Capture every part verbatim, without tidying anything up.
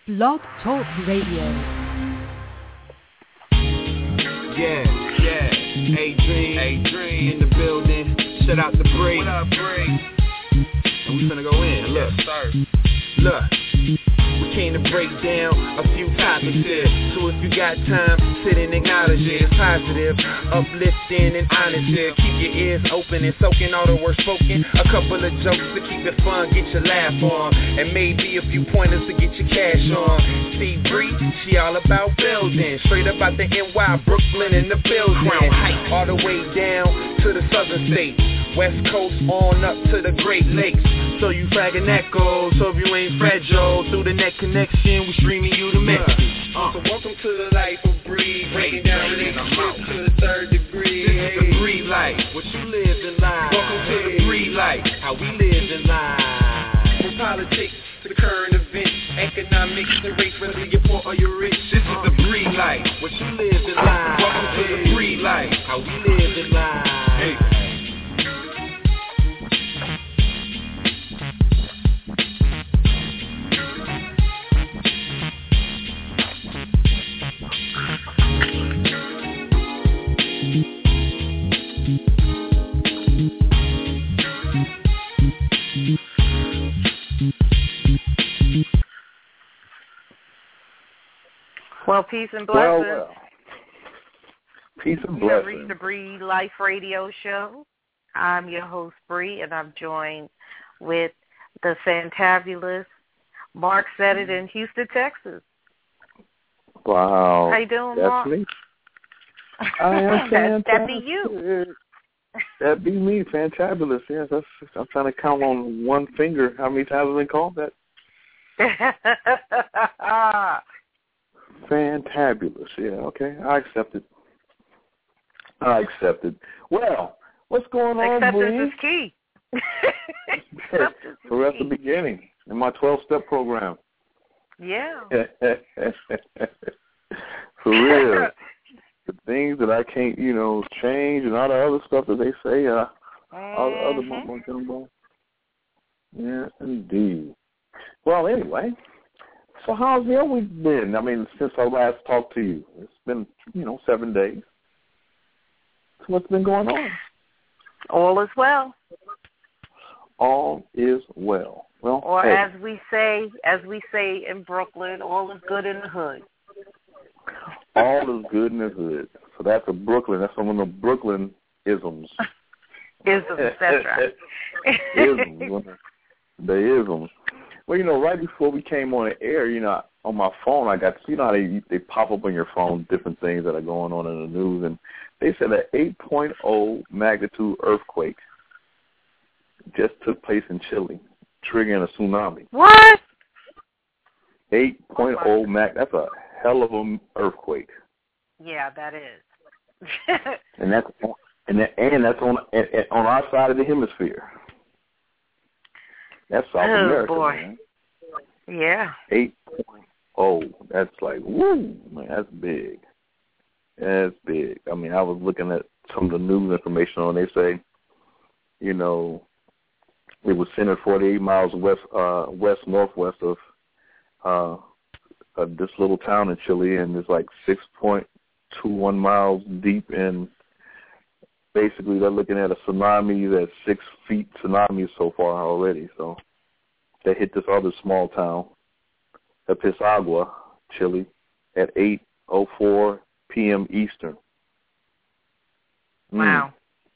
Blog Talk Radio. Yeah, yeah. A-Dream, A-Dream in the building. Shout out to Bree. What up, Bree? And we finna go in. Look, start. Look. We came to break down a few topics here. So if you got time, sit and acknowledge it. It's positive, uplifting, and honest here. Keep your ears open and soaking all the words spoken. A couple of jokes to keep it fun, get your laugh on. And maybe a few pointers to get your cash on. See Bree, she all about building. Straight up out the N Y, Brooklyn in the building. Crown Heights, all the way down to the southern states. West Coast on up to the Great Lakes. So you flagging echoes, so if you ain't fragile. Through the net connection, we streaming you the message. Uh, so welcome to the life of Bree, breaking down relationships to the third degree. This is the Bree life, what you live in life. Welcome to the Bree life, how we live in life. From politics to the current events, economics and race, whether you're poor or you're rich. This is the Bree life, what you live in life. Welcome to the Bree life, how we live in life. Hey. Well, peace and blessings. Well, well. Peace and you blessings. have reached the Bree Life Radio Show. I'm your host, Bree, and I'm joined with the fantabulous Mark Settit in Houston, Texas. Wow. How you doing, That's Mark? me. I am fantabulous. That'd be you. That'd be me, fantabulous. Yes, that's, I'm trying to count on one finger how many times I've been called that. Fantabulous. Yeah, okay. I accept it. I accept it. Well, what's going on, Acceptance is key. So that's the beginning in my twelve-step program. Yeah. For real. The things that I can't, you know, change and all the other stuff that they say, uh, mm-hmm. all the other mumbo jumbo. Yes, indeed. Well, anyway. So how's your week been? I mean, since I last talked to you, it's been, you know, seven days. So what's been going on? All is well. All is well. Well, or hey. as we say, as we say in Brooklyn, all is good in the hood. All is good in the hood. So that's a Brooklyn. That's one of the Brooklyn isms. Isms, that's right. Isms. The isms. Well, you know, right before we came on the air, you know, on my phone, I got, you know how they, they pop up on your phone, different things that are going on in the news, and they said an eight point oh magnitude earthquake just took place in Chile, triggering a tsunami. What? eight point oh mag, that's a hell of an earthquake. Yeah, that is. and that's and that, and that's on on our side of the hemisphere. That's South oh, America, boy. man. Yeah. eight point oh. That's like, woo, man, that's big. That's big. I mean, I was looking at some of the news information on it. They say, you know, it was centered forty-eight miles west, uh, west northwest of uh, uh, this little town in Chile, and it's like six point two one miles deep, and basically they're looking at a tsunami that's six feet tsunami so far already. So they hit this other small town, Pisagua, Chile, at eight oh four p.m. Eastern. Wow. Mm.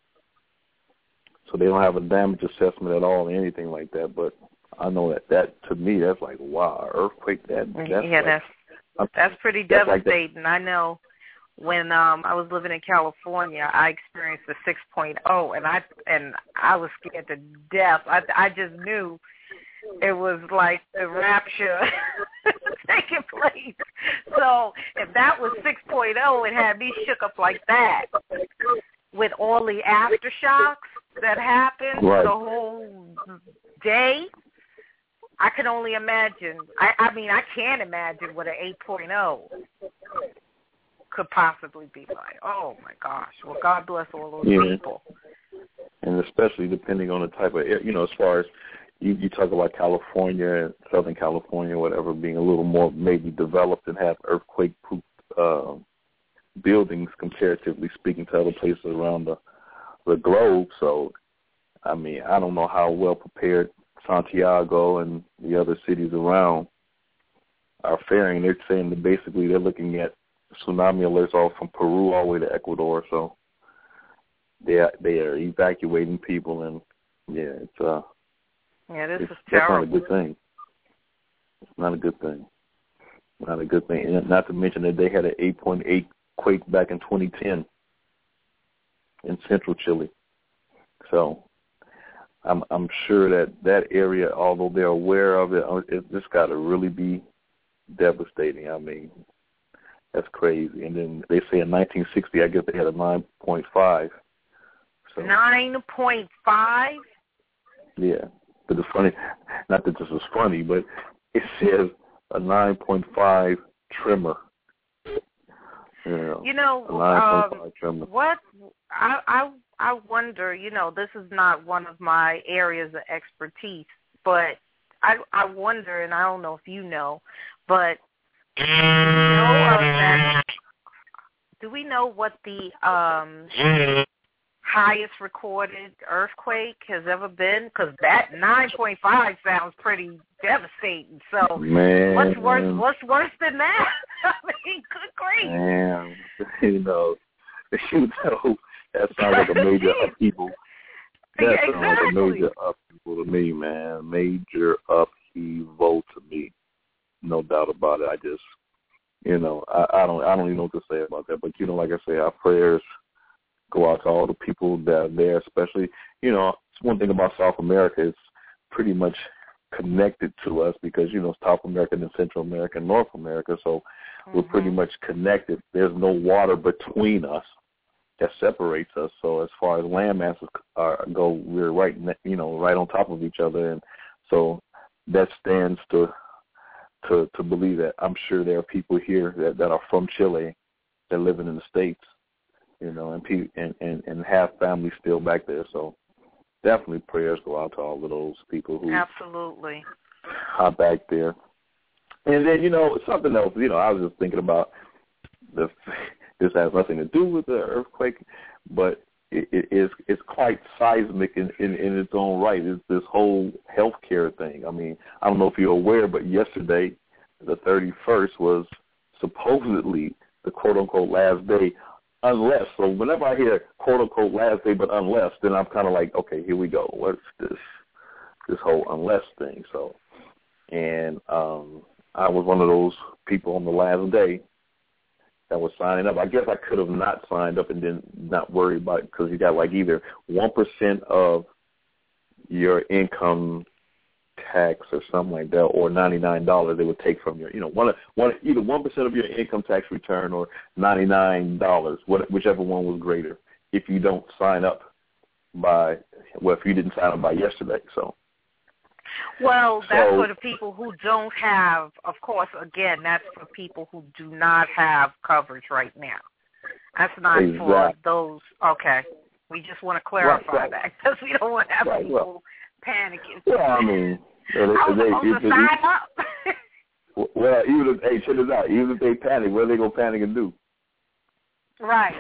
So they don't have a damage assessment at all or anything like that, but I know that, that to me, that's like, wow, earthquake, that, that's yeah, like, that's, that's pretty that's devastating. Like I know when um, I was living in California, I experienced a six point oh, and I and I was scared to death. I, I just knew it was like the rapture taking place. So if that was six point oh, it had me shook up like that with all the aftershocks that happened right. the whole day. I can only imagine. I, I mean, I can't imagine what an eight point oh could possibly be like. Oh, my gosh. Well, God bless all those yeah. people. And especially depending on the type of, you know, as far as you, you talk about California, Southern California, whatever, being a little more maybe developed and have earthquake-proof uh, buildings comparatively speaking to other places around the, the globe. So, I mean, I don't know how well prepared Santiago and the other cities around are faring. They're saying that basically they're looking at tsunami alerts all from Peru all the way to Ecuador. So they are, they are evacuating people, and yeah, it's uh, yeah, this it's, is that's terrible. not a good thing. It's not a good thing. Not a good thing. And not to mention that they had an eight point eight quake back in twenty ten in central Chile. So I'm I'm sure that that area, although they're aware of it, it it's got to really be devastating. I mean, that's crazy. And then they say in nineteen sixty, I guess they had a nine point five. So, nine point five? Yeah. But it's funny, not that this is funny, but it says a nine point five tremor. You know, you know um, what I, I I wonder, you know, this is not one of my areas of expertise, but I I wonder, and I don't know if you know, but do we know of that, do we know what the um, highest recorded earthquake has ever been? Because that nine point five sounds pretty devastating. So man, what's worse? man. What's worse than that? I mean, good grief. Man, you know, you know, that sounds like a major upheaval. That exactly. sounds like a major upheaval to me, man. Major upheaval to me, no doubt about it. I just, you know, I, I don't, I don't even know what to say about that. But you know, like I say, our prayers go out to all the people that are there, especially, you know, it's one thing about South America, it's pretty much connected to us because, you know, South America and Central America and North America, so mm-hmm. we're pretty much connected. There's no water between us that separates us. So as far as land masses uh, go, we're right, you know, right on top of each other. And so that stands to to, to believe that I'm sure there are people here that, that are from Chile that are living in the States, you know, and, and, and, and have families still back there. So definitely prayers go out to all of those people who absolutely are back there. And then, you know, something else, you know, I was just thinking about the this has nothing to do with the earthquake, but it, it is it's quite seismic in, in, in its own right. It's this whole healthcare thing. I mean, I don't know if you're aware, but yesterday, the thirty-first, was supposedly the quote-unquote last day, unless. So whenever I hear quote-unquote last day, but unless, then I'm kind of like, okay, here we go. What's this this whole unless thing? So, and um, I was one of those people on the last day that was signing up. I guess I could have not signed up and then not worry about it because you got like either one percent of your income tax or something like that, or ninety-nine dollars they would take from your, you know, one, one either one percent of your income tax return or ninety-nine dollars, whichever one was greater, if you don't sign up by, well, if you didn't sign up by yesterday. So. Well, that's so, for the people who don't have, of course, again, that's for people who do not have coverage right now. That's not exactly. for those, okay. We just want to clarify right, right. that because we don't want to have right, people well, panicking. Well, I mean, they, I was they, supposed if, to if, sign if, up. Well, even if, hey, check this out. Even if they panic, what are they going to panic and do? Right.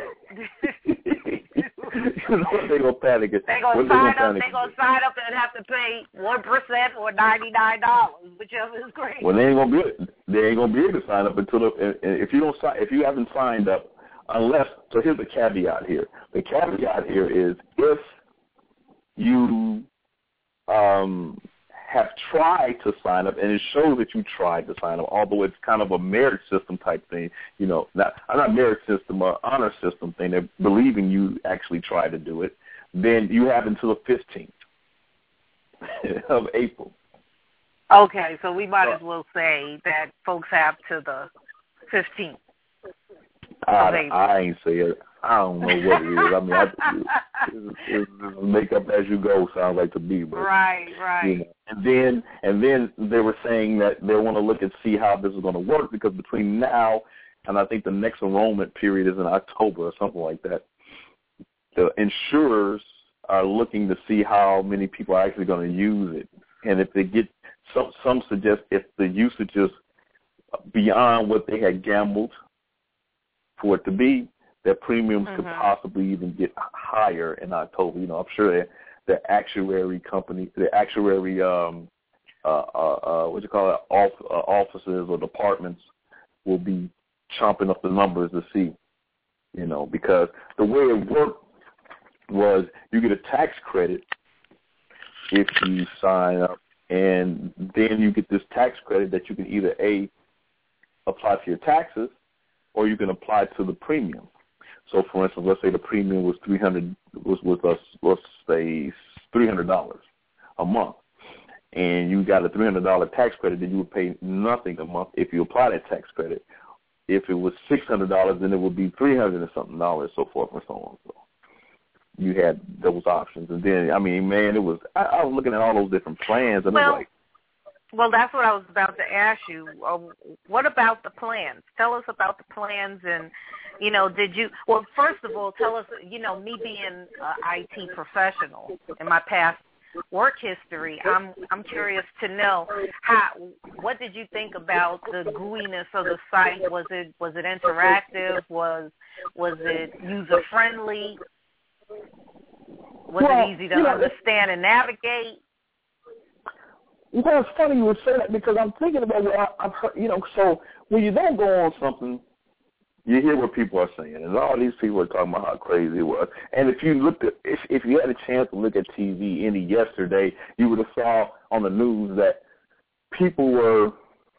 You know what they gonna panic? They gonna sign up. They gonna sign up and have to pay one percent or ninety nine dollars, whichever is great. Well, they ain't gonna be. They ain't gonna be able to sign up until the, if you don't sign. If you haven't signed up, unless. So here's the caveat here. The caveat here is if you um, have tried to sign up, and it shows that you tried to sign up, although it's kind of a merit system type thing, you know, not, not merit system or honor system thing, they're believing you actually tried to do it, then you have until the fifteenth of April. Okay, so we might as well say that folks have to the fifteenth of April. I, I ain't say it. I don't know what it is. I mean, I, it, it, it, make up as you go sounds like to me, but right, right. You know. And then, and then they were saying that they want to look and see how this is going to work because between now and I think the next enrollment period is in October or something like that. The insurers are looking to see how many people are actually going to use it and if they get some, some suggest if the usage is beyond what they had gambled for it to be, their premiums mm-hmm. could possibly even get higher in October. You know, I'm sure the actuary company, the actuary, um, uh, uh, uh, what do you call it, off, uh, offices or departments will be chomping up the numbers to see, you know, because the way it worked was you get a tax credit if you sign up, and then you get this tax credit that you can either A, apply to your taxes, or you can apply to the premium. So, for instance, let's say the premium was three hundred was was us let's say three hundred dollars a month, and you got a three hundred dollar tax credit, then you would pay nothing a month if you apply that tax credit. If it was six hundred dollars, then it would be three hundred and something dollars, so forth and so on. So you had those options, and then I mean, man, it was I, I was looking at all those different plans, and well, it was like. Well, that's what I was about to ask you. Uh, what about the plans? Tell us about the plans, and you know, did you? Well, first of all, tell us. You know, me being an I T professional in my past work history, I'm I'm curious to know how. What did you think about the gooiness of the site? Was it was it interactive? Was was it user friendly? Was well, it easy to you know, understand and navigate? Well, it's funny you would say that because I'm thinking about what I, I've heard, you know, so when you don't go on something, you hear what people are saying, and all these people are talking about how crazy it was. And if you looked at, if, if you had a chance to look at T V any yesterday, you would have saw on the news that people were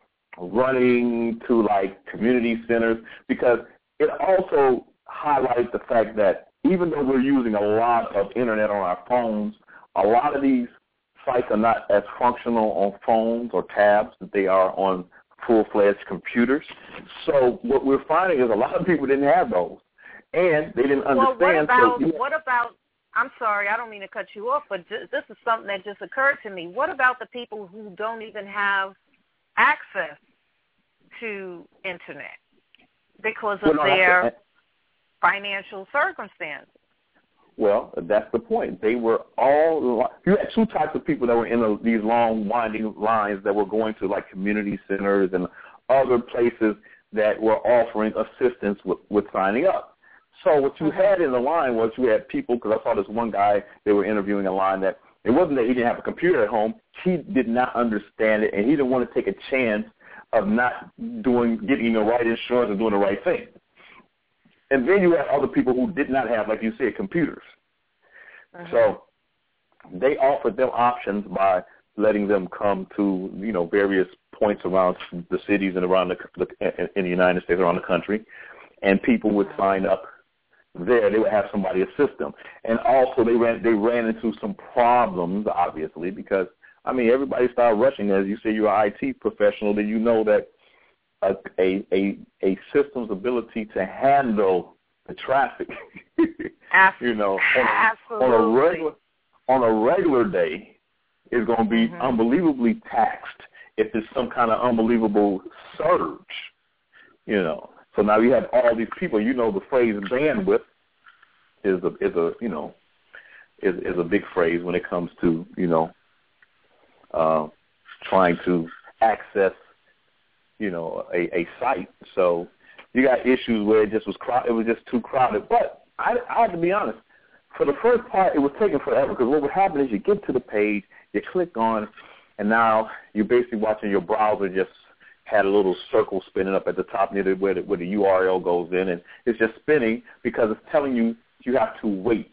running to, like, community centers because it also highlights the fact that even though we're using a lot of Internet on our phones, a lot of these sites are not as functional on phones or tabs that they are on full-fledged computers. So what we're finding is a lot of people didn't have those, and they didn't understand. Well, what about, so, yeah. what about, I'm sorry, I don't mean to cut you off, but just, this is something that just occurred to me. What about the people who don't even have access to Internet because of well, no, their I, financial circumstances? Well, that's the point. They were all – you had two types of people that were in the, these long, winding lines that were going to, like, community centers and other places that were offering assistance with, with signing up. So what you had in the line was you had people – because I saw this one guy they were interviewing in line that it wasn't that he didn't have a computer at home. He did not understand it, and he didn't want to take a chance of not doing – getting the right insurance and doing the right thing. And then you had other people who did not have, like you said, computers. Uh-huh. So they offered them options by letting them come to, you know, various points around the cities and around the, the in the United States, around the country, and people would sign up there. They would have somebody assist them. And also they ran they ran into some problems, obviously, because, I mean, everybody started rushing. As you say, you're an I T professional, then you know that A, a a system's ability to handle the traffic, you know, on, on a regular on a regular day is going to be mm-hmm. unbelievably taxed if there's some kind of unbelievable surge, you know. So now you have all these people. You know, the phrase bandwidth is a is a you know is is a big phrase when it comes to you know uh, trying to access. You know, a, a site. So you got issues where it just was crowded. It was just too crowded. But I, I have to be honest. For the first part, it was taking forever because what would happen is you get to the page, you click on, and now you're basically watching your browser just had a little circle spinning up at the top near the, where, the, where the U R L goes in, and it's just spinning because it's telling you you have to wait.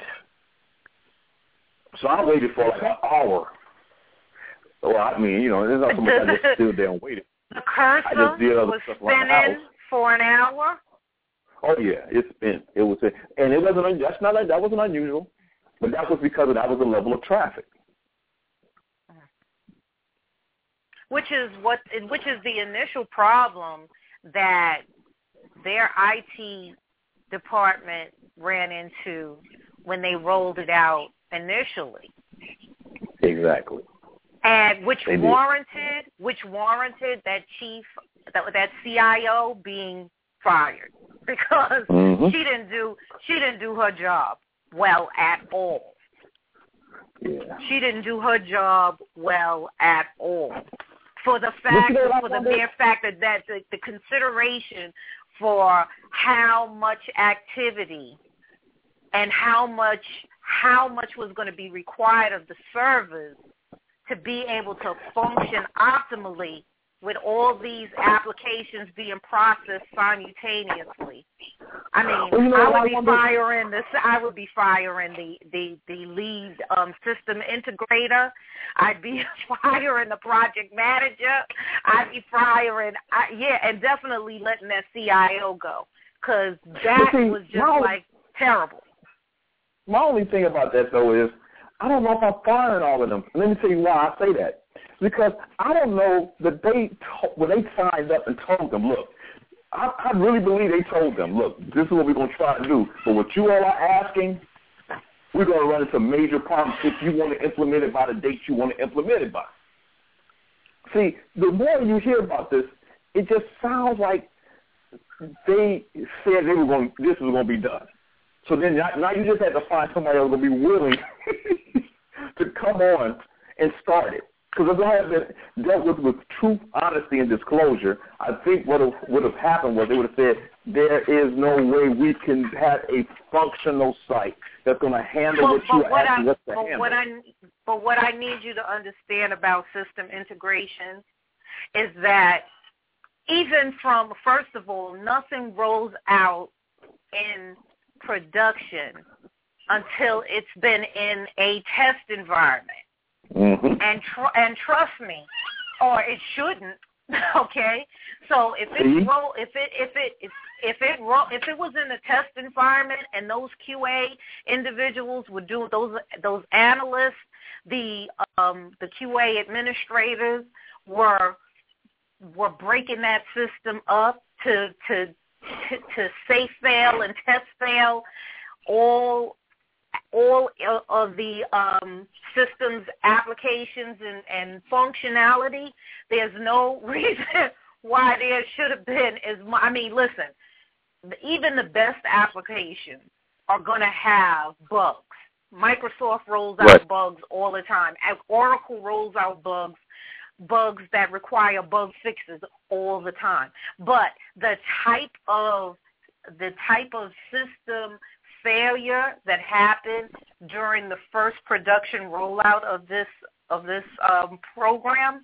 So I waited for like an hour. Well, I mean, you know, there's not so much I just stood there and waited. The cursor was spinning for an hour? Oh, yeah, it spin. It was, and it wasn't, that's not, that wasn't unusual, but that was because of, that was the level of traffic. Which is what, which is the initial problem that their I T department ran into when they rolled it out initially. Exactly. And which warranted, which warranted that chief, that that C I O being fired because mm-hmm. she didn't do she didn't do her job well at all. Yeah. She didn't do her job well at all. For the fact, you know, for the mere fact that, that the, the consideration for how much activity and how much how much was going to be required of the servers to be able to function optimally with all these applications being processed simultaneously. I mean, well, you know, I would I be firing the I would be firing the the the lead um, system integrator. I'd be firing the project manager. I'd be firing, I, yeah, and definitely letting that C I O go, because that see, was just only, like terrible. My only thing about that though is I don't know if I'm firing all of them. Let me tell you why I say that. Because I don't know that they, when they signed up and told them, look, I, I really believe they told them, look, this is what we're going to try to do. But what you all are asking, we're going to run into major problems if you want to implement it by the date you want to implement it by. See, the more you hear about this, it just sounds like they said they were going, this was going to be done. So then now you just have to find somebody else going to be willing to come on and start it. Because if it had been dealt with with truth, honesty, and disclosure, I think what would have happened was they would have said, there is no way we can have a functional site that's going to handle but, what but you're what asking I, us to but handle. What I, but what I need you to understand about system integration is that even from, first of all, nothing rolls out in production until it's been in a test environment. Mm-hmm. And tr- and trust me, or it shouldn't. Okay, so if it roll, if it if it if, if it roll, if it was in a test environment and those Q A individuals would do those those analysts, the um the Q A administrators were were breaking that system up to to to, to safe fail and test fail all. all of the um, systems, applications, and, and functionality, there's no reason why there should have been as much. I mean, listen, even the best applications are going to have bugs. Microsoft rolls out right. bugs all the time. Oracle rolls out bugs, bugs that require bug fixes all the time. But the type of the type of system failure that happened during the first production rollout of this of this um, program,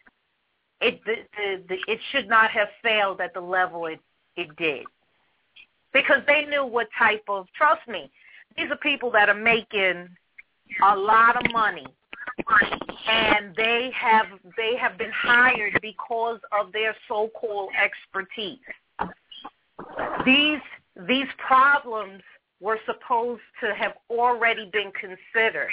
it the, the, the, it should not have failed at the level it, it did, because they knew what type of. Trust me, these are people that are making a lot of money, and they have they have been hired because of their so-called expertise. These these problems were supposed to have already been considered.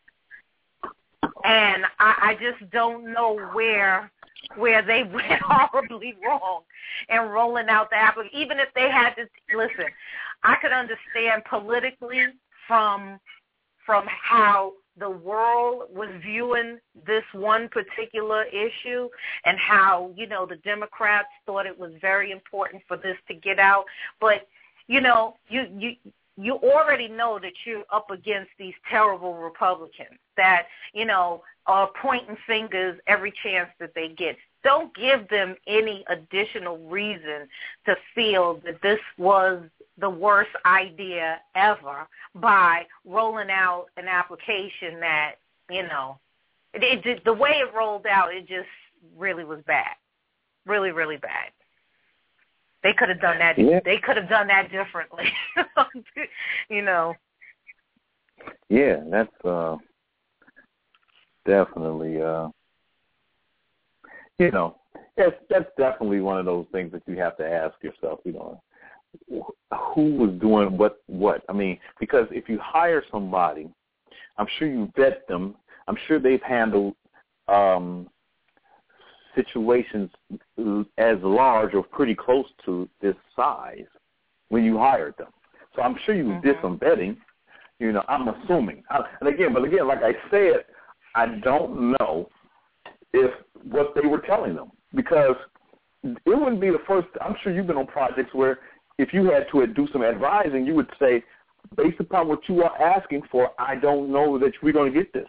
And I, I just don't know where where they went horribly wrong in rolling out the application. Even if they had to, listen, I could understand politically from from how the world was viewing this one particular issue and how, you know, the Democrats thought it was very important for this to get out. But, you know, you you you already know that you're up against these terrible Republicans that, you know, are pointing fingers every chance that they get. Don't give them any additional reason to feel that this was the worst idea ever by rolling out an application that, you know, it, it just, the way it rolled out, it just really was bad, really, really bad. They could have done that. Yeah. They could have done that differently, you know. Yeah, that's uh, definitely, uh, you know, that's that's definitely one of those things that you have to ask yourself. You know, who was doing what? What? I mean, because if you hire somebody, I'm sure you vet them. I'm sure they've handled um, situations as large or pretty close to this size when you hired them. So I'm sure you mm-hmm. did some vetting. You know, I'm assuming. I, and again, but again, like I said, I don't know if what they were telling them, because it wouldn't be the first. I'm sure you've been on projects where if you had to do some advising, you would say, based upon what you are asking for, I don't know that we're going to get this.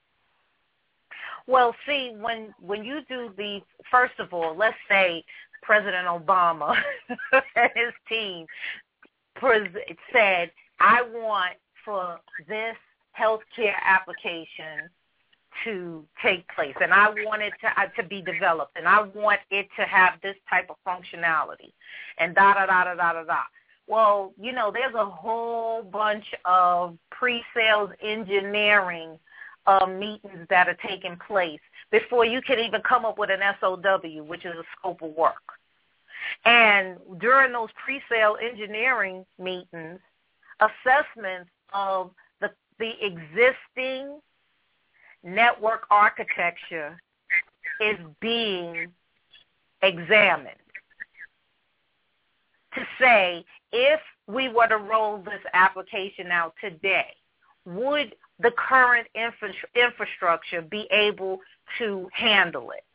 Well, see, when when you do the, first of all, let's say President Obama and his team said, I want for this health care application to take place, and I want it to, uh, to be developed, and I want it to have this type of functionality, and da-da-da-da-da-da-da. Well, you know, there's a whole bunch of pre-sales engineering uh, meetings that are taking place before you can even come up with an S O W, which is a scope of work. And during those pre-sale engineering meetings, assessments of the, the existing network architecture is being examined to say, if we were to roll this application out today, would the current infra- infrastructure be able to handle it?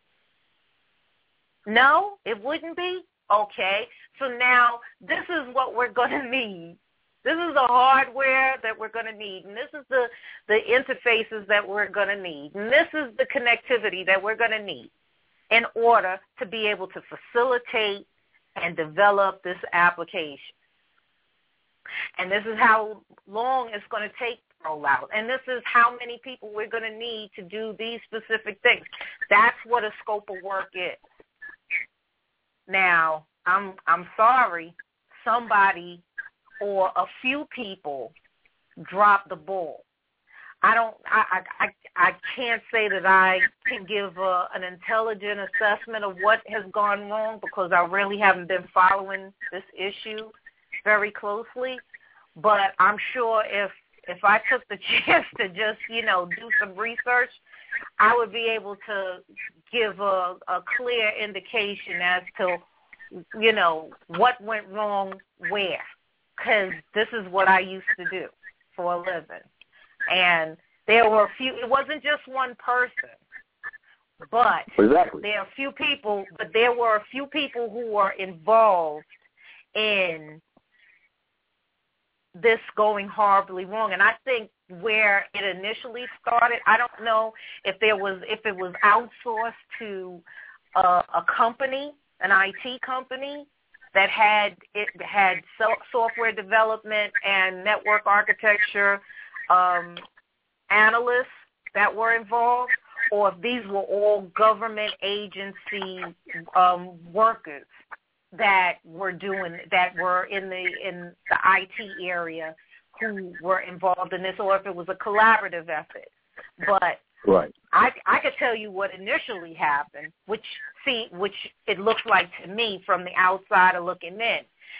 No, it wouldn't be? Okay, so now this is what we're going to need. This is the hardware that we're going to need, and this is the, the interfaces that we're going to need, and this is the connectivity that we're going to need in order to be able to facilitate and develop this application. And this is how long it's going to take to roll out, and this is how many people we're going to need to do these specific things. That's what a scope of work is. Now, I'm I'm sorry, somebody or a few people dropped the ball. I don't. I I I can't say that I can give a, an intelligent assessment of what has gone wrong because I really haven't been following this issue very closely. But I'm sure if if I took the chance to just you know do some research, I would be able to give a, a clear indication as to you know what went wrong where. Because this is what I used to do for a living. And there were a few, it wasn't just one person, but exactly. there are a few people, but there were a few people who were involved in this going horribly wrong. And I think where it initially started, I don't know if there was, if it was outsourced to a, a company, an I T company, that had it had so, software development and network architecture um, analysts that were involved, or if these were all government agency um, workers that were doing that were in the in the I T area who were involved in this, or if it was a collaborative effort. But right. I I could tell you what initially happened, which see which it looks like to me from the outsider looking in.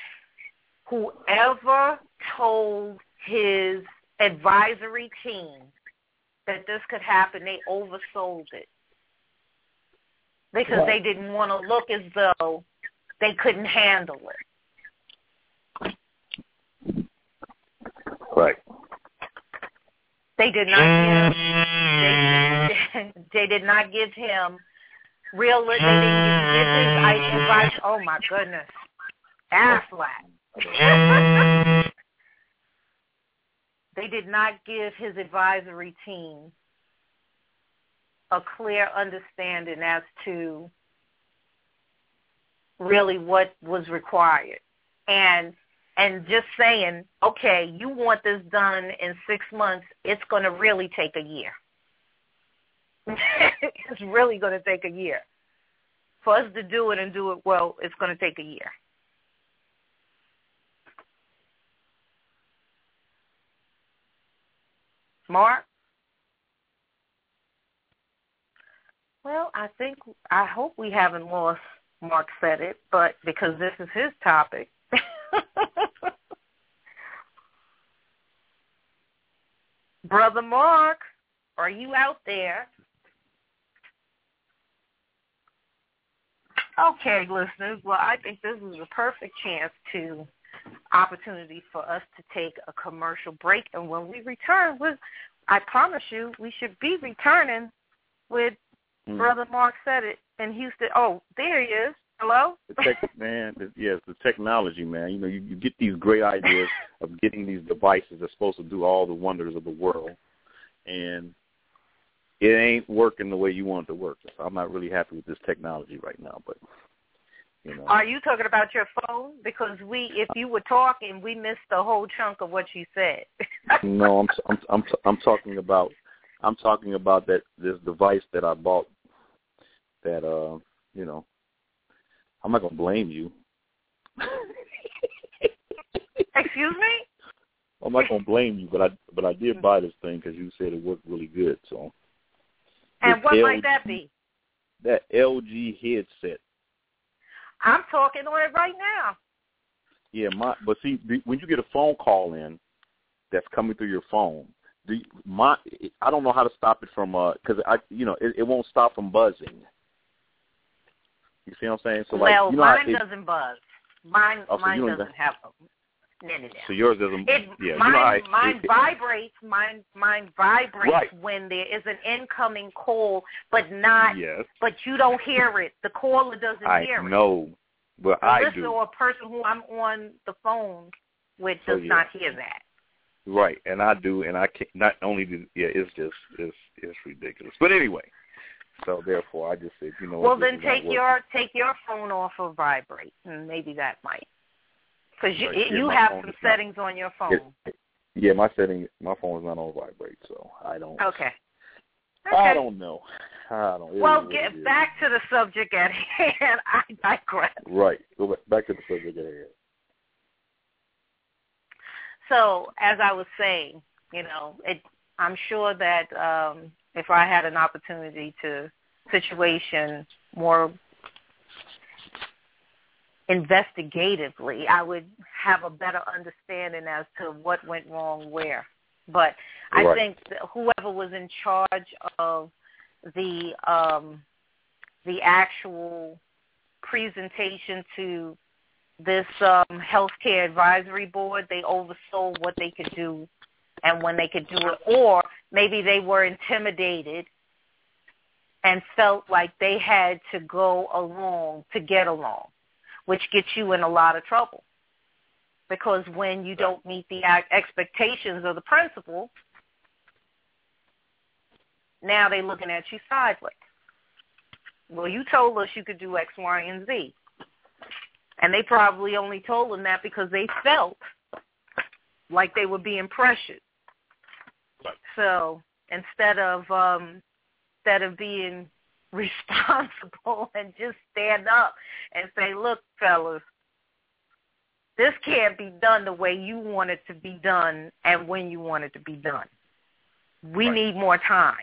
Whoever told his advisory team that this could happen, they oversold it because right. they didn't want to look as though they couldn't handle it. Right. They did not give. They, they did not give him real. They didn't give his advice. Oh my goodness, Aflac. They did not give his advisory team a clear understanding as to really what was required, and. And just saying, okay, you want this done in six months, it's going to really take a year. It's really going to take a year. For us to do it and do it well, it's going to take a year. Mark? Well, I think, I hope we haven't lost Mark Said It, but because this is his topic. Brother Mark, are you out there? Okay, listeners, well, I think this is a perfect chance to opportunity for us to take a commercial break, and when we return, with, I promise you, we should be returning with mm. Brother Mark Said It in Houston. Oh, there he is. Hello? The tech, man, the, yes, the technology, man. You know, you, you get these great ideas of getting these devices that's supposed to do all the wonders of the world, and it ain't working the way you want it to work. So I'm not really happy with this technology right now, but, you know. Are you talking about your phone? Because we, if you were talking, we missed a whole chunk of what you said. No, I'm, I'm, I'm, I'm talking about, I'm talking about that this device that I bought that, uh, you know, I'm not going to blame you. Excuse me? I'm not going to blame you, but I but I did buy this thing because you said it worked really good. So. And what L G, might that be? That L G headset. I'm talking on it right now. Yeah, my but see, when you get a phone call in that's coming through your phone, do you, my I don't know how to stop it from uh because I you know it, it won't stop from buzzing. You see what I'm saying? So like, well, you know mine it, doesn't buzz. Mine oh, so mine doesn't doesn't have a no, no, no. So yours doesn't. It, yeah, mine you know I, mine it, vibrates. Mine mine vibrates right. when there is an incoming call, but not. Yes. But you don't hear it. The caller doesn't I hear it. I know, but the I listener do. or a person who I'm on the phone with So, does yeah. not hear that. Right, and I do, and I can't. Not only do yeah, it's just it's it's ridiculous. But anyway, so therefore, I just said, you know. Well, what, then take your take your phone off of vibrate, and maybe that might. Because you, Right. Yeah, you have some settings not, on your phone. It, yeah, my setting, my phone is not on vibrate, so I don't. Okay. I okay. don't know. I don't. Well, get back to the subject at hand. I digress. Right. Go back, back to the subject at hand. So, as I was saying, you know, it, I'm sure that um, if I had an opportunity to situation more investigatively, I would have a better understanding as to what went wrong where. But I right. think that whoever was in charge of the um, the actual presentation to this um, healthcare advisory board, they oversaw what they could do and when they could do it, or maybe they were intimidated and felt like they had to go along to get along, which gets you in a lot of trouble. Because when you don't meet the expectations of the principal, now they're looking at you sideways. Well, you told us you could do X, Y, and Z. And they probably only told them that because they felt like they were being pressured. Right. So instead of um, instead of being responsible and just stand up and say, look, fellas, this can't be done the way you want it to be done and when you want it to be done. We right. need more time.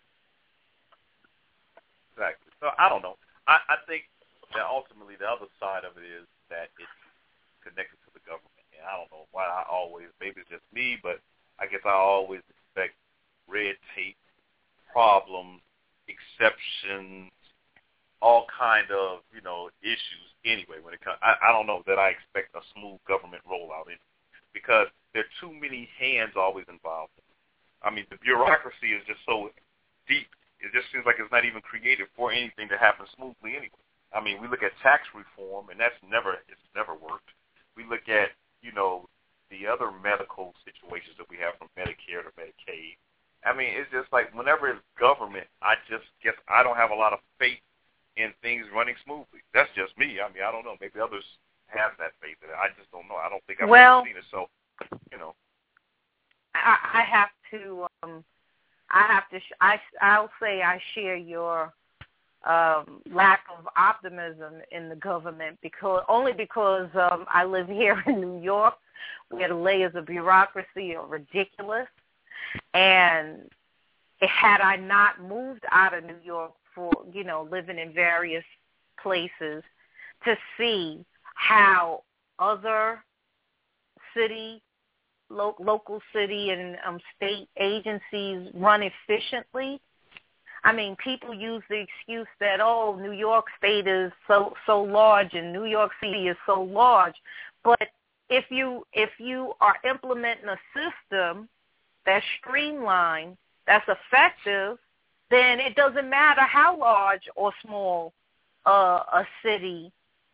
Exactly. So I don't know. I, I think that ultimately the other side of it is that it's connected to the government. And I don't know why I always, maybe it's just me, but I guess I always expect red tape, problems, exceptions, all kind of, you know, issues anyway when it comes. I, I don't know that I expect a smooth government rollout in because there are too many hands always involved. I mean, the bureaucracy is just so deep. It just seems like it's not even created for anything to happen smoothly anyway. I mean, we look at tax reform, and that's never, it's never worked. We look at, you know, the other medical situations that we have from Medicare to Medicaid. I mean, it's just like whenever it's government, I just guess I don't have a lot of faith in things running smoothly. That's just me. I mean, I don't know. Maybe others have that faith in it. I just don't know. I don't think I've well, ever seen it. So, you know. I, I have to, um, I have to, sh- I, I'll say I share your um, lack of optimism in the government because only because um, I live here in New York where the layers of bureaucracy are ridiculous. And had I not moved out of New York for, you know, living in various places to see how other city, lo- local city and um, state agencies run efficiently, I mean, people use the excuse that, oh, New York State is so so large and New York City is so large. But if you if you are implementing a system that's streamlined, that's effective, then it doesn't matter how large or small uh, a city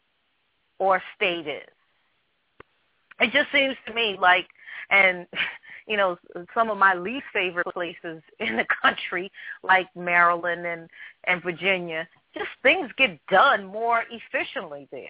or state is. It just seems to me like, and, you know, some of my least favorite places in the country, like Maryland and, and Virginia, just things get done more efficiently there.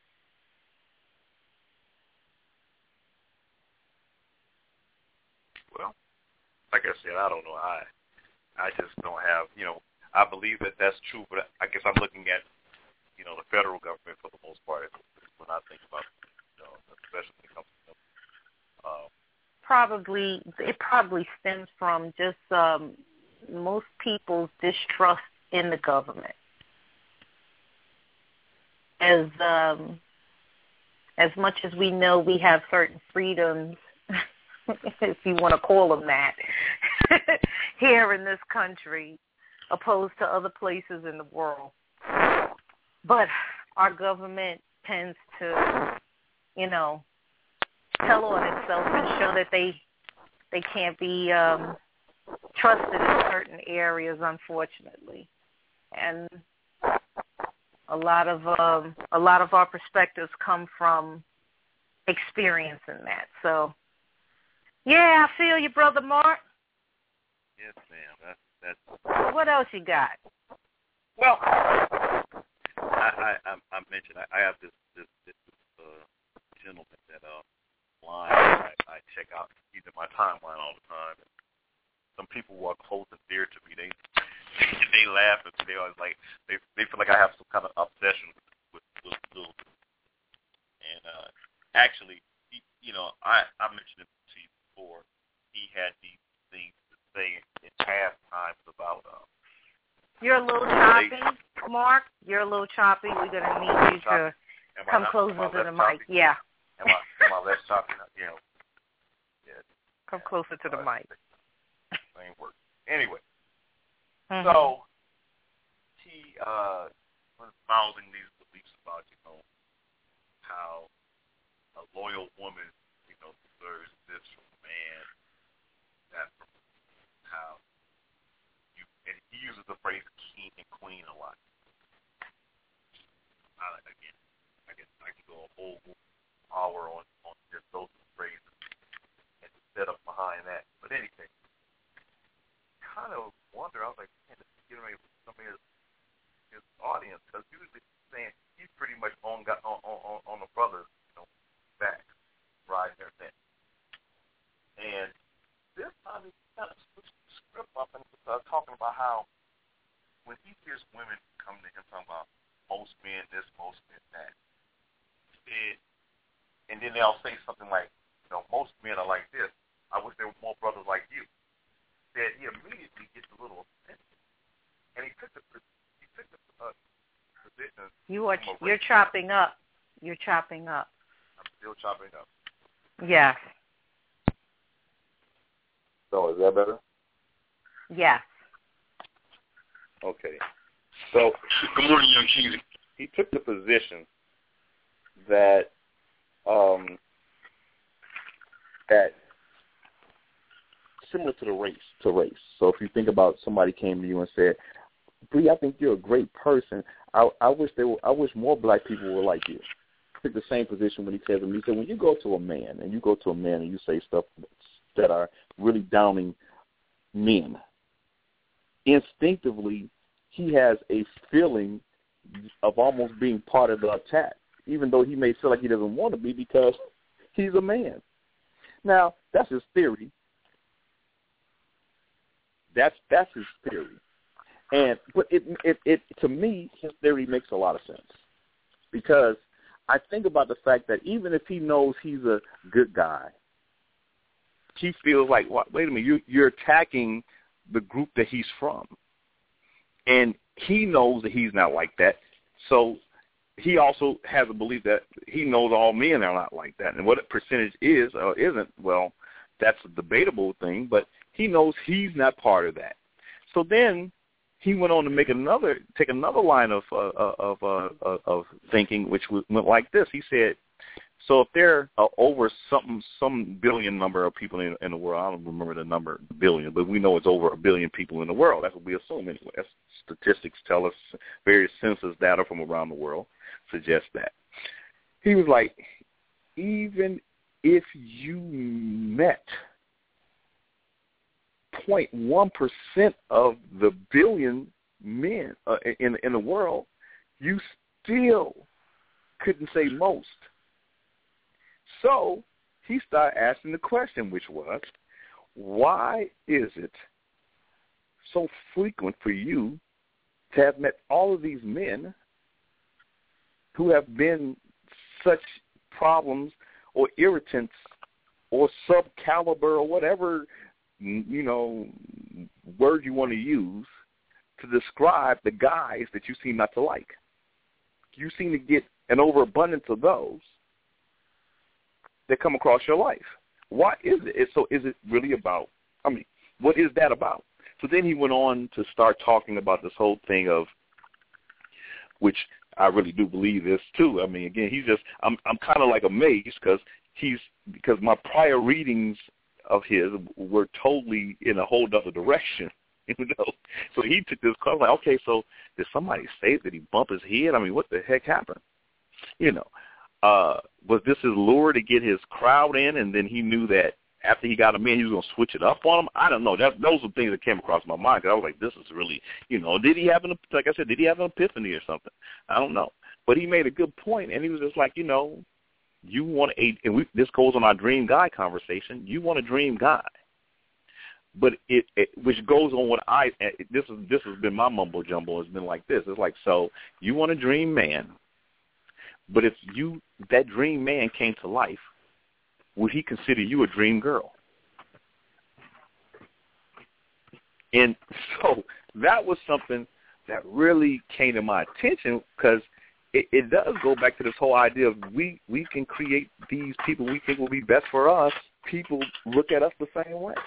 Well, like I said, I don't know. I I just don't have, you know, I believe that that's true, but I guess I'm looking at, you know, the federal government for the most part when I think about, you know, especially when it comes to, uh, probably, it probably stems from just um, most people's distrust in the government. As um, as much as we know we have certain freedoms, if you want to call them that, here in this country, opposed to other places in the world. But our government tends to, you know, tell on itself and show that they they can't be um, trusted in certain areas, unfortunately. And a lot of um, a lot of our perspectives come from experiencing that. So, yeah, I feel you, Brother Mark. Yes, ma'am. That's that's. What else you got? Well, I I, I mentioned I, I have this this, this uh, gentleman that uh line I, I check out. He's in my timeline all the time. And some people who are close and dear to me, they they laugh and they always like they they feel like I have some kind of obsession with with little. And uh, actually, he, you know, I I mentioned it to you before. He had these things to say in past times about. Uh, You're a little choppy, Mark. You're a little choppy. We're gonna need you to come closer to the mic. Yeah. Am I, am I less choppy? You know. Yeah. Come closer to the mic. Same word. Anyway. Mm-hmm. So he uh, was espousing these beliefs about, you know, how a loyal woman, you know, deserves this from a man, that from how you, and he uses the phrase king and queen a lot. I, again, I guess I could go a whole hour on, on just those phrases and the setup behind that. But anyway, kind of wonder, I was like, man, this is getting ready for some of his, his audience, because usually he's saying he's pretty much on, on, on, on the brother's, you know, back, riding their neck. And this time he kind of switched the script up and uh, talking about how when he hears women come to him talking about most men this, most men that, he said, and then they'll say something like, you know, most men are like this. I wish there were more brothers like you. That he immediately gets a little offended, and he took the he took the uh, position. You are you're chopping up. You're chopping up. I'm still chopping up. Yes. So is that better? Yes. Okay. So good morning, young kings. He took the position that um that. Similar to the race, to race. So if you think about somebody came to you and said, "Bree, I think you're a great person. I, I wish they were. I wish more black people were like you." Took the same position when he said to me. He said, "When you go to a man and you go to a man and you say stuff that are really downing men, instinctively he has a feeling of almost being part of the attack, even though he may feel like he doesn't want to be because he's a man." Now that's his theory. That's that's his theory, and but it, it it to me his theory makes a lot of sense, because I think about the fact that even if he knows he's a good guy, he feels like, wait a minute, you, you're attacking the group that he's from, and he knows that he's not like that. So he also has a belief that he knows all men are not like that, and what a percentage is or isn't, well, that's a debatable thing, but he knows he's not part of that. So then he went on to make another, take another line of uh, of uh, of thinking, which went like this. He said, "So if there are over some some billion number of people in, in the world, I don't remember the number billion, but we know it's over a billion people in the world. That's what we assume anyway. That's, statistics tell us, various census data from around the world suggest that. he was like, even if you met zero point one percent of the billion men uh, in in the world, you still couldn't say most. So he started asking the question, which was, why is it so frequent for you to have met all of these men who have been such problems or irritants or sub-caliber or whatever, you know, word you want to use to describe the guys that you seem not to like? You seem to get an overabundance of those that come across your life. Why is it? So is it really about, I mean, what is that about? So then he went on to start talking about this whole thing of, which I really do believe this too. I mean, again, he's just, I'm I'm kind of like amazed because he's, because my prior readings of his were totally in a whole other direction, you know. So he took this call like, okay, so did somebody say that he bumped his head? I mean, what the heck happened? You know, uh, was this his lure to get his crowd in, and then he knew that after he got him in, he was going to switch it up on him? I don't know. That, those are things that came across my mind because I was like, this is really, you know, did he have an, like I said, did he have an epiphany or something? I don't know. But he made a good point, and he was just like, you know, you want a, and we, this goes on our dream guy conversation, you want a dream guy. But it, it, which goes on what I, this is this has been my mumbo jumbo. It's been like this. It's like, so you want a dream man, but if you, that dream man came to life, would he consider you a dream girl? And so that was something that really came to my attention because it, it does go back to this whole idea of we, we can create these people we think will be best for us. People look at us the same way.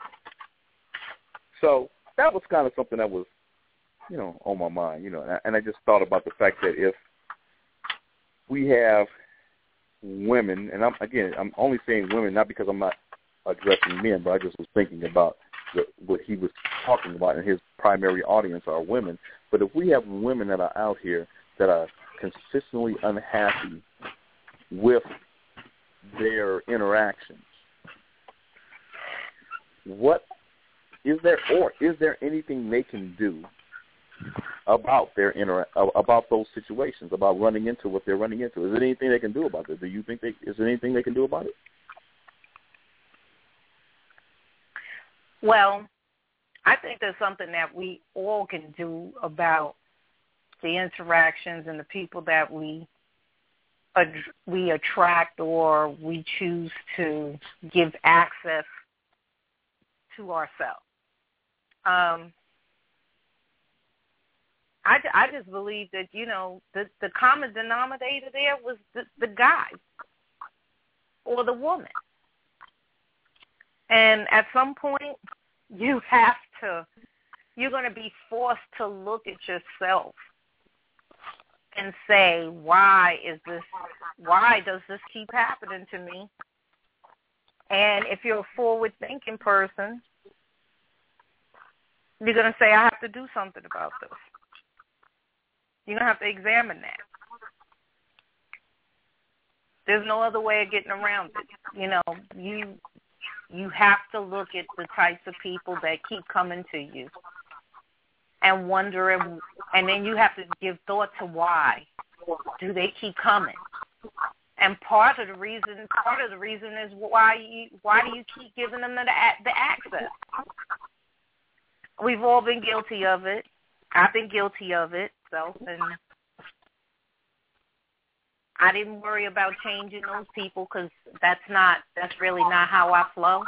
So that was kind of something that was, you know, on my mind, you know, and I, and I just thought about the fact that if we have women, and I'm again, I'm only saying women, not because I'm not addressing men, but I just was thinking about the, what he was talking about, and his primary audience are women. But if we have women that are out here that are consistently unhappy with their interactions, what is there, or is there anything they can do about their inter- about those situations, about running into what they're running into? Is there anything they can do about it? Do you think they, is there anything they can do about it? Well, I think there's something that we all can do about the interactions and the people that we ad- we attract or we choose to give access to ourselves. Um, I, I just believe that, you know, the, the common denominator there was the, the guy or the woman. And at some point, you have to, you're going to be forced to look at yourself and say, why is this, why does this keep happening to me? And if you're a forward-thinking person, you're going to say, I have to do something about this. You're going to have to examine that. There's no other way of getting around it. You know, you you have to look at the types of people that keep coming to you and wondering, and then you have to give thought to why do they keep coming. And part of the reason, part of the reason is why you, why do you keep giving them the, the access? We've all been guilty of it. I've been guilty of it. So, and I didn't worry about changing those people because that's not, that's really not how I flow.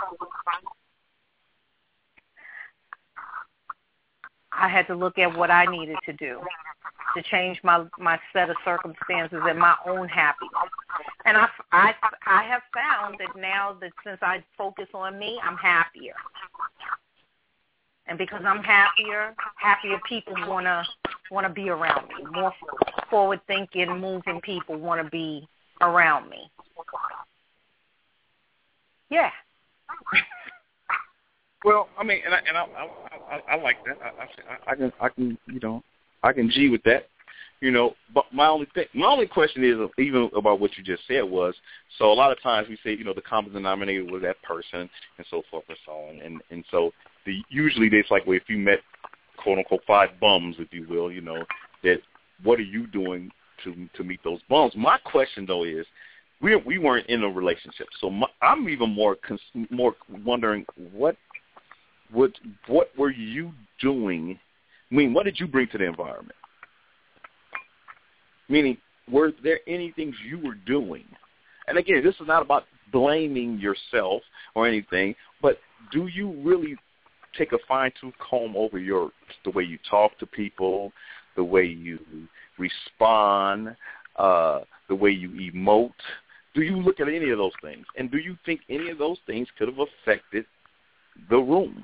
I had to look at what I needed to do to change my my set of circumstances and my own happiness. And I, I, I have found that now that since I focus on me, I'm happier. And because I'm happier, happier people want to want to be around me. More forward-thinking, moving people want to be around me. Yeah. Well, I mean, and I and I I, I, I like that. I, I I can I can you know I can G with that, You know, but my only thing, my only question is, even about what you just said was, so a lot of times we say, you know, the common denominator was that person and so forth and so on. And, and so the, usually it's like, well, if you met, quote unquote, five bums, if you will, you know, that what are you doing to to meet those bums? My question, though, is we we weren't in a relationship. So my, I'm even more cons- more wondering what, what, what were you doing? I mean, what did you bring to the environment? Meaning, were there any things you were doing? And again, this is not about blaming yourself or anything, but do you really take a fine-tooth comb over your the way you talk to people, the way you respond, uh, the way you emote? Do you look at any of those things? And do you think any of those things could have affected the room?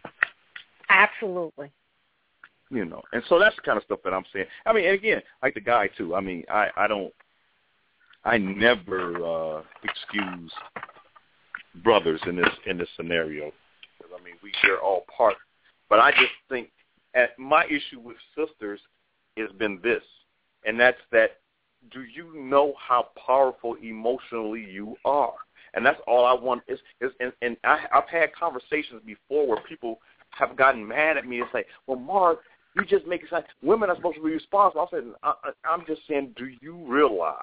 Absolutely. You know, and so that's the kind of stuff that I'm saying. I mean, and again, like the guy too. I mean, I, I don't, I never uh, excuse brothers in this in this scenario, because I mean, we share all part. But I just think, at my issue with sisters has been this, and that's that. Do you know how powerful emotionally you are? And that's all I want. Is is and, and I, I've had conversations before where people have gotten mad at me and say, "Well, Mark, you just make it sound women are supposed to be responsible." I said, I, I'm just saying, do you realize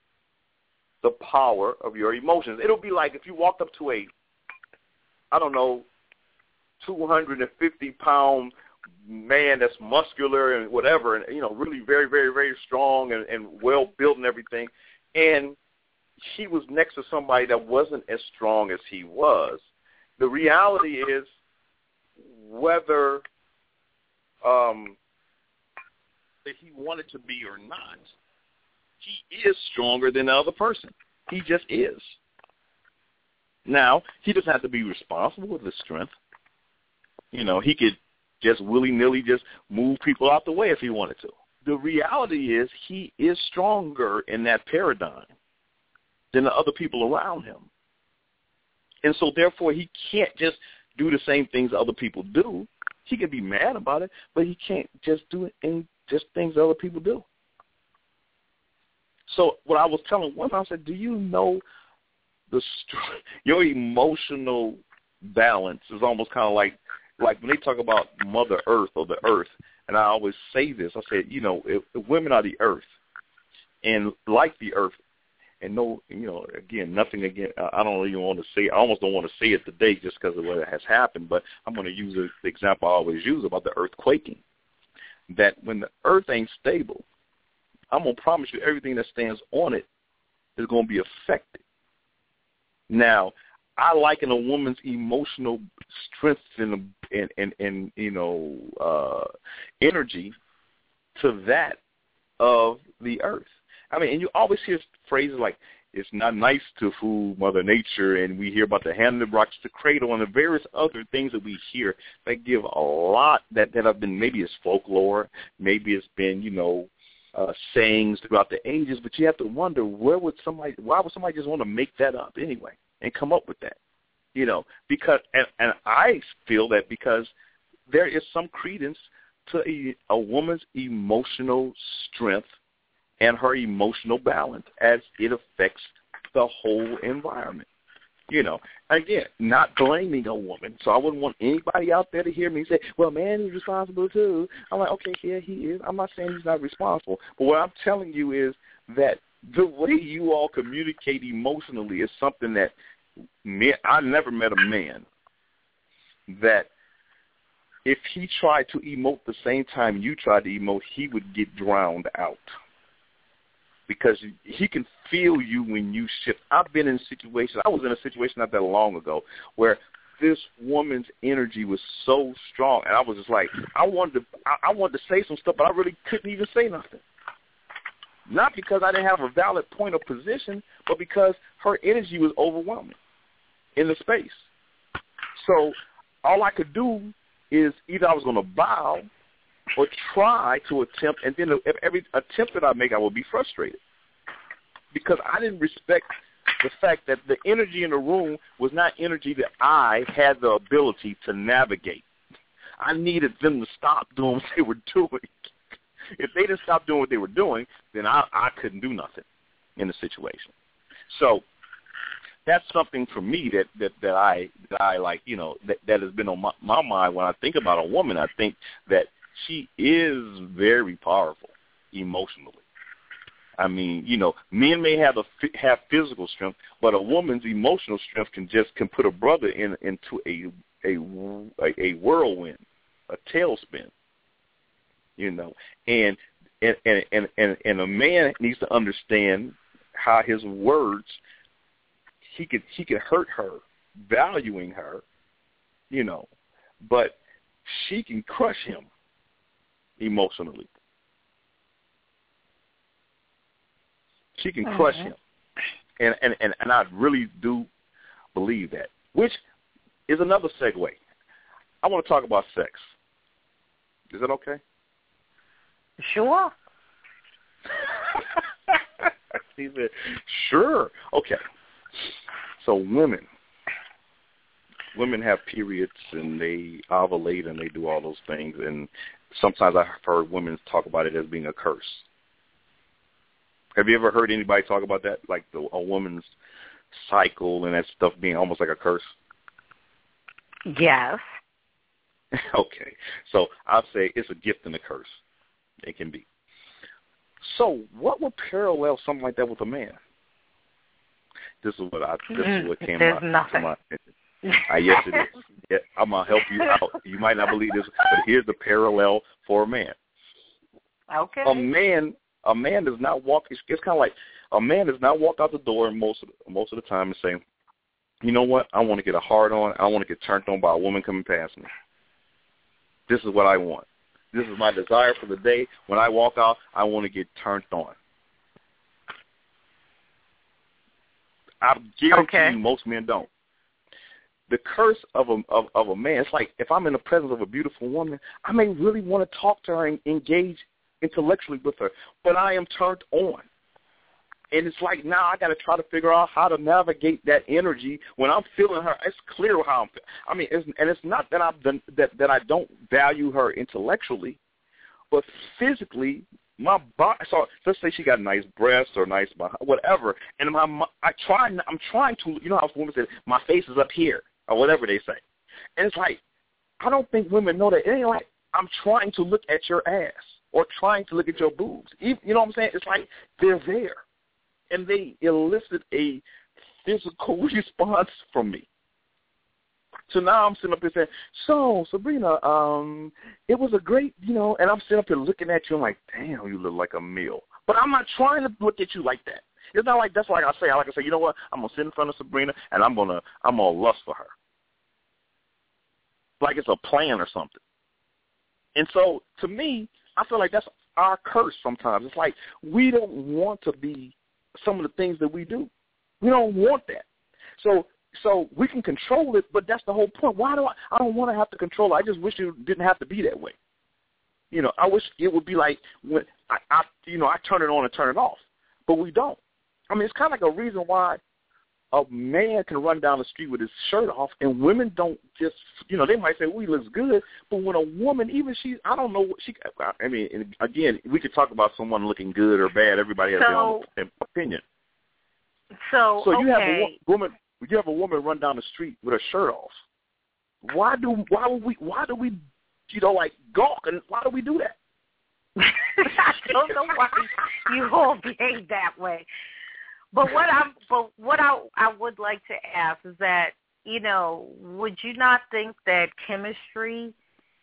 the power of your emotions? It'll be like if you walked up to a, I don't know, two hundred fifty pound man that's muscular and whatever, and, you know, really very, very, very strong and, and well built and everything, and he was next to somebody that wasn't as strong as he was. The reality is whether Um, that he wanted to be or not, he is stronger than the other person. He just is. Now, he doesn't have to be responsible with his strength. You know, he could just willy-nilly just move people out the way if he wanted to. The reality is he is stronger in that paradigm than the other people around him. And so, therefore, he can't just do the same things other people do. He can be mad about it, but he can't just do it in just things other people do. So what I was telling women, I said, do you know the your emotional balance is almost kind of like like when they talk about Mother Earth or the Earth, and I always say this. I said, you know, if, if women are the Earth, and like the Earth, and no, you know, again, nothing again. I don't even want to say. I almost don't want to say it today just because of what has happened. But I'm going to use the example I always use about the earth quaking. That when the earth ain't stable, I'm going to promise you everything that stands on it is going to be affected. Now, I liken a woman's emotional strength and and and, and you know uh, energy to that of the earth. I mean, and you always hear phrases like, it's not nice to fool Mother Nature, and we hear about the hand that rocks the cradle and the various other things that we hear that give a lot that, that have been, maybe it's folklore, maybe it's been, you know, uh, sayings throughout the ages, but you have to wonder, where would somebody, why would somebody just want to make that up anyway and come up with that? You know, because, and, and I feel that because there is some credence to a, a woman's emotional strength and her emotional balance as it affects the whole environment. You know, again, not blaming a woman. So I wouldn't want anybody out there to hear me say, well, man, he's responsible too. I'm like, okay, yeah, he is. I'm not saying he's not responsible. But what I'm telling you is that the way you all communicate emotionally is something that me, I never met a man that if he tried to emote the same time you tried to emote, he would get drowned out. Because he can feel you when you shift. I've been in situations, I was in a situation not that long ago where this woman's energy was so strong, and I was just like, I wanted to, I, I wanted to say some stuff, but I really couldn't even say nothing. Not because I didn't have a valid point of position, but because her energy was overwhelming in the space. So all I could do is either I was going to bow or try to attempt, and then every attempt that I make, I will be frustrated because I didn't respect the fact that the energy in the room was not energy that I had the ability to navigate. I needed them to stop doing what they were doing. if they didn't stop doing what they were doing, then I, I couldn't do nothing in the situation. So that's something for me that, that, that I that I like, you know, that, that has been on my, my mind when I think about a woman. I think that she is very powerful emotionally. I mean, you know, men may have a have physical strength, but a woman's emotional strength can just can put a brother in into a a a whirlwind, a tailspin. You know, and and and and and, and a man needs to understand how his words he could he could hurt her, valuing her, you know, but she can crush him emotionally. She can crush him. And, and, and, and I really do believe that, which is another segue. I want to talk about sex. Is that okay? Sure. He said, sure. Okay. So women, women have periods and they ovulate and they do all those things. And sometimes I've heard women talk about it as being a curse. Have you ever heard anybody talk about that, like the, a woman's cycle and that stuff being almost like a curse? Yes. Okay. So I'll say it's a gift and a curse. It can be. So what would parallel something like that with a man? This is what I. This is what came There's out. nothing. My, uh, yes, it is. Yeah, I'm gonna help you out. You might not believe this, but here's the parallel for a man. Okay. A man. A man does not walk. It's, it's kind of like a man does not walk out the door most of the, most of the time and say, "You know what? I want to get a hard on. I want to get turned on by a woman coming past me. This is what I want. This is my desire for the day. When I walk out, I want to get turned on." I guarantee okay. you, most men don't. The curse of a of, of a man. It's like if I'm in the presence of a beautiful woman, I may really want to talk to her and engage intellectually with her, but I am turned on. And it's like now I got to try to figure out how to navigate that energy when I'm feeling her. It's clear how I'm feeling. I mean, it's, and it's not that, I've done, that, that I don't value her intellectually, but physically, my body. So let's say she got nice breasts or nice whatever, and my, my I try. I'm trying to. You know how women say my face is up here or whatever they say, and it's like I don't think women know that. It ain't like I'm trying to look at your ass or trying to look at your boobs. You know what I'm saying? It's like they're there, and they elicit a physical response from me. So now I'm sitting up here saying, so, Sabrina, um, it was a great, you know, and I'm sitting up here looking at you and like, damn, you look like a meal. But I'm not trying to look at you like that. It's not like that's like I say. I like I say, you know what? I'm going to sit in front of Sabrina and I'm going to I'm gonna lust for her. Like it's a plan or something. And so to me, I feel like that's our curse sometimes. It's like we don't want to be some of the things that we do. We don't want that. So so we can control it, but that's the whole point. Why do I I don't want to have to control it. I just wish it didn't have to be that way. You know, I wish it would be like when I, I you know, I turn it on and turn it off. But we don't. I mean, it's kind of like a reason why a man can run down the street with his shirt off, and women don't just, you know, they might say, "Oh, he looks good," but when a woman, even she, I don't know what she. I mean, again, we could talk about someone looking good or bad. Everybody has so, their own opinion. So, so you okay. have a woman, you have a woman run down the street with her shirt off. Why do why would we why do we, you know, like gawk, and why do we do that? I don't know why you all behave that way. But what I but what I I would like to ask is that, you know, would you not think that chemistry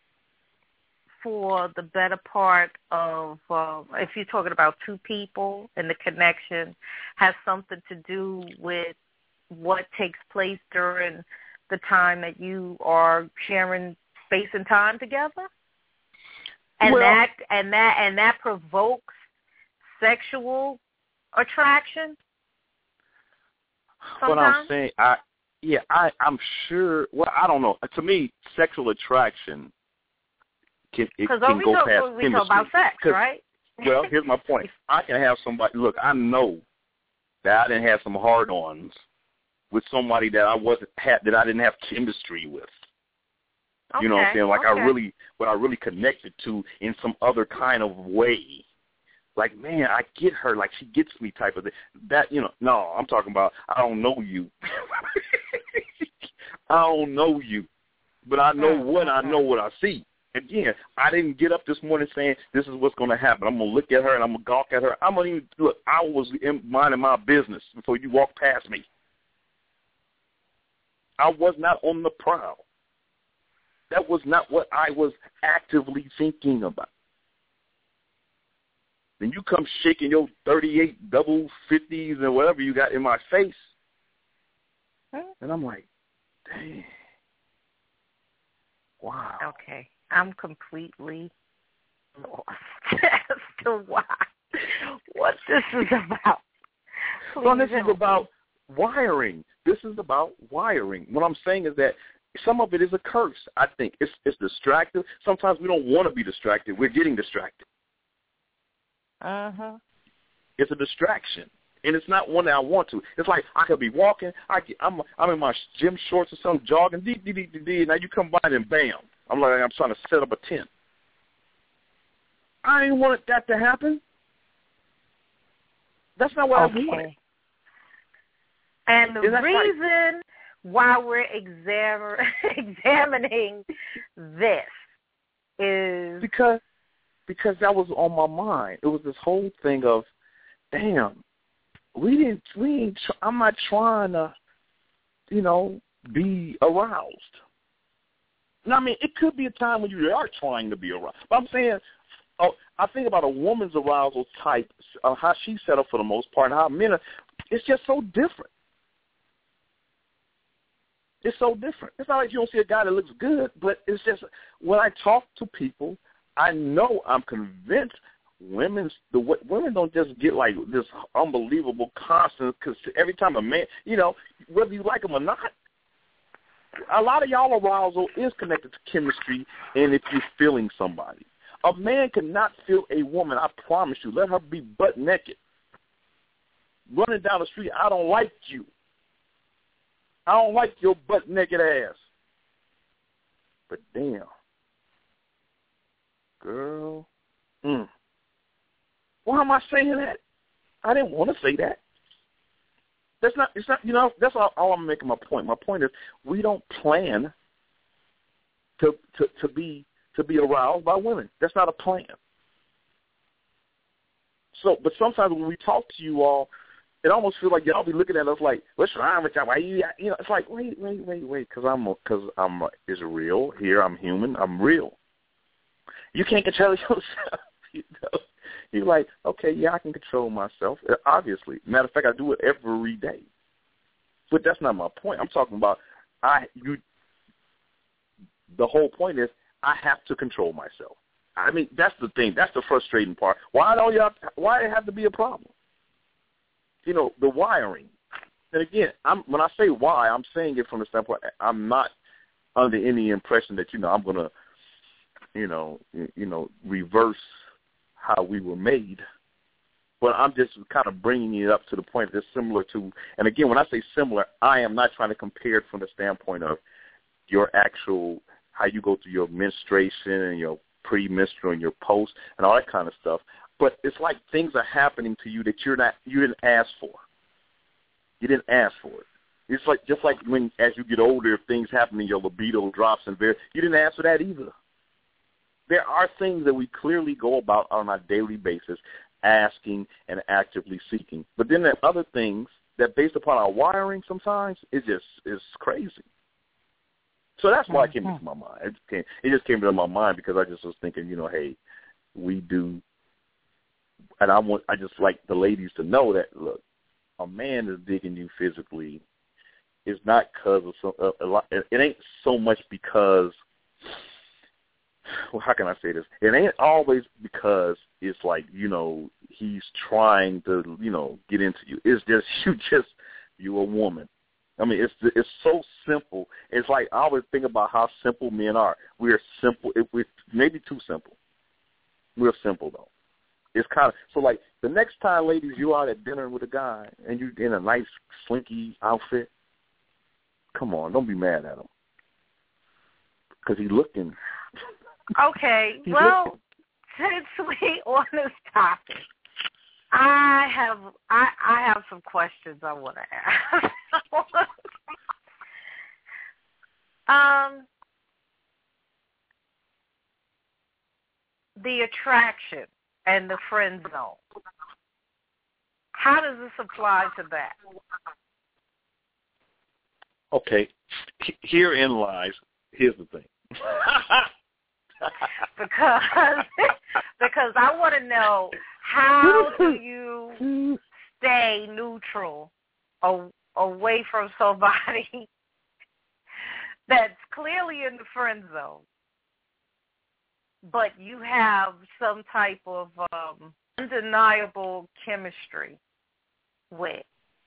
for the better part of uh, if you're talking about two people and the connection has something to do with what takes place during the time that you are sharing space and time together? And well, that and that and that provokes sexual attraction? Sometimes? What I'm saying, I yeah, I I'm sure. Well, I don't know. To me, sexual attraction can it can we go talk, past we chemistry. talk about sex, right? Well, here's my point. I can have somebody. Look, I know that I didn't have some hard-ons with somebody that I wasn't had that I didn't have chemistry with. Okay. You know what I'm saying? Like okay. I really, what I really connected to in some other kind of way. Like, man, I get her. Like, she gets me type of thing. That, you know, no, I'm talking about I don't know you. I don't know you. But I know what I know what I see. Again, I didn't get up this morning saying this is what's going to happen. I'm going to look at her and I'm going to gawk at her. I'm going to even look. I was in minding my business before you walked past me. I was not on the prowl. That was not what I was actively thinking about. Then you come shaking your thirty-eight double fifties and whatever you got in my face. And I'm like, dang. Wow. Okay. I'm completely lost as to why, what this is about. Please well, this help is about me. wiring. This is about wiring. What I'm saying is that some of it is a curse, I think. It's, it's distractive. Sometimes we don't want to be distracted. We're getting distracted. Uh-huh. It's a distraction. And it's not one that I want to. It's like I could be walking. I get, I'm I'm in my gym shorts or something, jogging. Dee, dee, dee, dee, dee, now you come by and bam. I'm like I'm trying to set up a tent. I ain't wanted that to happen. That's not what okay. I wanted. And the Is reason right? why we're exam- examining this is because because that was on my mind. It was this whole thing of, damn. We didn't. We ain't. Tr- I'm not trying to, you know, be aroused. Now, I mean, it could be a time when you are trying to be aroused. But I'm saying, oh, I think about a woman's arousal type, uh, how she's set up for the most part, and how men are. It's just so different. It's so different. It's not like you don't see a guy that looks good, but it's just when I talk to people, I know I'm convinced. Women's the women don't just get like this unbelievable constant because every time a man, you know, whether you like them or not, a lot of y'all arousal is connected to chemistry and if you're feeling somebody. A man cannot feel a woman. I promise you. Let her be butt naked, running down the street. I don't like you. I don't like your butt naked ass. But damn, girl. Mm. Why am I saying that? I didn't want to say that. That's not, it's not, you know, that's all, all I'm making my point. My point is we don't plan to, to, to be, to be aroused by women. That's not a plan. So, but sometimes when we talk to you all, it almost feels like y'all be looking at us like, what's wrong with y'all? Why you, you know, it's like, wait, wait, wait, wait, because I'm, because I'm, is real here. I'm human. I'm real. You can't control yourself, you know. You're like, okay, yeah, I can control myself, obviously. Matter of fact, I do it every day. But that's not my point. I'm talking about I. You. The whole point is I have to control myself. I mean, that's the thing. That's the frustrating part. Why don't y'all? Why it have to be a problem? You know, the wiring. And again, I'm when I say why, I'm saying it from the standpoint I'm not under any impression that you know I'm gonna, you know, you know, reverse how we were made, but I'm just kind of bringing it up to the point that's similar to, and again, when I say similar, I am not trying to compare it from the standpoint of your actual, how you go through your menstruation and your pre-menstrual and your post and all that kind of stuff, but it's like things are happening to you that you're not, you didn't ask for. You didn't ask for it. It's like, just like when, as you get older, if things happen and your libido drops and very, you didn't ask for that either. There are things that we clearly go about on a daily basis, asking and actively seeking. But then there are other things that, based upon our wiring, sometimes it just is crazy. So that's why it came into my mind. It just came, it just came into my mind because I just was thinking, you know, hey, we do, and I want, I just like the ladies to know that, look, a man is digging you physically. It's not because of some, a, a lot, it ain't so much because. Well, how can I say this? It ain't always because it's like, you know, he's trying to, you know, get into you. It's just, you just, you a woman. I mean, it's it's so simple. It's like, I always think about how simple men are. We're simple. It, we're maybe too simple. We're simple, though. It's kind of, so like, the next time, ladies, you out at dinner with a guy and you in a nice, slinky outfit, come on, don't be mad at him. because he's looking. Okay, he's well, looking. since we on this topic, I have I I have some questions I want to ask. um, the attraction and the friend zone. How does this apply to that? Okay, herein lies. Here's the thing. because because I want to know, how do you stay neutral a, away from somebody that's clearly in the friend zone, but you have some type of um, undeniable chemistry with?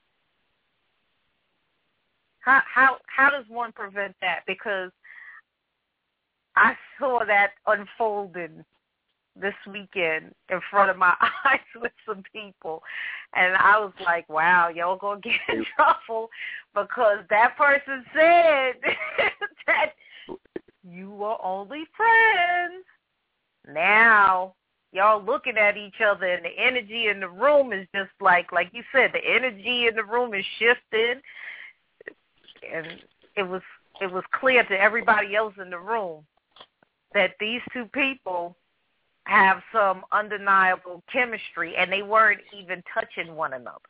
How how how does one prevent that? Because I saw that unfolding this weekend in front of my eyes with some people, and I was like, wow, y'all gonna get in trouble because that person said that you were only friends. Now y'all looking at each other, and the energy in the room is just like, like you said, the energy in the room is shifting, and it was it was clear to everybody else in the room that these two people have some undeniable chemistry, and they weren't even touching one another.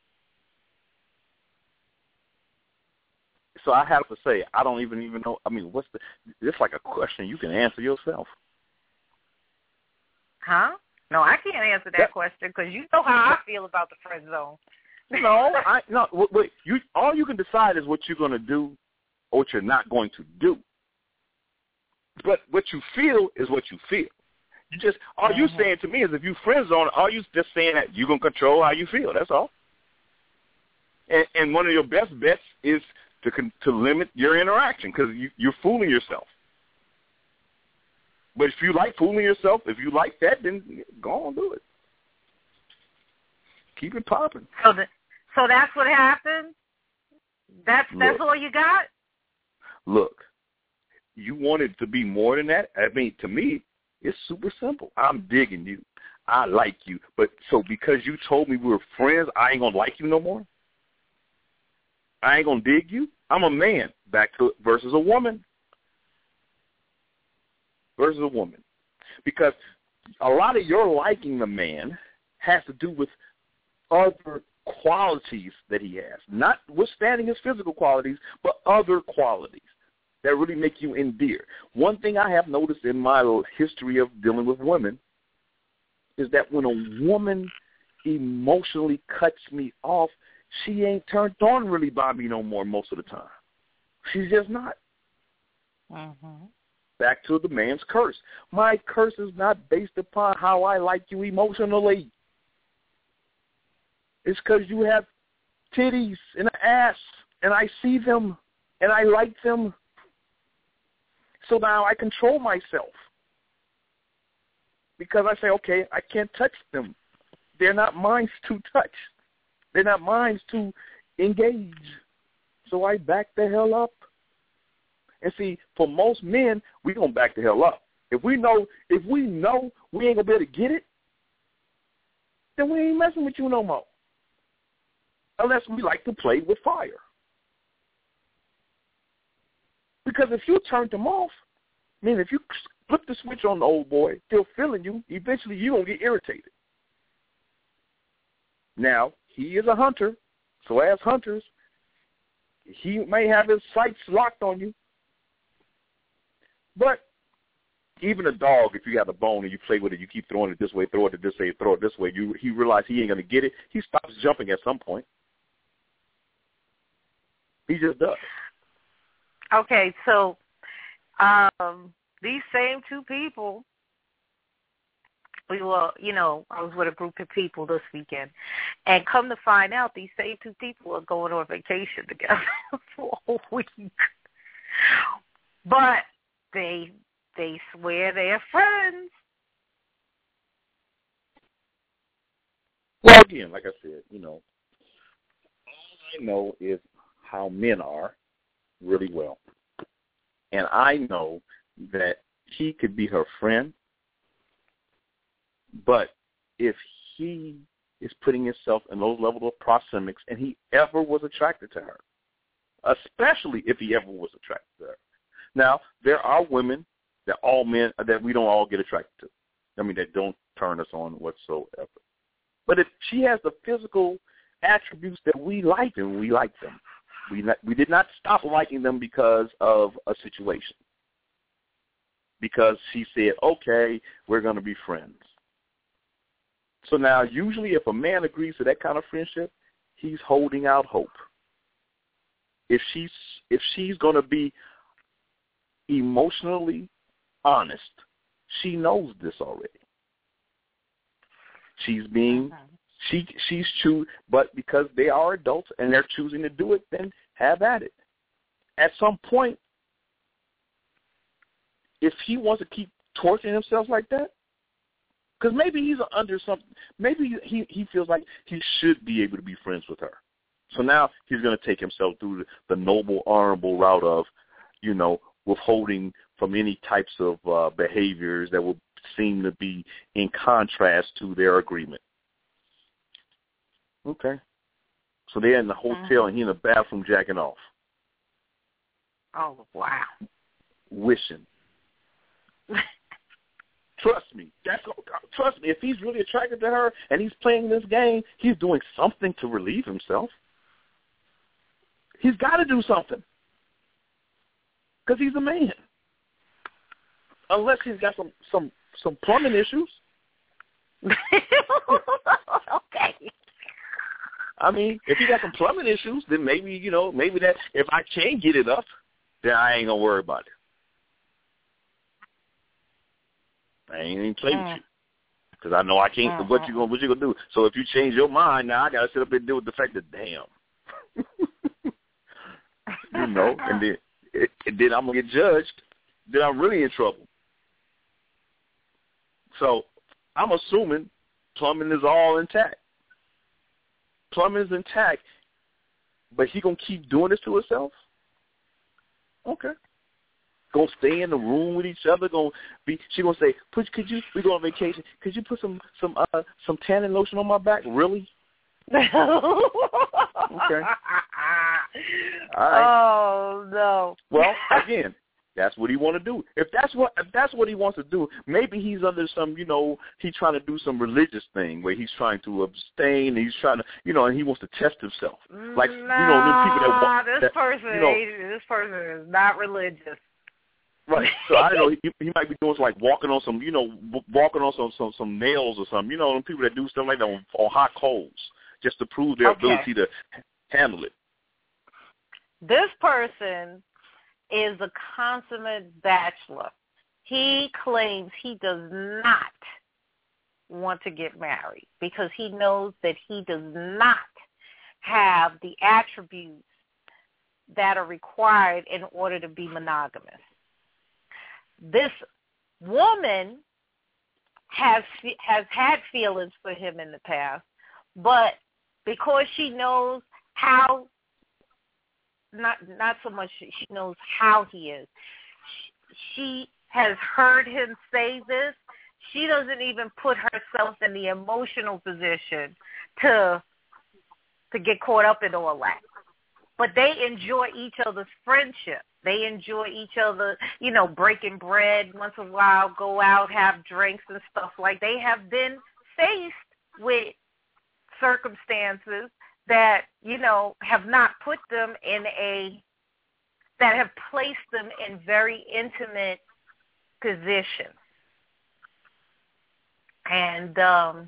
So I have to say, I don't even even know. I mean, what's the? It's like a question you can answer yourself. Huh? No, I can't answer that, that question because you know how I feel about the friend zone. No, I no. Wait, you all you can decide is what you're going to do or what you're not going to do. But what you feel is what you feel. You just all mm-hmm. you're saying to me is if you friend zone, all you just saying that you're gonna control how you feel. That's all. And, and one of your best bets is to to limit your interaction because you, you're fooling yourself. But if you like fooling yourself, if you like that, then go on do it. Keep it popping. So, the, so that's what happened. That's that's look, all you got. Look. You want it to be more than that? I mean, to me, it's super simple. I'm digging you. I like you. But so because you told me we were friends, I ain't going to like you no more? I ain't going to dig you? I'm a man. Back to it versus a woman. Versus a woman. Because a lot of your liking the man has to do with other qualities that he has. Not withstanding his physical qualities, but other qualities that really make you endear. One thing I have noticed in my history of dealing with women is that when a woman emotionally cuts me off, she ain't turned on really by me no more most of the time. She's just not. Mm-hmm. Back to the man's curse. My curse is not based upon how I like you emotionally. It's because you have titties and an ass, and I see them, and I like them. So now I control myself because I say, okay, I can't touch them. They're not mine to touch. They're not mine to engage. So I back the hell up. And see, for most men, we gonna back the hell up. If we know, if we know we ain't gonna be able to get it, then we ain't messing with you no more. Unless we like to play with fire. Because if you turned them off, I mean, if you flip the switch on the old boy, still feeling you, eventually you're going to get irritated. Now, he is a hunter, so as hunters, he may have his sights locked on you. But even a dog, if you have a bone and you play with it, you keep throwing it this way, throw it this way, throw it this way, you he realizes he ain't going to get it, he stops jumping at some point. He just does. Okay, so um, these same two people, we were, you know, I was with a group of people this weekend, and come to find out, these same two people are going on vacation together for a week. But they they swear they're friends. Well, again, like I said, you know, all I know is how men are really well. And I know that he could be her friend, but if he is putting himself in those levels of proxemics and he ever was attracted to her, especially if he ever was attracted to her. Now, there are women that all men, that we don't all get attracted to. I mean, that don't turn us on whatsoever. But if she has the physical attributes that we like, and we like them, we not, we did not stop liking them because of a situation. Because she said, okay, we're going to be friends. So now, usually if a man agrees to that kind of friendship, he's holding out hope. If she's if she's going to be emotionally honest, she knows this already. She's being mm-hmm. she she's true, but because they are adults and they're choosing to do it, then have at it. At some point, if he wants to keep torturing himself like that, because maybe he's under something, maybe he, he feels like he should be able to be friends with her. So now he's going to take himself through the, the noble, honorable route of, you know, withholding from any types of uh, behaviors that would seem to be in contrast to their agreement. Okay. So they're in the hotel mm-hmm. and he's in the bathroom jacking off. Oh, wow. Wishing. Trust me. That's trust me. If he's really attracted to her and he's playing this game, he's doing something to relieve himself. He's got to do something because he's a man. Unless he's got some some some plumbing issues. Okay. I mean, if he got some plumbing issues, then maybe you know maybe that if I can't get it up, then I ain't gonna worry about it. I ain't even play with you because I know I can't. Uh-huh. What you gonna what you gonna do? So if you change your mind, now I gotta sit up and deal with the fact that damn, you know, and then and then I'm gonna get judged. Then I'm really in trouble. So I'm assuming plumbing is all intact. Plumbing is intact, but he gonna keep doing this to himself? Okay. Gonna stay in the room with each other. Gonna be. She gonna say, "Put, could you? We go on vacation. Could you put some some uh some tanning lotion on my back? Really?" Okay. All right. Oh no. Well, again, that's what he want to do. If that's what if that's what he wants to do, maybe he's under some, you know, he's trying to do some religious thing where he's trying to abstain. And he's trying to, you know, and he wants to test himself. Like no, you know, the people that want this that, person, you know, this person is not religious. Right. So I don't know. He, he might be doing some, like walking on some, you know, walking on some some, some nails or something. You know, them people that do stuff like that on, on hot coals just to prove their okay. ability to handle it. This person is a consummate bachelor. He claims he does not want to get married because he knows that he does not have the attributes that are required in order to be monogamous. This woman has has had feelings for him in the past, but because she knows how, not not so much she knows how he is, she has heard him say this. She doesn't even put herself in the emotional position to to get caught up in all that. But they enjoy each other's friendship. They enjoy each other, you know, breaking bread once in a while, go out, have drinks and stuff like that. They have been faced with circumstances that, you know, have not put them in a, that have placed them in very intimate positions. And um,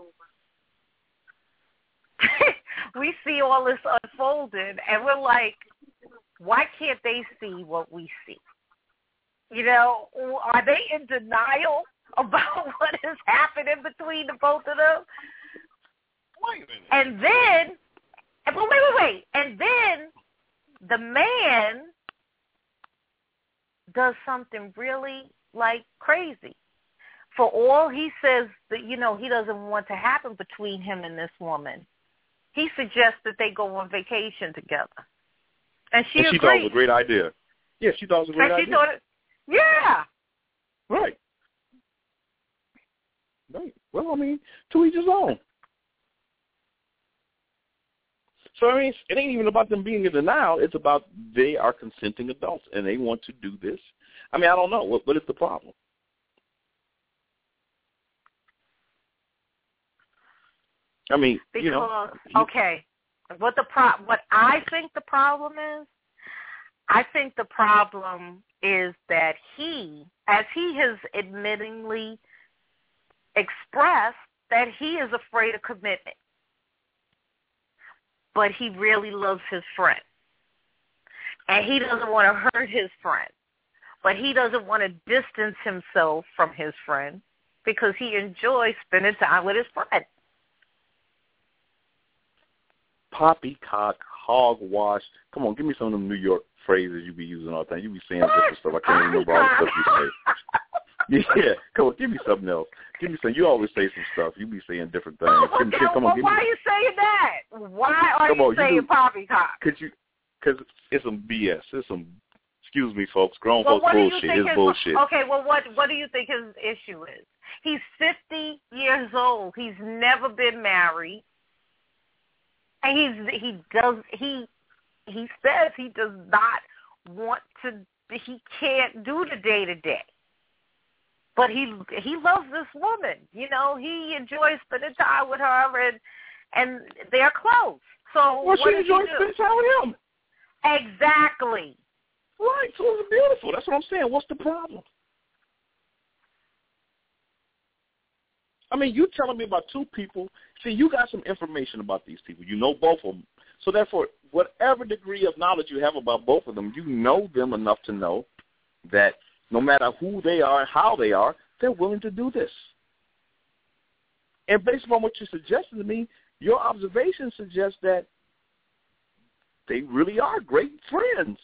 we see all this unfolded, and we're like, why can't they see what we see? You know, are they in denial about what is happening between the both of them? Wait a minute. And then, wait, wait, wait, wait. And then the man does something really, like, crazy. For all he says that, you know, he doesn't want to happen between him and this woman, he suggests that they go on vacation together. And she and she agreed. thought it was a great idea. Yeah, she thought it was a great and idea. She thought it, Yeah. Right. Right. Well, I mean, to each his own. So, I mean, it ain't even about them being in denial. It's about they are consenting adults, and they want to do this. I mean, I don't know. What, what is the problem? I mean, because, you know. He, okay, what the pro- what I think the problem is, I think the problem is that he, as he has admittingly expressed, that he is afraid of commitment. But he really loves his friend. And he doesn't want to hurt his friend. But he doesn't want to distance himself from his friend because he enjoys spending time with his friend. Poppycock, hogwash. Come on, give me some of them New York phrases you be using all the time. You be saying different stuff. I can't remember all the stuff you say. Yeah, come on, give me something else. Give me some. You always say some stuff. You be saying different things. Oh, give me, okay. come well, on, give why me. are you saying that? Why are come you on, saying you poppycock? Could you? Because it's some B S. It's some. Excuse me, folks. Grown well, folks what bullshit. Do you think it's his, bullshit. Okay, well, what what do you think his issue is? He's fifty years old. He's never been married, and he's he does he he says he does not want to. He can't do the day to day. But he he loves this woman, you know. He enjoys spending time with her, and and they're close. So well, what she enjoys spending time with him. Exactly. Right. So it's beautiful. That's what I'm saying. What's the problem? I mean, you telling me about two people. See, you got some information about these people. You know both of them. So therefore, whatever degree of knowledge you have about both of them, you know them enough to know that no matter who they are and how they are, they're willing to do this. And based upon what you're suggesting to me, your observation suggests that they really are great friends.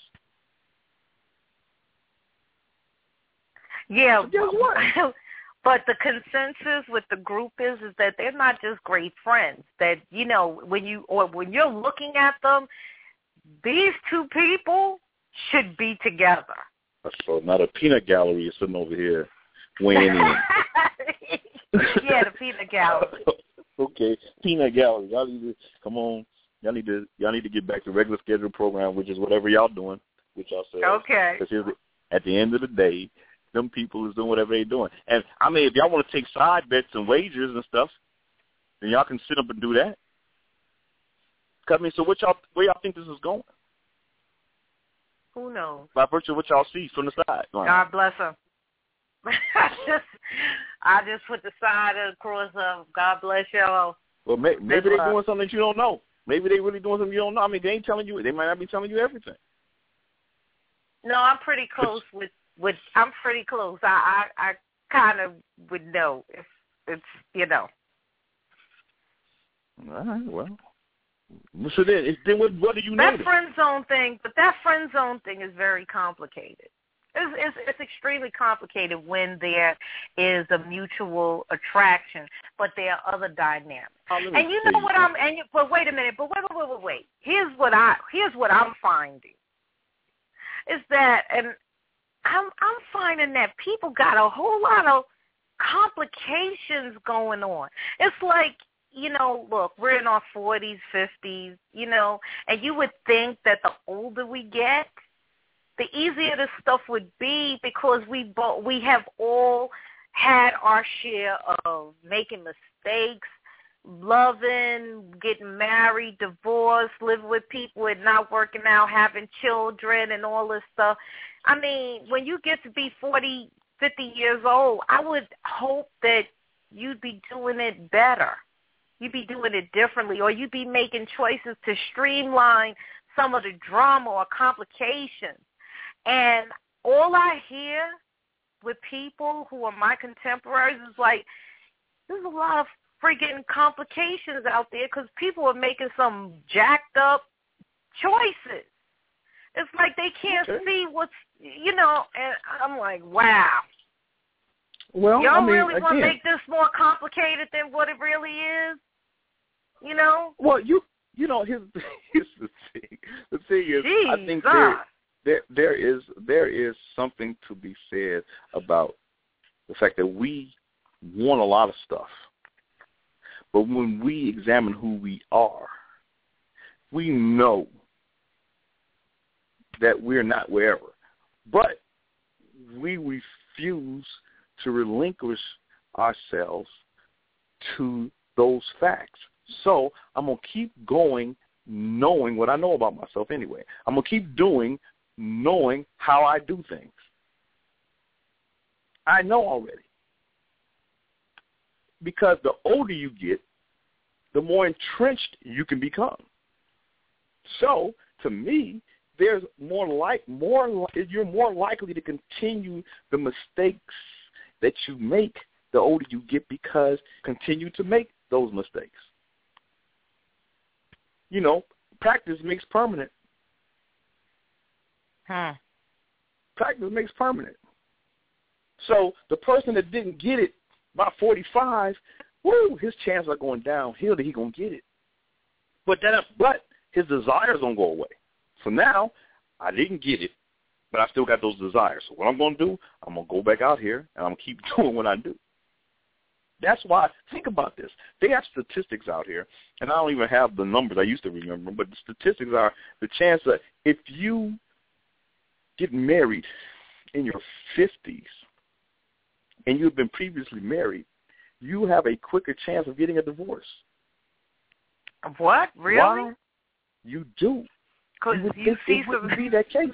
Yeah, so guess what? But the consensus with the group is is that they're not just great friends. That, you know, when you or when you're looking at them, these two people should be together. So now the peanut gallery is sitting over here weighing in. Yeah, the peanut gallery. Okay, peanut gallery. Y'all need to come on. Y'all need to y'all need to get back to regular scheduled program, which is whatever y'all doing with yourselves. Okay. Because at the end of the day, them people is doing whatever they're doing. And I mean, if y'all want to take side bets and wagers and stuff, then y'all can sit up and do that. Cause, I mean, so what y'all where y'all think this is going? Who knows? By virtue of what y'all see from the side. God bless them. I just, I just put the side across of God bless y'all. Well, may, maybe they're doing something that you don't know. Maybe they really doing something you don't know. I mean, they ain't telling you. They might not be telling you everything. No, I'm pretty close with, with. I'm pretty close. I, I, I kind of would know if it's, you know. All right. Well. So then, it's, then what, what do you know? That friend zone thing, but that friend zone thing is very complicated. It's, it's, it's extremely complicated when there is a mutual attraction, but there are other dynamics. Oh, and you know what I'm. And you, but wait a minute. But wait, wait, wait, wait, wait. Here's what I. Here's what I'm finding. Is that, and I'm I'm finding that people got a whole lot of complications going on. It's like, you know, look, we're in our forties, fifties, you know, and you would think that the older we get, the easier the stuff would be because we both, we have all had our share of making mistakes, loving, getting married, divorced, living with people and not working out, having children and all this stuff. I mean, when you get to be forty, fifty years old, I would hope that you'd be doing it better. You'd be doing it differently, or you'd be making choices to streamline some of the drama or complications. And all I hear with people who are my contemporaries is like, there's a lot of freaking complications out there because people are making some jacked up choices. It's like they can't okay. see what's, you know, and I'm like, wow. Well, Y'all I mean, really want to again, make this more complicated than what it really is? You know? Well, you you know, here's, here's the thing. The thing is, Jesus. I think there there there is there is something to be said about the fact that we want a lot of stuff, but when we examine who we are, we know that we're not wherever. But we refuse to relinquish ourselves to those facts. So I'm going to keep going knowing what I know about myself anyway. I'm going to keep doing knowing how I do things. I know already. Because the older you get, the more entrenched you can become. So, to me, there's more like more you're more likely to continue the mistakes that you make the older you get, because continue to make those mistakes. You know, practice makes permanent. Huh. Practice makes permanent. So the person that didn't get it by forty-five, woo, his chances are going downhill that he's going to get it. But that, but his desires don't go away. So now I didn't get it, but I still got those desires. So what I'm going to do, I'm going to go back out here, and I'm going to keep doing what I do. That's why, think about this. They have statistics out here, and I don't even have the numbers I used to remember, but the statistics are the chance that if you get married in your fifties and you've been previously married, you have a quicker chance of getting a divorce. What? Really? Why? You do. Because you, you see it some... wouldn't be that case.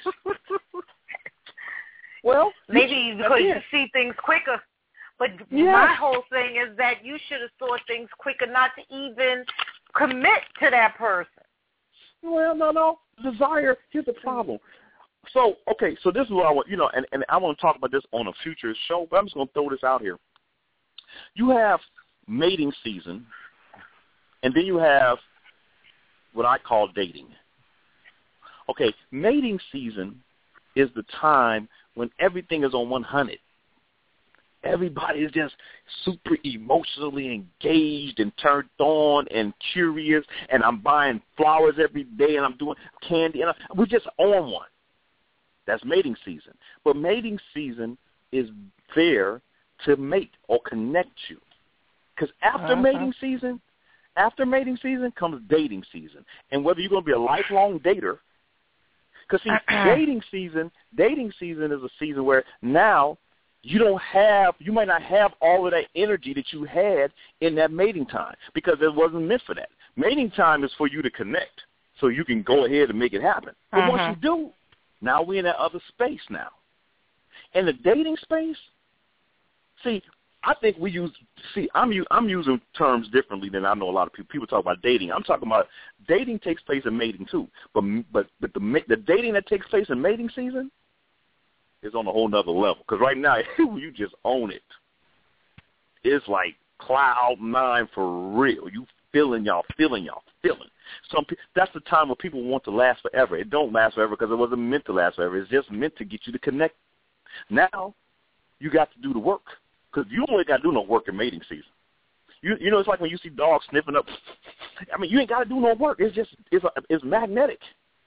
Well, maybe because again, you see things quicker. But yes. My whole thing is that you should have saw things quicker, not to even commit to that person. Well, no, no. Desire, here's the problem. So, okay, so this is what I want, you know, and, and I want to talk about this on a future show, but I'm just going to throw this out here. You have mating season, and then you have what I call dating. Okay, mating season is the time when everything is on one hundred. Everybody is just super emotionally engaged and turned on and curious, and I'm buying flowers every day, and I'm doing candy, and I, we're just on one. That's mating season. But mating season is there to mate or connect you. Because after uh-huh. mating season, after mating season comes dating season. And whether you're going to be a lifelong dater, because see, dating season, dating season is a season where now you don't have, you might not have all of that energy that you had in that mating time because it wasn't meant for that. Mating time is for you to connect so you can go ahead and make it happen. But uh-huh. once you do, now we're in that other space now. In the dating space, see, I think we use, see, I'm I'm using terms differently than I know a lot of people. People talk about dating. I'm talking about dating takes place in mating too. But but, but the, the dating that takes place in mating season is on a whole nother level. Because right now, you just own it. It's like cloud nine for real. You feeling y'all, feeling y'all, feeling. Some that's the time where people want to last forever. It don't last forever because it wasn't meant to last forever. It's just meant to get you to connect. Now, you got to do the work because you don't got to do no work in mating season. You you know, it's like when you see dogs sniffing up. I mean, you ain't got to do no work. It's just it's a, it's magnetic.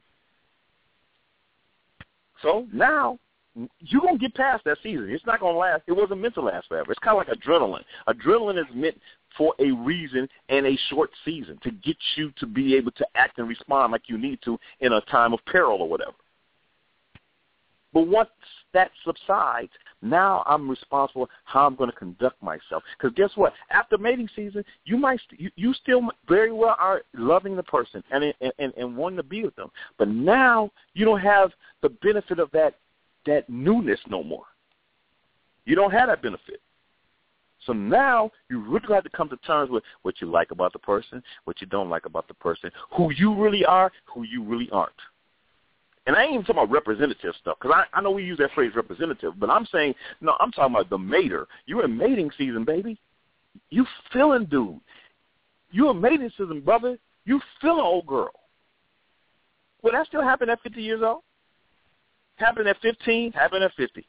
So now you're going to get past that season. It's not going to last. It wasn't meant to last forever. It's kind of like adrenaline. Adrenaline is meant for a reason and a short season to get you to be able to act and respond like you need to in a time of peril or whatever. But once that subsides, now I'm responsible for how I'm going to conduct myself. Because guess what? After mating season, you might you, you still very well are loving the person and, and and wanting to be with them. But now you don't have the benefit of that that newness no more. You don't have that benefit. So now you really have to come to terms with what you like about the person, what you don't like about the person, who you really are, who you really aren't. And I ain't even talking about representative stuff, because I, I know we use that phrase representative, but I'm saying, no, I'm talking about the mater. You're in mating season, baby. You feeling dude. You're in mating season, brother. You feeling old girl. Will that still happen at fifty years old? Happen at fifteen, happen at fifty.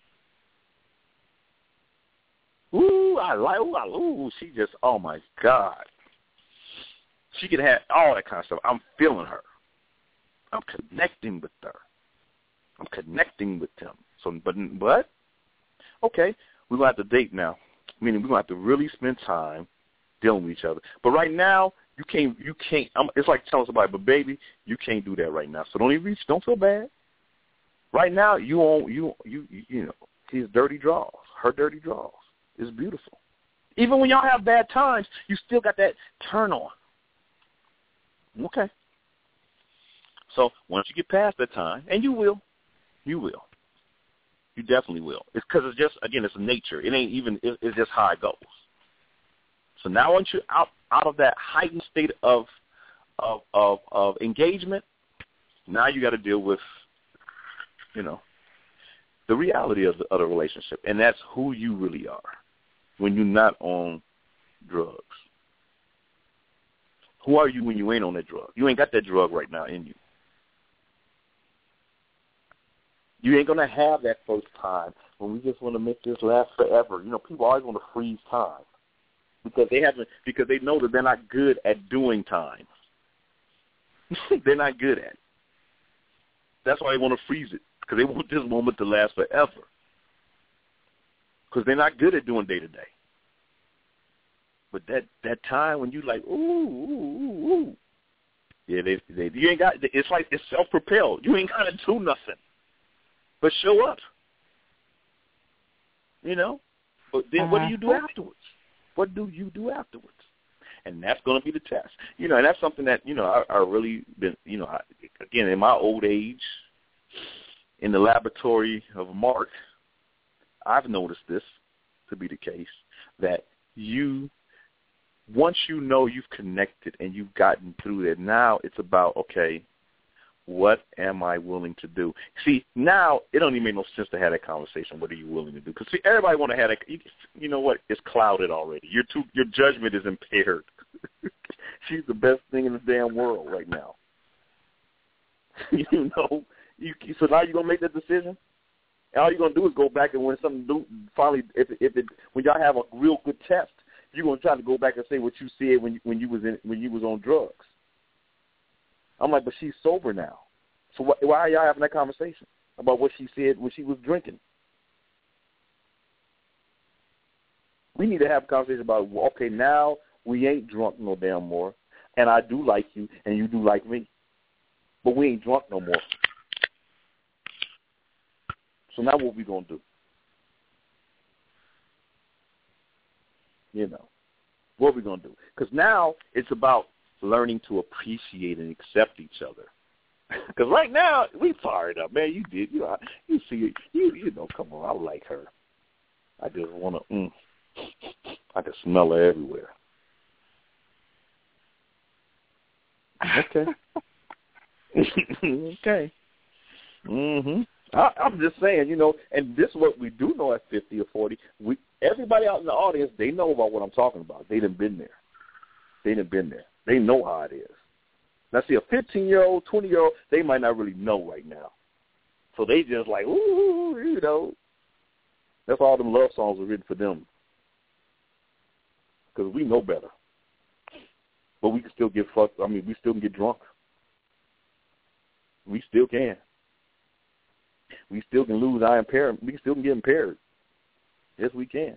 Ooh, I like, ooh, I, ooh, she just, oh, my God. She can have all that kind of stuff. I'm feeling her. I'm connecting with her. I'm connecting with them. So, but, but, okay, we're going to have to date now, meaning we're going to have to really spend time dealing with each other. But right now, you can't, you can't, I'm, it's like telling somebody, but baby, you can't do that right now. So don't even reach, don't feel bad. Right now, you own, you, you, you know, his dirty draws, her dirty draws. It's beautiful. Even when y'all have bad times, you still got that turn on. Okay. So once you get past that time, and you will, you will. You definitely will. It's because it's just, again, it's nature. It ain't even, it, it's just how it goes. So now once you're out, out of that heightened state of, of, of, of engagement, now you got to deal with, you know, the reality of the, of the relationship. And that's who you really are when you're not on drugs. Who are you when you ain't on that drug? You ain't got that drug right now in you. You ain't going to have that first time when we just want to make this last forever. You know, people always want to freeze time because they haven't, because they know that they're not good at doing time. They're not good at it. That's why they want to freeze it, because they want this moment to last forever. Because they're not good at doing day to day. But that, that time when you like, ooh, ooh, ooh, ooh. Yeah, they, they, you ain't got, it's like it's self-propelled. You ain't got to do nothing but show up. You know? But then uh-huh. What do you do afterwards? What do you do afterwards? And that's going to be the test. You know, and that's something that, you know, I, I really been, you know, I, again, in my old age, in the laboratory of Mark, I've noticed this to be the case, that you, once you know you've connected and you've gotten through that, now it's about, okay, what am I willing to do? See, now it don't even make no sense to have that conversation. What are you willing to do? Because see, everybody want to have that. You, you know what? It's clouded already. Your too, your judgment is impaired. She's the best thing in the damn world right now. You know. You, so now you're gonna make that decision. And all you're gonna do is go back and when something do finally, if if it when y'all have a real good test, you're gonna try to go back and say what you said when you, when you was in when you was on drugs. I'm like, but she's sober now. So wh- why are y'all having that conversation about what she said when she was drinking? We need to have a conversation about, okay, now we ain't drunk no damn more, and I do like you, and you do like me, but we ain't drunk no more. So now what we gonna do? You know, what we gonna do? Because now it's about learning to appreciate and accept each other. Because right now we fired up, man. You did, you know, you see it, you you know. Come on, I like her. I just want to. Mm, I can smell her everywhere. Okay. Okay. Mhm. I, I'm just saying, you know, and this is what we do know at fifty or forty. We everybody out in the audience, they know about what I'm talking about. They done been there. They done been there. They know how it is. Now, see, a fifteen-year-old, twenty-year-old, they might not really know right now. So they just like, ooh, you know. That's all them love songs are written for them. Because we know better. But we can still get fucked. I mean, we still can get drunk. We still can. We still can lose our impairment. We still can get impaired. Yes, we can.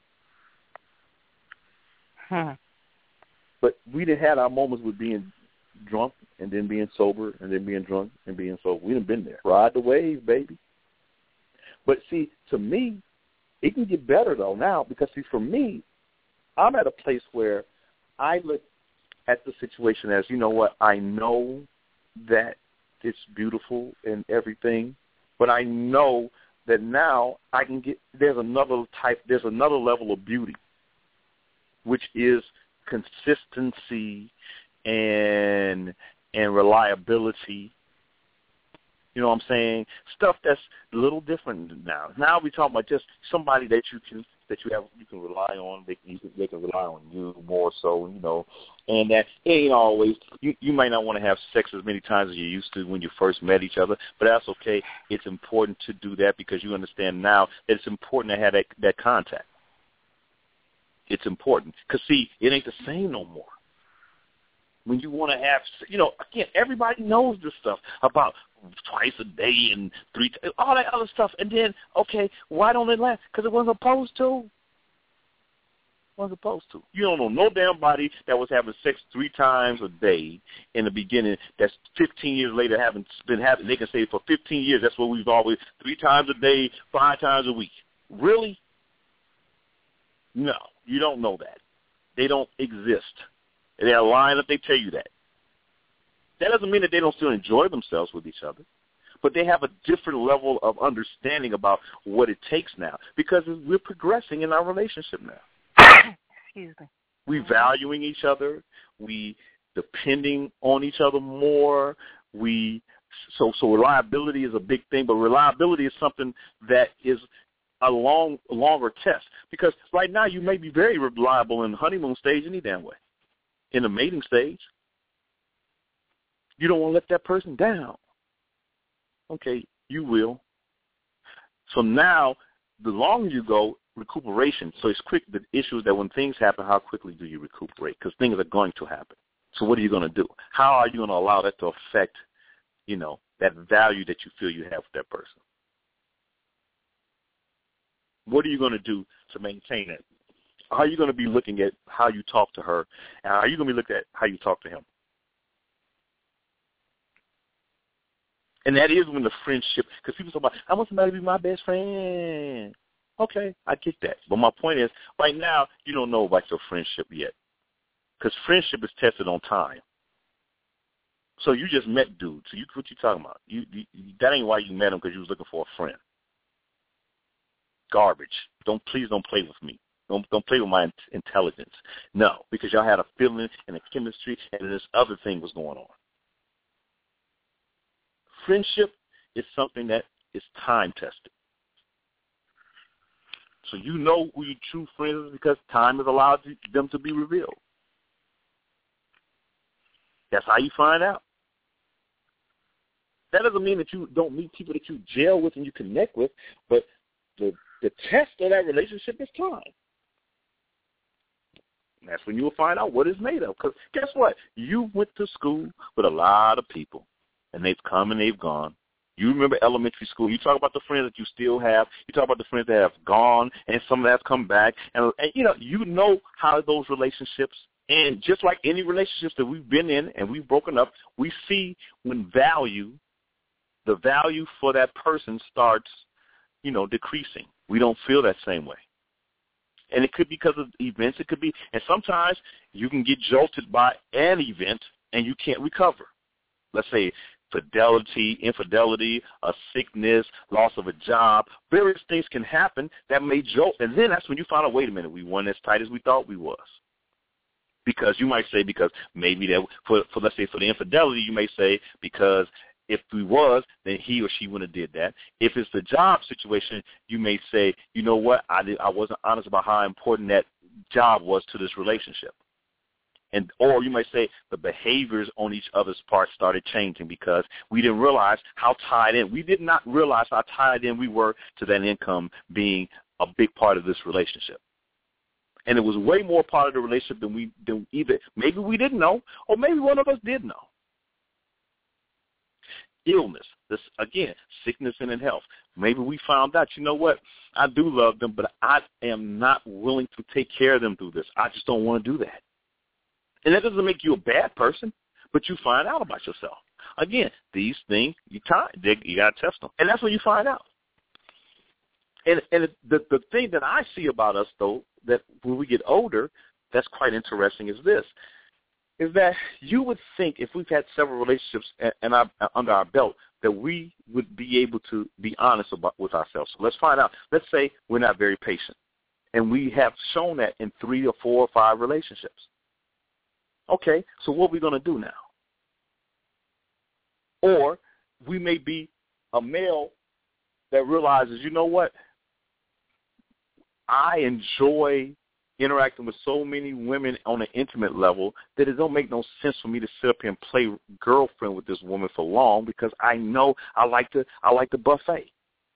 Huh. But we didn't have our moments with being drunk and then being sober and then being drunk and being sober. We done been there. Ride the wave, baby. But see, to me, it can get better, though, now, because, see, for me, I'm at a place where I look at the situation as, you know what, I know that it's beautiful and everything, but I know that now I can get, there's another type, there's another level of beauty, which is consistency and and reliability. You know what I'm saying? Stuff that's a little different now. Now we're talking about just somebody that you can that you have you can rely on. They can, they can rely on you more so, you know. And that it ain't always you. You might not want to have sex as many times as you used to when you first met each other, but that's okay. It's important to do that because you understand now that it's important to have that that contact. It's important because see, it ain't the same no more. When you want to have, you know, again, everybody knows this stuff about twice a day and three, all that other stuff. And then, okay, why don't it last? Because it wasn't supposed to. Wasn't supposed to. You don't know no damn body that was having sex three times a day in the beginning that's fifteen years later haven't been having. They can say for fifteen years that's what we've always, three times a day, five times a week. Really? No, you don't know that. They don't exist. They're lying if they tell you that. That doesn't mean that they don't still enjoy themselves with each other, but they have a different level of understanding about what it takes now because we're progressing in our relationship now. Excuse me. We valuing each other. We depending on each other more. We so so reliability is a big thing, but reliability is something that is a long longer test because right now you may be very reliable in the honeymoon stage any damn way. In the mating stage, you don't want to let that person down. Okay, you will. So now, the longer you go, recuperation. So it's quick. The issue is that when things happen, how quickly do you recuperate? Because things are going to happen. So what are you going to do? How are you going to allow that to affect, you know, that value that you feel you have with that person? What are you going to do to maintain it? Are you going to be looking at how you talk to her? And are you going to be looking at how you talk to him? And that is when the friendship, because people talk about, I want somebody to be my best friend. Okay, I get that. But my point is, right now, you don't know about your friendship yet. Because friendship is tested on time. So you just met dude. So you, what you talking about? You, you that ain't why you met him, because you was looking for a friend. Garbage. Don't please don't play with me. Don't don't play with my intelligence. No, because y'all had a feeling and a chemistry, and this other thing was going on. Friendship is something that is time tested. So you know who your true friends is because time has allowed them to be revealed. That's how you find out. That doesn't mean that you don't meet people that you gel with and you connect with, but the the test of that relationship is time. And that's when you will find out what it's made of. Because guess what? You went to school with a lot of people, and they've come and they've gone. You remember elementary school. You talk about the friends that you still have. You talk about the friends that have gone, and some that have come back. And, and you know, you know how those relationships, and just like any relationships that we've been in and we've broken up, we see when value, the value for that person starts, you know, decreasing. We don't feel that same way. And it could be because of events. It could be, and sometimes you can get jolted by an event and you can't recover. Let's say fidelity, infidelity, a sickness, loss of a job. Various things can happen that may jolt. And then that's when you find out, wait a minute, we weren't as tight as we thought we was. Because you might say, because maybe that, for, for let's say for the infidelity, you may say, because if we was, then he or she wouldn't have did that. If it's the job situation, you may say, you know what, I did, I wasn't honest about how important that job was to this relationship. And or you might say the behaviors on each other's part started changing because we didn't realize how tied in. We did not realize how tied in we were to that income being a big part of this relationship. And it was way more part of the relationship than we than either maybe we didn't know, or maybe one of us did know. Illness, this again, sickness and in health. Maybe we found out, you know what, I do love them, but I am not willing to take care of them through this. I just don't want to do that. And that doesn't make you a bad person, but you find out about yourself. Again, these things, you time, they, you got to test them. And that's when you find out. And and the the thing that I see about us, though, that when we get older, that's quite interesting is this, is that you would think if we've had several relationships and, and our, under our belt, that we would be able to be honest about with ourselves. So let's find out. Let's say we're not very patient, and we have shown that in three or four or five relationships. Okay, so what are we going to do now? Or we may be a male that realizes, you know what, I enjoy interacting with so many women on an intimate level that it don't make no sense for me to sit up here and play girlfriend with this woman for long because I know I like to I like the buffet.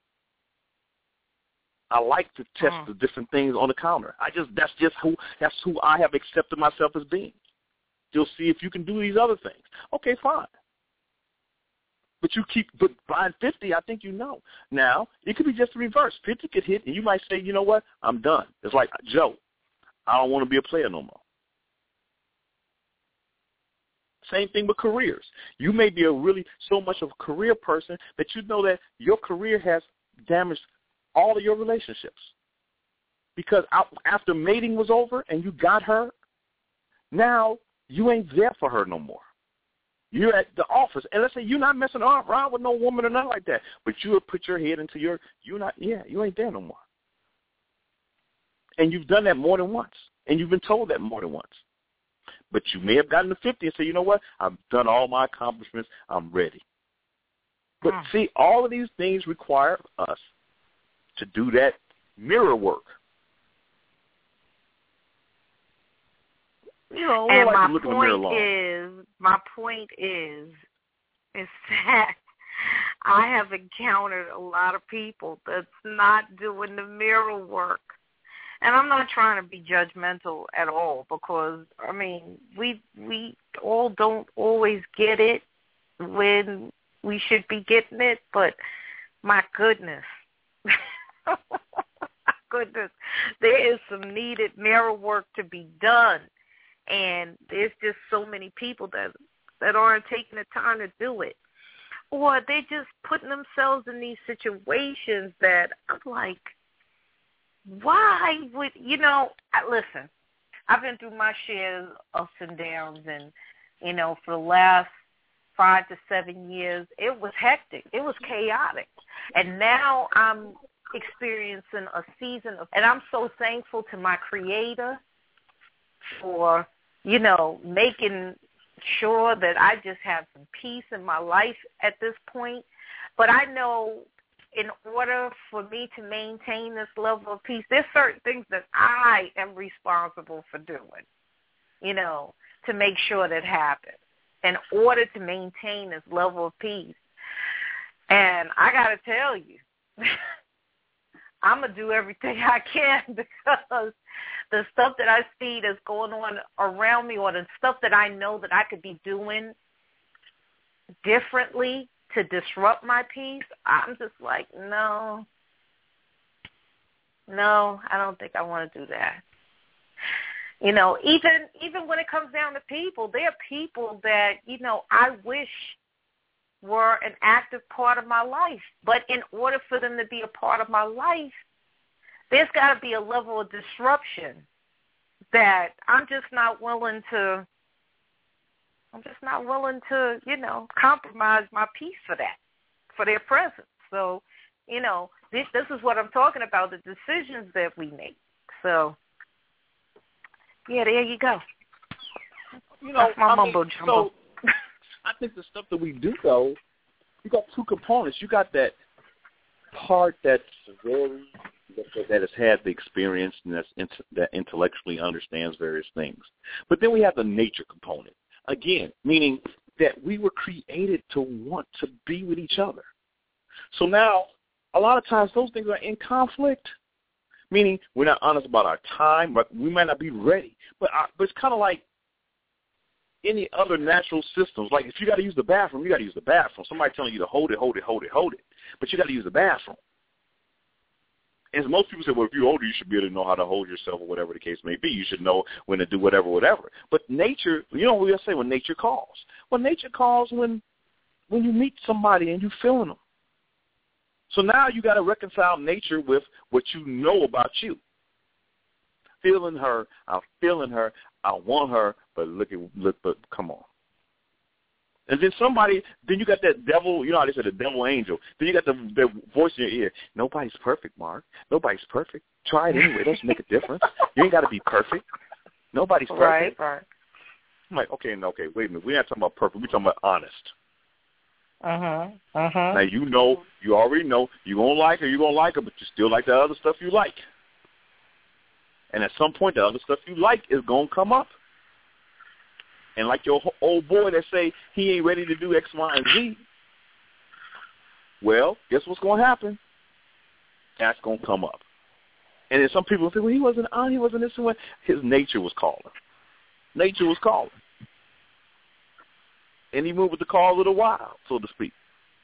I like to test mm. the different things on the counter. I just that's just who that's who I have accepted myself as being. You'll see if you can do these other things. Okay, fine. But you keep but buying fifty, I think you know. Now, it could be just the reverse. fifty could hit, and you might say, you know what, I'm done. It's like, Joe, I don't want to be a player no more. Same thing with careers. You may be a really so much of a career person that you know that your career has damaged all of your relationships. Because after mating was over and you got her, now you ain't there for her no more. You're at the office, and let's say you're not messing around with no woman or nothing like that, but you would put your head into your, you're not, yeah, you ain't there no more. And you've done that more than once, and you've been told that more than once. But you may have gotten to fifty and say, you know what, I've done all my accomplishments, I'm ready. But hmm. see, all of these things require us to do that mirror work. You know, and like my to look point in the mirror is, my point is, is that I have encountered a lot of people that's not doing the mirror work. And I'm not trying to be judgmental at all because, I mean, we we all don't always get it when we should be getting it, but my goodness, my goodness, there is some needed mirror work to be done. And there's just so many people that that aren't taking the time to do it. Or they're just putting themselves in these situations that I'm like, why would, you know, listen, I've been through my share of ups and downs, and, you know, for the last five to seven years, it was hectic. It was chaotic. And now I'm experiencing a season of, and I'm so thankful to my Creator for, you know, making sure that I just have some peace in my life at this point. But I know in order for me to maintain this level of peace, there's certain things that I am responsible for doing, you know, to make sure that happens in order to maintain this level of peace. And I got to tell you, I'm going to do everything I can because the stuff that I see that's going on around me or the stuff that I know that I could be doing differently to disrupt my peace, I'm just like, no, no, I don't think I want to do that. You know, even even when it comes down to people, there are people that, you know, I wish were an active part of my life. But in order for them to be a part of my life, there's got to be a level of disruption that I'm just not willing to, I'm just not willing to, you know, compromise my peace for that, for their presence. So, you know, this this is what I'm talking about, the decisions that we make. So, yeah, there you go. You know, That's my I mumbo mean, jumbo. So I think the stuff that we do, though, you got two components. You got that part that's very, that has had the experience and that's int- that intellectually understands various things. But then we have the nature component. Again, meaning that we were created to want to be with each other. So now, a lot of times those things are in conflict, meaning we're not honest about our time, but we might not be ready. But, our, but it's kind of like any other natural systems. Like if you got to use the bathroom, you got to use the bathroom. Somebody telling you to hold it, hold it, hold it, hold it. But you got to use the bathroom. And most people say, well, if you're older, you should be able to know how to hold yourself or whatever the case may be. You should know when to do whatever, whatever. But nature, you know what we say when nature calls? Well, nature calls when when you meet somebody and you're feeling them. So now you got to reconcile nature with what you know about you. Feeling her, I'm feeling her, I want her, but look at look, but come on. And then somebody, then you got that devil, you know how they say the devil angel. Then you got the, the voice in your ear. Nobody's perfect, Mark. Nobody's perfect. Try it anyway. It doesn't make a difference. You ain't got to be perfect. Nobody's perfect. Right, right. I'm like, okay, no, okay, wait a minute. We're not talking about perfect. We're talking about honest. Uh-huh, uh-huh. Now, you know, you already know you're going to like her, you're going to like her, but you still like the other stuff you like. And at some point, the other stuff you like is going to come up. And like your old boy that say he ain't ready to do X, Y, and Z, well, guess what's going to happen? That's going to come up. And then some people say, well, he wasn't on, he wasn't this way. His nature was calling. Nature was calling. And he moved with the call of the wild, so to speak.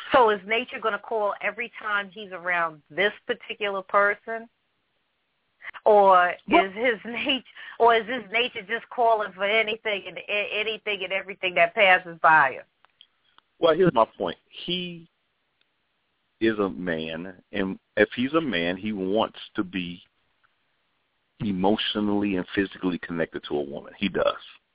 So is nature going to call every time he's around this particular person? Or What? is his nature, or is his nature just calling for anything and anything and everything that passes by him? Well, here's my point. He is a man, and if he's a man, he wants to be emotionally and physically connected to a woman. He does.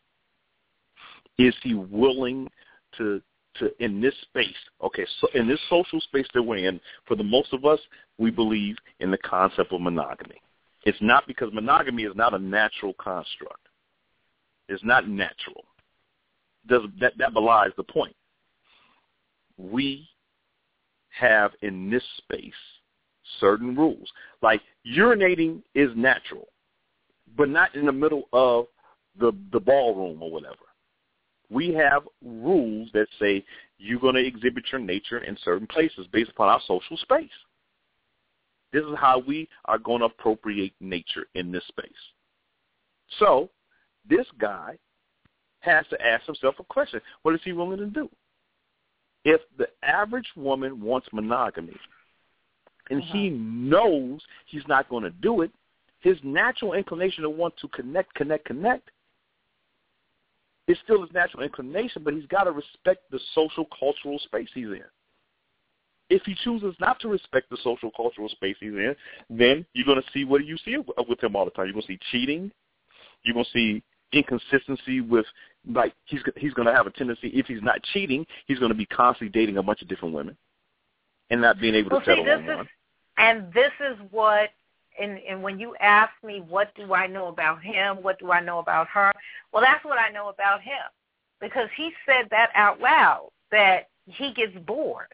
Is he willing to, to in this space, okay, so in this social space that we're in, for the most of us, we believe in the concept of monogamy. It's not because monogamy is not a natural construct. It's not natural. Does, that, that belies the point. We have in this space certain rules. Like urinating is natural, but not in the middle of the, the ballroom or whatever. We have rules that say you're going to exhibit your nature in certain places based upon our social space. This is how we are going to appropriate nature in this space. So this guy has to ask himself a question. What is he willing to do? If the average woman wants monogamy and uh-huh. he knows he's not going to do it, his natural inclination to want to connect, connect, connect is still his natural inclination, but he's got to respect the social, cultural space he's in. If he chooses not to respect the social, cultural space he's in, then you're going to see what you see with him all the time. You're going to see cheating. You're going to see inconsistency with, like, he's he's going to have a tendency, if he's not cheating, he's going to be constantly dating a bunch of different women and not being able well, to settle see, this on is, one. And this is what, and, and when you ask me, what do I know about him, what do I know about her, well, that's what I know about him, because he said that out loud, that he gets bored.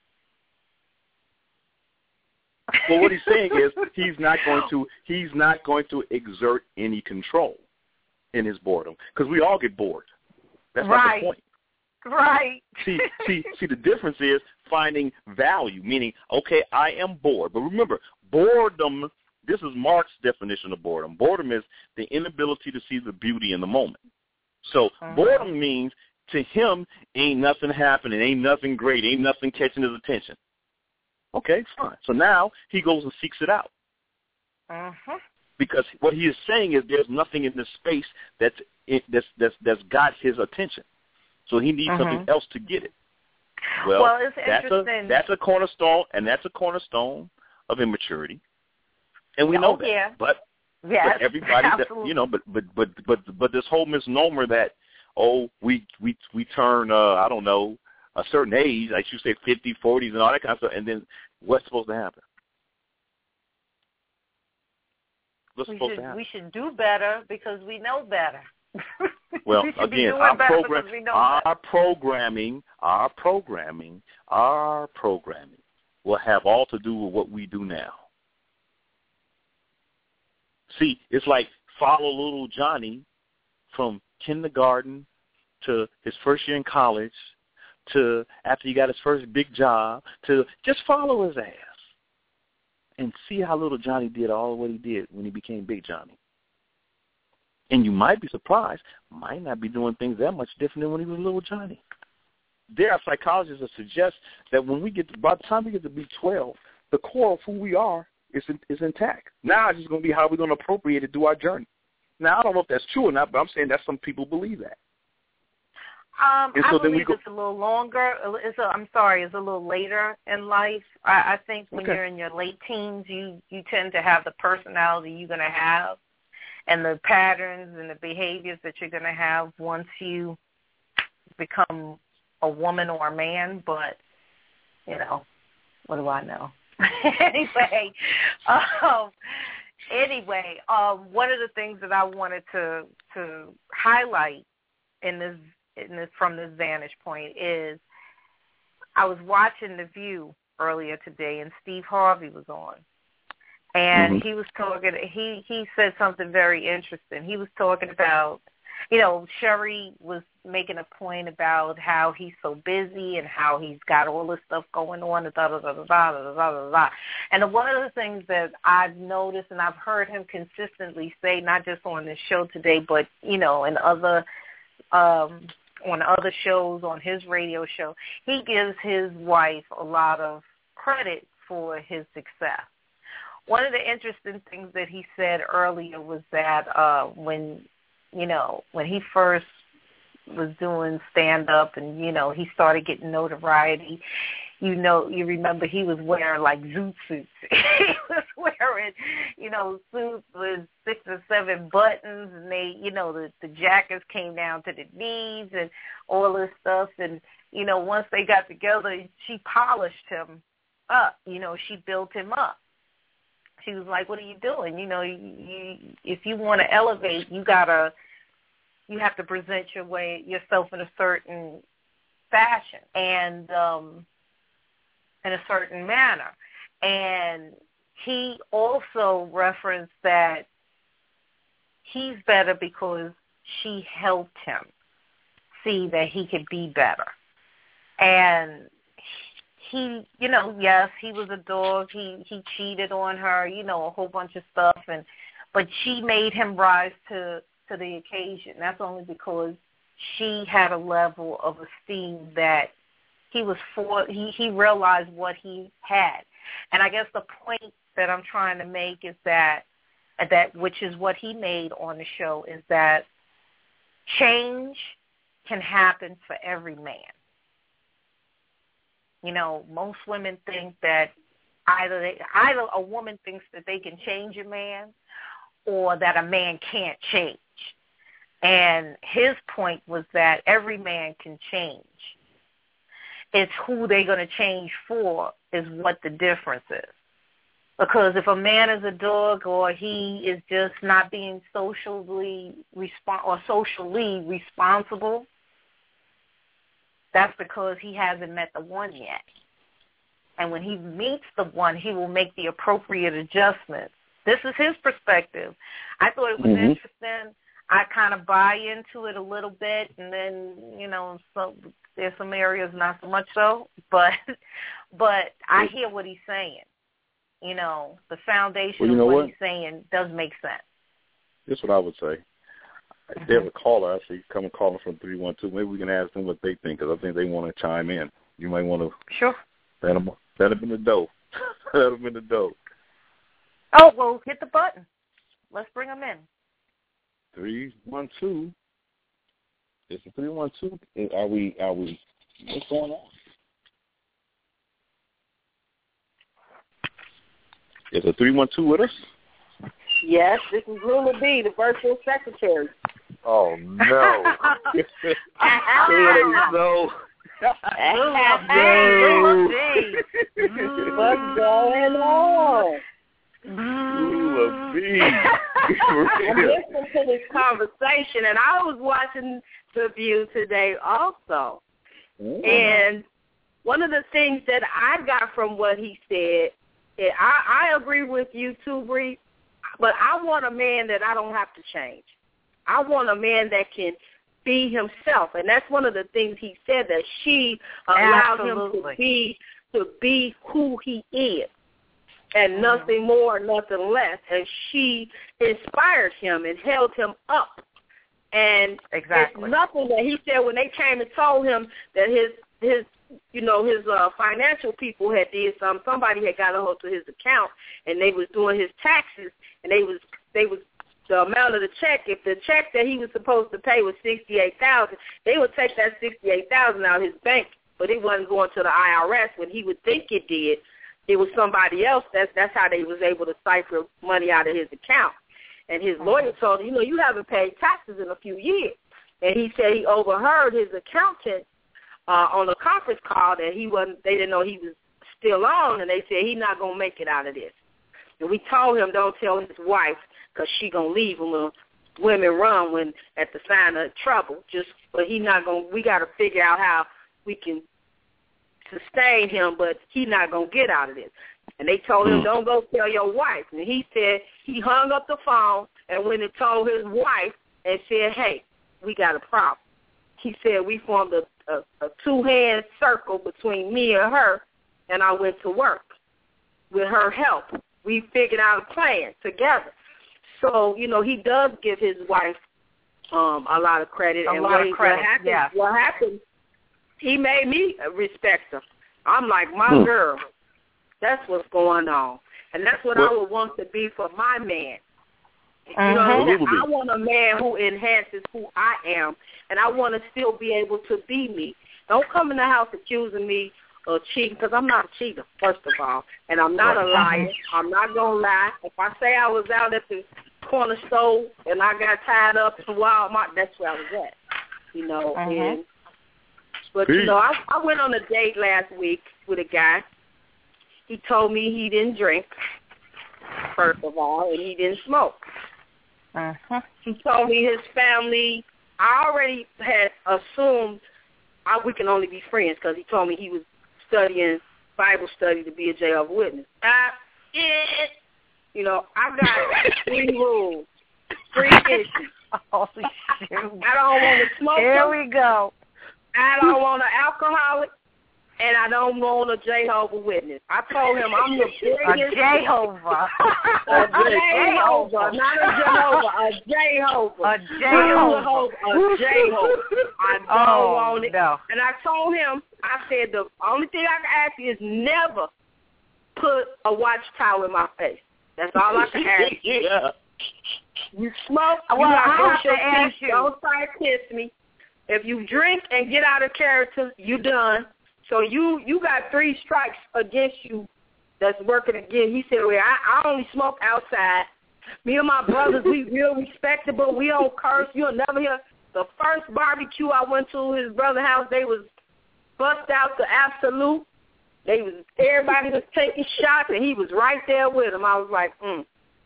Well, what he's saying is he's not going to he's not going to exert any control in his boredom, because we all get bored. That's right. not the point. Right. see, see, see. The difference is finding value, meaning, okay, I am bored. But remember, boredom. This is Mark's definition of boredom. Boredom is the inability to see the beauty in the moment. So uh-huh. boredom means to him, ain't nothing happening, ain't nothing great, ain't nothing catching his attention. Okay, fine. So now he goes and seeks it out. Uh-huh. Because what he is saying is there's nothing in this space that's that's that's, that's got his attention. So he needs uh-huh. something else to get it. Well, well it's that's interesting. a that's a cornerstone, and that's a cornerstone of immaturity. And we oh, know that. Yeah. But, yes, but everybody, that, you know, but but but but but this whole misnomer that oh we we we turn uh, I don't know. a certain age, like you say, fifty, forties, and all that kind of stuff, and then what's supposed to happen? What's we supposed should, to happen? We should do better because we know better. Well, we again, our, program, we our programming, our programming, our programming will have all to do with what we do now. See, it's like follow little Johnny from kindergarten to his first year in college, to after he got his first big job, to just follow his ass and see how little Johnny did all of what he did when he became Big Johnny. And you might be surprised, might not be doing things that much different than when he was little Johnny. There are psychologists that suggest that when we get to, by the time we get to be twelve, the core of who we are is in, is intact. Now it's just going to be how we're going to appropriate it through our journey. Now, I don't know if that's true or not, but I'm saying that some people believe that. Um, and so I then believe we go, it's a little longer. It's a, I'm sorry, it's a little later in life. I, I think when okay. you're in your late teens, you, you tend to have the personality you're going to have and the patterns and the behaviors that you're going to have once you become a woman or a man. But, you know, what do I know? anyway, um, anyway, um, one of the things that I wanted to to highlight in this In this, from this vantage point is I was watching The View earlier today, and Steve Harvey was on, and mm-hmm. he was talking. He he said something very interesting. He was talking about, you know, Sherry was making a point about how he's so busy and how he's got all this stuff going on, and da da da da da da da da da. And one of the things that I've noticed and I've heard him consistently say, not just on this show today, but you know, in other. Um, on other shows, on his radio show, he gives his wife a lot of credit for his success. One of the interesting things that he said earlier was that uh, when, you know, when he first was doing stand-up and, you know, he started getting notoriety, you know, you remember he was wearing, like, zoot suits. He was wearing, you know, suits with six or seven buttons, and they, you know, the, the jackets came down to the knees and all this stuff. And, you know, once they got together, she polished him up. You know, she built him up. She was like, what are you doing? You know, you, you, if you want to elevate, you got to, you have to present your way, yourself in a certain fashion and um, in a certain manner. And he also referenced that he's better because she helped him see that he could be better. And he, you know, yes, he was a dog. He he cheated on her, you know, a whole bunch of stuff, and but she made him rise to, to the occasion. That's only because she had a level of esteem that he was for. He he realized what he had, and I guess the point that I'm trying to make is that that which is what he made on the show is that change can happen for every man. You know, most women think that either they, either a woman thinks that they can change a man or that a man can't change. And his point was that every man can change. It's who they're going to change for is what the difference is. Because if a man is a dog or he is just not being socially respon- or socially responsible, that's because he hasn't met the one yet. And when he meets the one, he will make the appropriate adjustments. This is his perspective. I thought it was mm-hmm. interesting. I kind of buy into it a little bit, and then, you know, so there's some areas not so much so. But but I hear what he's saying. You know, the foundation well, you know of what, what he's saying does make sense. That's what I would say. If there's a caller, I see come and calling from three one two. Maybe we can ask them what they think, because I think they want to chime in. You might want to sure let them, let them in the dough. Let them in the dough. Oh, well, hit the button. Let's bring them in. three one two. It's a three one two. Are we, are we, what's going on? Is a three one two with us? Yes, this is Lula B, the virtual secretary. Oh, no. no. Lula B. What's going on? Lula B. I'm listening to this conversation, and I was watching The View today also. Mm. And one of the things that I got from what he said, I, I agree with you too, Bree, but I want a man that I don't have to change. I want a man that can be himself, and that's one of the things he said, that she allowed Absolutely. him to be to be who he is, and mm-hmm. nothing more, nothing less. And she inspired him and held him up. And exactly. it's nothing that he said when they came and told him that his his you know his uh, financial people had did something. Somebody had got a hold of his account, and they was doing his taxes, and they was they was. the amount of the check, if the check that he was supposed to pay was sixty-eight thousand dollars, they would take that sixty-eight thousand dollars out of his bank, but it wasn't going to the I R S when he would think it did. It was somebody else. That's, that's how they was able to cipher money out of his account. And his lawyer told him, you know, you haven't paid taxes in a few years. And he said he overheard his accountant uh, on a conference call that he wasn't, they didn't know he was still on, and they said he's not going to make it out of this. And we told him don't tell his wife, because she going to leave him when women run when at the sign of trouble. Just, but he not going to, we got to figure out how we can sustain him, but he not going to get out of this. And they told him, don't go tell your wife. And he said he hung up the phone and went and told his wife and said, hey, we got a problem. He said we formed a, a, a two-hand circle between me and her, and I went to work with her help. We figured out a plan together. So, you know, he does give his wife um, a lot of credit. A and lot what, of credit, what happened, yeah. What happened, he made me respect her. I'm like, my Hmm. girl. That's what's going on. And that's what Well, I would want to be for my man. You Mhm. know, what I'm saying? Absolutely. I want a man who enhances who I am, and I want to still be able to be me. Don't come in the house accusing me of cheating, because I'm not a cheater, first of all, and I'm not a liar. I'm not going to lie. If I say I was out at the corner store and I got tied up in Walmart, that's where I was at, you know. Mhm. And But, you know, I, I went on a date last week with a guy. He told me he didn't drink, first of all, and he didn't smoke. Uh-huh. He told me his family, I already had assumed I, we can only be friends because he told me he was studying Bible study to be a Jehovah's Witness. I, it, you know, I got three rules, three issues. Oh, shoot. I don't want to smoke. Here them. we go. I don't want an alcoholic, and I don't want a Jehovah's Witness. I told him I'm the A biggest. Jehovah. A Jehovah, not a Jehovah, a Jehovah. A Jehovah. A Jehovah. I don't Oh, want it. no. And I told him, I said, the only thing I can ask you is never put a watch towel in my face. That's all I can ask you. Yeah. You smoke, Well, you I got to have brush your to ask teeth. you. Don't try to kiss me. If you drink and get out of character, you done. So you you got three strikes against you that's working again. He said, well, I, I only smoke outside. Me and my brothers, we real respectable. We don't curse. You'll never hear. The first barbecue I went to his brother's house, they was bust out the absolute. They was everybody was taking shots, and he was right there with them. I was like, mm.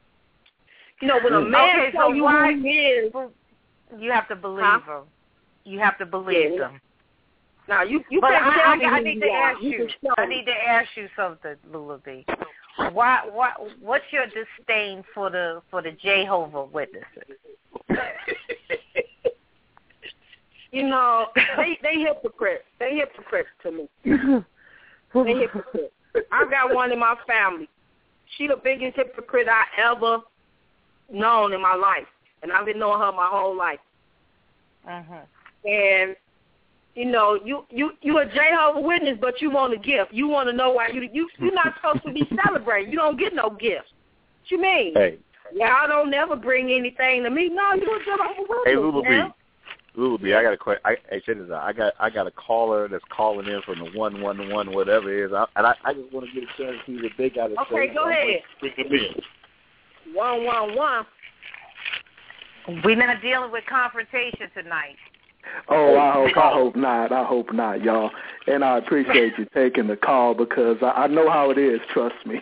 You know, when a man Okay, tell so you why- who he is, You have to believe Huh? him. You have to believe Yeah. them. now you you But can't I, tell I, me I who need you to are. ask You you. can show I me. need to ask you something, Lula B. Why? Why? What's your disdain for the for the Jehovah's Witnesses? You know, they they hypocrites. They hypocrites to me. They hypocrites. I got one in my family. She the biggest hypocrite I ever known in my life, and I've been knowing her my whole life. Mhm. And you know, you you you a Jehovah's Witness, but you want a gift. You want to know why you you you're not supposed to be celebrating. You don't get no gifts. What you mean? Hey, Y'all don't never bring anything to me. No, you a Jehovah's Witness. hey, Lulu B. man. Lulu B, I got a question. I, hey, check this out. I got I got a caller that's calling in from the one one one whatever it is, I, and I, I just want to get a chance to see what they got to say. Okay, go So I'm ahead. gonna stick them in. One one one. We're not dealing with confrontation tonight. Oh, I hope I hope not. I hope not, y'all. And I appreciate you taking the call because I, I know how it is. Trust me.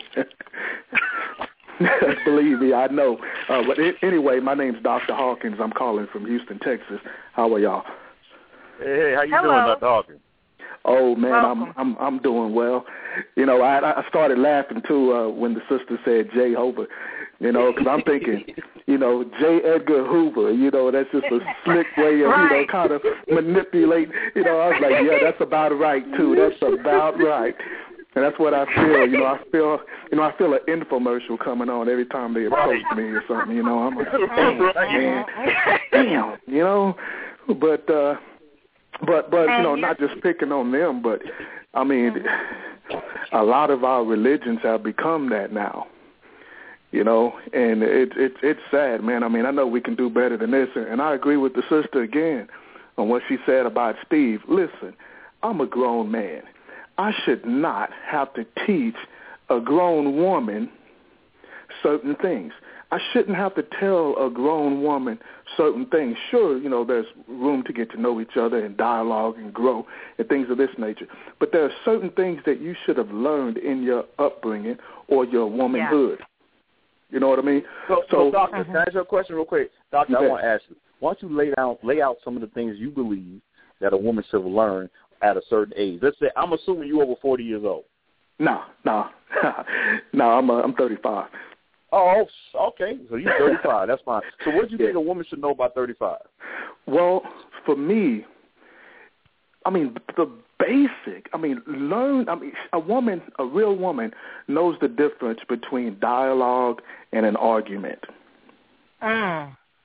Believe me, I know. Uh, but it, anyway, my name's Doctor Hawkins. I'm calling from Houston, Texas. How are y'all? Hey, hey, how you Hello. doing, Doctor Hawkins? Oh man, Welcome. I'm I'm I'm doing well. You know, I I started laughing too uh, when the sister said Jehovah. You know, because I'm thinking, you know, J. Edgar Hoover. You know, that's just a slick way of Right. you know kind of manipulate. You know, I was like, yeah, that's about right too. That's about right. And that's what I feel. You know, I feel, you know, I feel an infomercial coming on every time they approach me or something. You know, I'm like, man, damn. You know, but. uh But, but you know, not just picking on them, but, I mean, a lot of our religions have become that now, you know, and it, it, it's sad, man. I mean, I know we can do better than this, and I agree with the sister again on what she said about Steve. Listen, I'm a grown man. I should not have to teach a grown woman certain things. I shouldn't have to tell a grown woman certain things. Sure, you know, there's room to get to know each other and dialogue and grow and things of this nature. But there are certain things that you should have learned in your upbringing or your womanhood. Yeah. You know what I mean? So, so, so Doctor, uh-huh. can I ask you a question real quick? Doctor, you I bet. want to ask you, why don't you lay down, lay out some of the things you believe that a woman should learn at a certain age? Let's say, I'm assuming you're over forty years old. No, no. no, I'm uh, I'm thirty-five. Oh, okay. So you're thirty-five. That's fine. So what do you yeah. think a woman should know about thirty-five? Well, for me, I mean, the basic, I mean, learn, I mean, a woman, a real woman knows the difference between dialogue and an argument. Mm.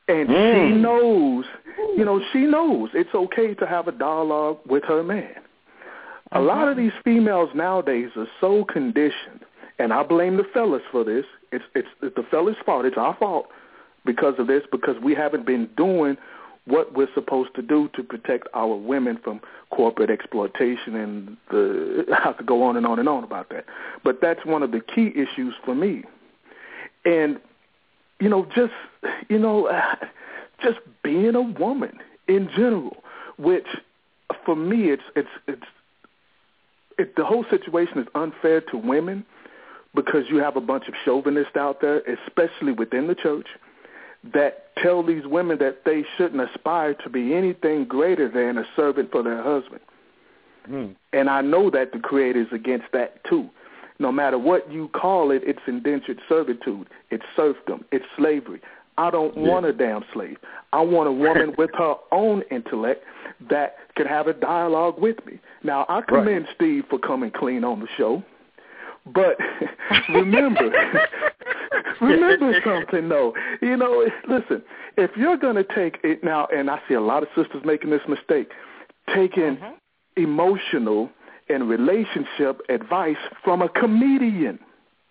And mm. she knows, you know, she knows it's okay to have a dialogue with her man. A mm-hmm. lot of these females nowadays are so conditioned, and I blame the fellas for this. It's, it's, it's the fellas' fault. It's our fault because of this, because we haven't been doing what we're supposed to do to protect our women from corporate exploitation, and the, I have to go on and on and on about that. But that's one of the key issues for me. And, you know, just, you know, uh, just being a woman in general, which for me, it's, it's, it's, it, the whole situation is unfair to women because you have a bunch of chauvinists out there, especially within the church, that tell these women that they shouldn't aspire to be anything greater than a servant for their husband. Mm. And I know that the Creator is against that too. No matter what you call it, it's indentured servitude, it's serfdom, it's slavery. I don't yeah. want a damn slave. I want a woman with her own intellect that can have a dialogue with me. Now, I commend right. Steve for coming clean on the show. But remember, remember something, though. You know, listen, if you're going to take it now, and I see a lot of sisters making this mistake, taking mm-hmm. emotional and relationship advice from a comedian,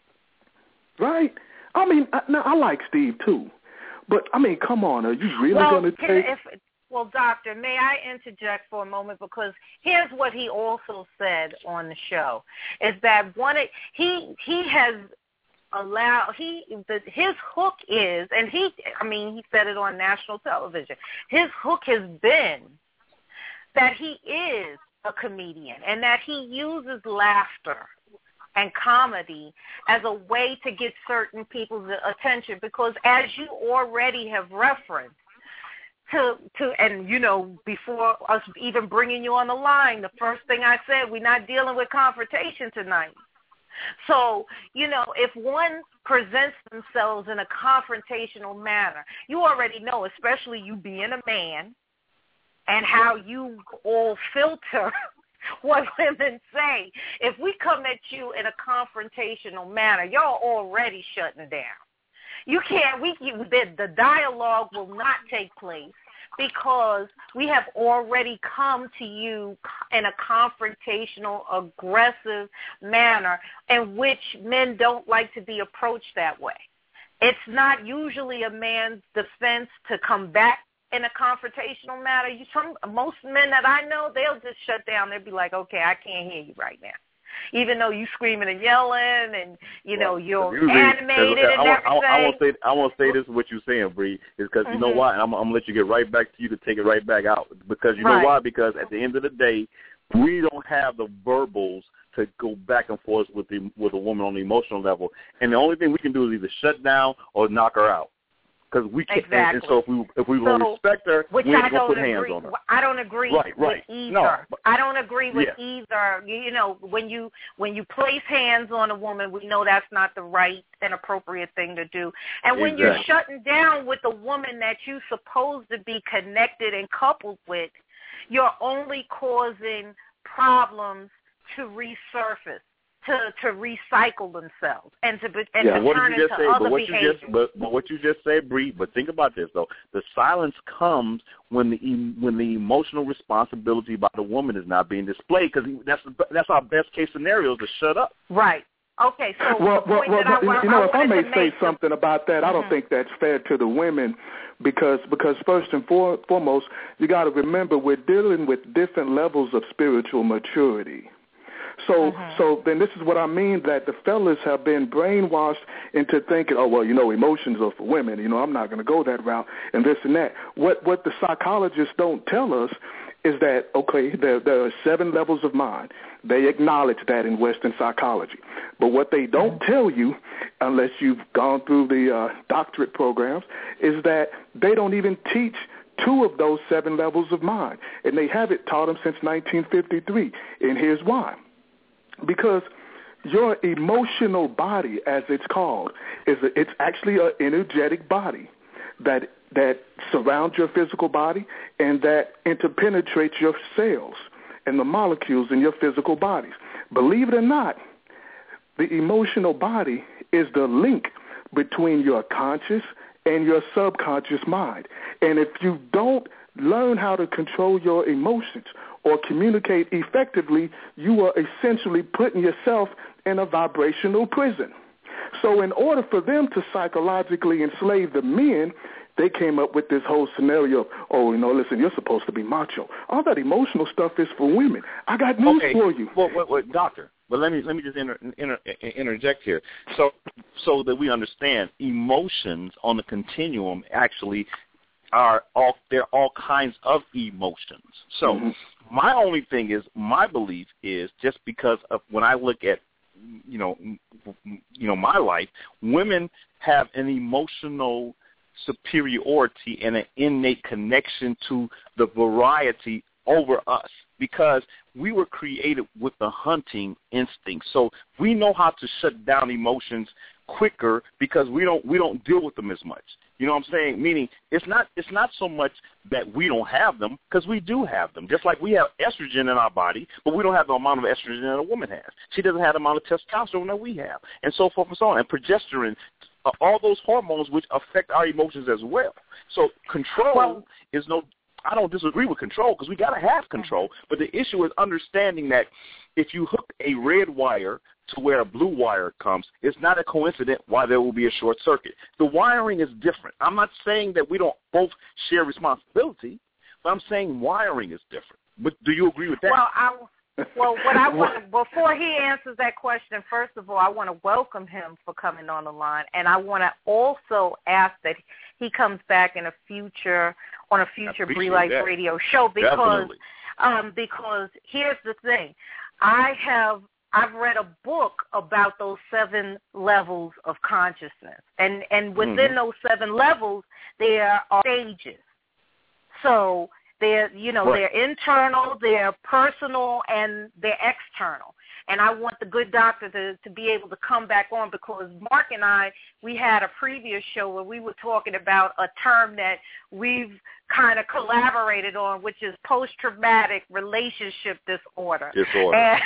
right? I mean, I, now, I like Steve, too. But, I mean, come on, are you really well, going to take... If, well, Doctor, may I interject for a moment? Because here's what he also said on the show, is that one he he has allowed, he the, his hook is, and he, I mean, he said it on national television, his hook has been that he is a comedian and that he uses laughter and comedy as a way to get certain people's attention, because as you already have referenced, to, to and, you know, before us even bringing you on the line, the first thing I said, we're not dealing with confrontation tonight. So, you know, if one presents themselves in a confrontational manner, you already know, especially you being a man, and how you all filter what women say. If we come at you in a confrontational manner, you're already shutting down. You can't, we, the, the dialogue will not take place because we have already come to you in a confrontational, aggressive manner in which men don't like to be approached that way. It's not usually a man's defense to come back in a confrontational manner. You, some, most men that I know, they'll just shut down. They'll be like, okay, I can't hear you right now. Even though you screaming and yelling and, you know, well, you're usually, animated and I, everything. I, I want to say, I want to say this is what you're saying, Bree, is because mm-hmm. you know why? I'm, I'm going to let you get right back to you to take it right back out. Because you right. know why? Because at the end of the day, we don't have the verbals to go back and forth with the with a woman on the emotional level. And the only thing we can do is either shut down or knock her out. Because we can't, exactly. and so if we if we so, will respect her, which we ain't I gonna don't put hands agree, on her. I don't agree right, right. with either. No, but, I don't agree with yeah. either. You know, when you when you place hands on a woman, we know that's not the right and appropriate thing to do. And when exactly. you're shutting down with the woman that you're supposed to be connected and coupled with, you're only causing problems to resurface. To, to recycle themselves and to and yeah, to what turn did you just into say? other But what behaviors. you just but, but what you just said, Bree. But think about this though: the silence comes when the when the emotional responsibility by the woman is not being displayed, because that's that's our best case scenario is to shut up. Right. Okay. So well, well, well I, you know, I if I may say the, something about that, mm-hmm. I don't think that's fair to the women, because because first and for, foremost, you got to remember we're dealing with different levels of spiritual maturity. So mm-hmm. so then this is what I mean, that the fellas have been brainwashed into thinking, oh, well, you know, emotions are for women. You know, I'm not going to go that route and this and that. What what the psychologists don't tell us is that, okay, there, there are seven levels of mind. They acknowledge that in Western psychology. But what they don't mm-hmm. tell you, unless you've gone through the uh, doctorate programs, is that they don't even teach two of those seven levels of mind. And they haven't taught them since nineteen fifty-three. And here's why. Because your emotional body, as it's called, is a, it's actually an energetic body that that surrounds your physical body and that interpenetrates your cells and the molecules in your physical bodies. Believe it or not, the emotional body is the link between your conscious and your subconscious mind. And if you don't learn how to control your emotions or communicate effectively, you are essentially putting yourself in a vibrational prison. So in order for them to psychologically enslave the men, they came up with this whole scenario of, oh, you know, listen, you're supposed to be macho. All that emotional stuff is for women. I got news okay. for you. Well, well, well, doctor, but let me let me just inter, inter, interject here, so so that we understand emotions on the continuum actually are all there are all kinds of emotions. So mm-hmm. my only thing is my belief is just because of when I look at you know you know my life, women have an emotional superiority and an innate connection to the variety over us because we were created with the hunting instinct. So we know how to shut down emotions quicker because we don't we don't deal with them as much. You know what I'm saying? Meaning it's not it's not so much that we don't have them because we do have them. Just like we have estrogen in our body, but we don't have the amount of estrogen that a woman has. She doesn't have the amount of testosterone that we have, and so forth and so on. And progesterone, uh, all those hormones which affect our emotions as well. So control well, is no. I don't disagree with control because we got to have control. But the issue is understanding that if you hook a red wire to where a blue wire comes, it's not a coincidence why there will be a short circuit. The wiring is different. I'm not saying that we don't both share responsibility, but I'm saying wiring is different. But do you agree with that? Well, I, well what I want before he answers that question, first of all, I want to welcome him for coming on the line, and I want to also ask that he comes back in a future on a future Bree Life Radio show because um, because here's the thing, I have. I've read a book about those seven levels of consciousness. And and within mm-hmm. those seven levels, there are stages. So they're, you know, right. they're internal, they're personal, and they're external. And I want the good doctor to, to be able to come back on because Mark and I, we had a previous show where we were talking about a term that we've kind of collaborated on, which is post-traumatic relationship disorder. Disorder. And,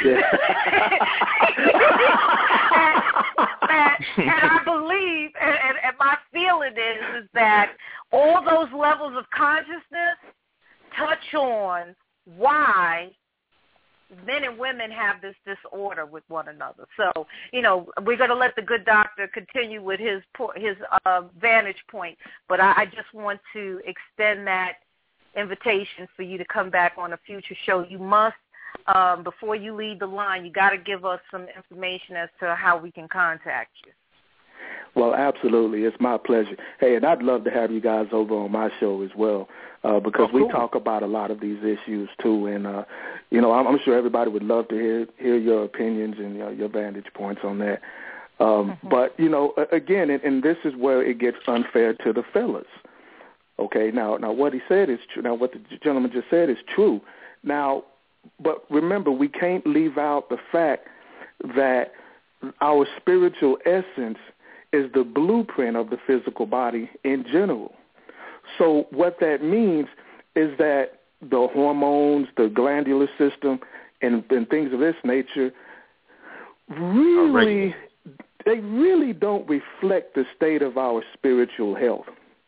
and, and, and I believe, and, and, and my feeling is, is that all those levels of consciousness touch on why men and women have this disorder with one another. So, you know, we're going to let the good doctor continue with his his uh, vantage point, but I, I just want to extend that invitation for you to come back on a future show. You must, um, before you leave the line, you got to give us some information as to how we can contact you. Well, absolutely. It's my pleasure. Hey, and I'd love to have you guys over on my show as well uh, because oh, cool. we talk about a lot of these issues too. And, uh, you know, I'm, I'm sure everybody would love to hear hear your opinions and uh, your vantage points on that. Um, mm-hmm. But, you know, again, and, and this is where it gets unfair to the fellas. Okay, now, now what he said is true. Now, what the gentleman just said is true. Now, but remember, we can't leave out the fact that our spiritual essence is the blueprint of the physical body in general. So what that means is that the hormones, the glandular system, and, and things of this nature really, they really don't reflect the state of our spiritual health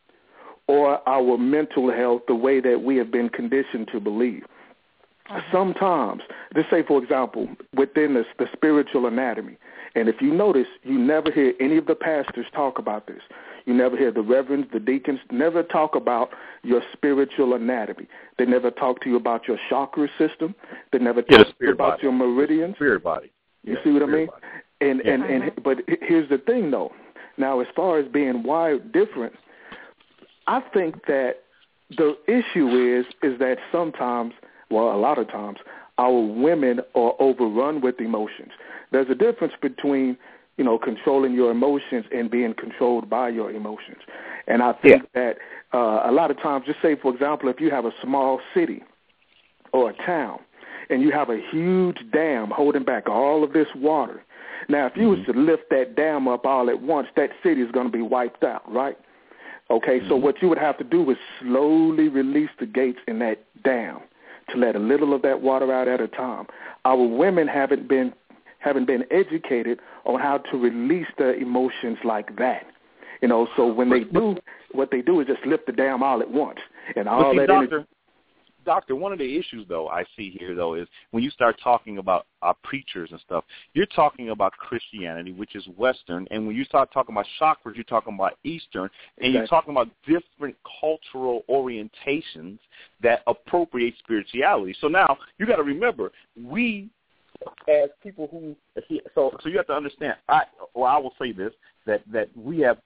or our mental health the way that we have been conditioned to believe. Uh-huh. Sometimes, just say, for example, within the, the spiritual anatomy, and if you notice, you never hear any of the pastors talk about this. You never hear the reverends, the deacons, never talk about your spiritual anatomy. They never talk to you about your chakra system. They never talk yeah, to you about body. your meridians. Spirit body. You yeah, see what I mean? Body. And, yeah. and, and, but here's the thing, though. Now, as far as being wired different, I think that the issue is is that sometimes, well, a lot of times, our women are overrun with emotions. There's a difference between, you know, controlling your emotions and being controlled by your emotions. And I think yeah. that uh, a lot of times, just say, for example, if you have a small city or a town and you have a huge dam holding back all of this water, now, if you mm-hmm. was to lift that dam up all at once, that city is going to be wiped out, right? Okay, mm-hmm. so what you would have to do is slowly release the gates in that dam to let a little of that water out at a time. Our women haven't been haven't been educated on how to release their emotions like that. You know, so when they do, what they do is just lift the dam all at once, and all see, that doctor, energy. Doctor, one of the issues, though, I see here, though, is when you start talking about our preachers and stuff, you're talking about Christianity, which is Western, and when you start talking about chakras, you're talking about Eastern, and exactly. You're talking about different cultural orientations that appropriate spirituality. So now, you got to remember, we, as people who, so so you have to understand, I, well, I will say this, that, that we have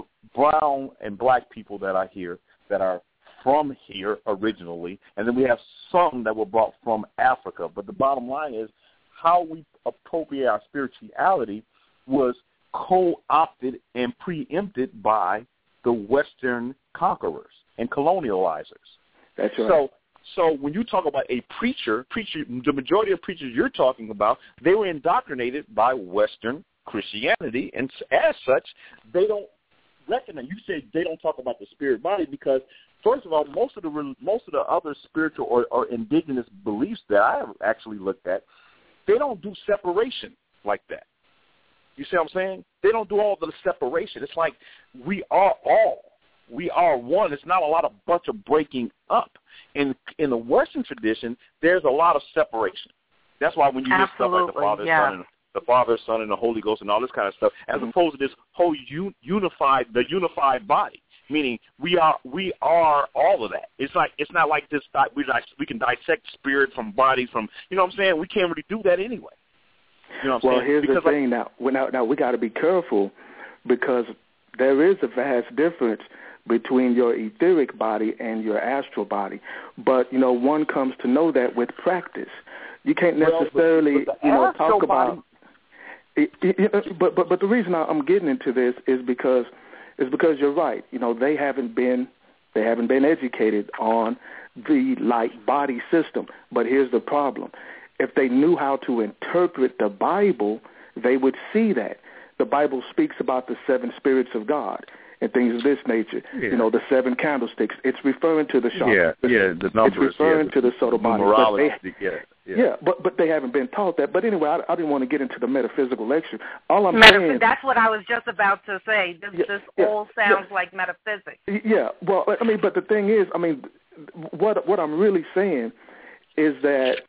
brown and black people that are here that are from here originally, and then we have some that were brought from Africa. But the bottom line is how we appropriate our spirituality was co-opted and preempted by the Western conquerors and colonializers. That's right. So, so when you talk about a preacher, preacher, the majority of preachers you're talking about, they were indoctrinated by Western Christianity, and as such, they don't recognize. You said they don't talk about the spirit body because, first of all, most of the most of the other spiritual or, or indigenous beliefs that I have actually looked at, they don't do separation like that. You see what I'm saying? They don't do all the separation. It's like we are all. We are one. It's not a lot of bunch of breaking up. In in the Western tradition, there's a lot of separation. That's why when you hear stuff like the Father, yeah. Son, and the Father, Son, and the Holy Ghost, and all this kind of stuff, as mm-hmm. opposed to this whole un, unified, the unified body. Meaning we are we are all of that. It's like it's not like this. We we can dissect spirit from body from. You know what I'm saying? We can't really do that anyway. You know what I'm well, saying? here's because the thing. Like, now, now, now we got to be careful because there is a vast difference between your etheric body and your astral body. But you know, one comes to know that with practice. You can't necessarily well, but, but you know talk body, about. It, it, it, but but but the reason I'm getting into this is because. is because you're right. You know, they haven't been they haven't been educated on the light body system. But here's the problem. If they knew how to interpret the Bible, they would see that. The Bible speaks about the seven spirits of God and things of this nature. Yeah. You know, the seven candlesticks. It's referring to the chakras. Yeah, yeah, the numbers. It's referring yeah, to the subtle body. Morality, but they, yeah. Yeah. yeah, but but they haven't been taught that. But anyway, I, I didn't want to get into the metaphysical lecture. All I'm Metaph- saying, that's what I was just about to say. This, yeah, this yeah, all sounds yeah. like metaphysics. Yeah, well, I mean, but the thing is, I mean, what what I'm really saying is that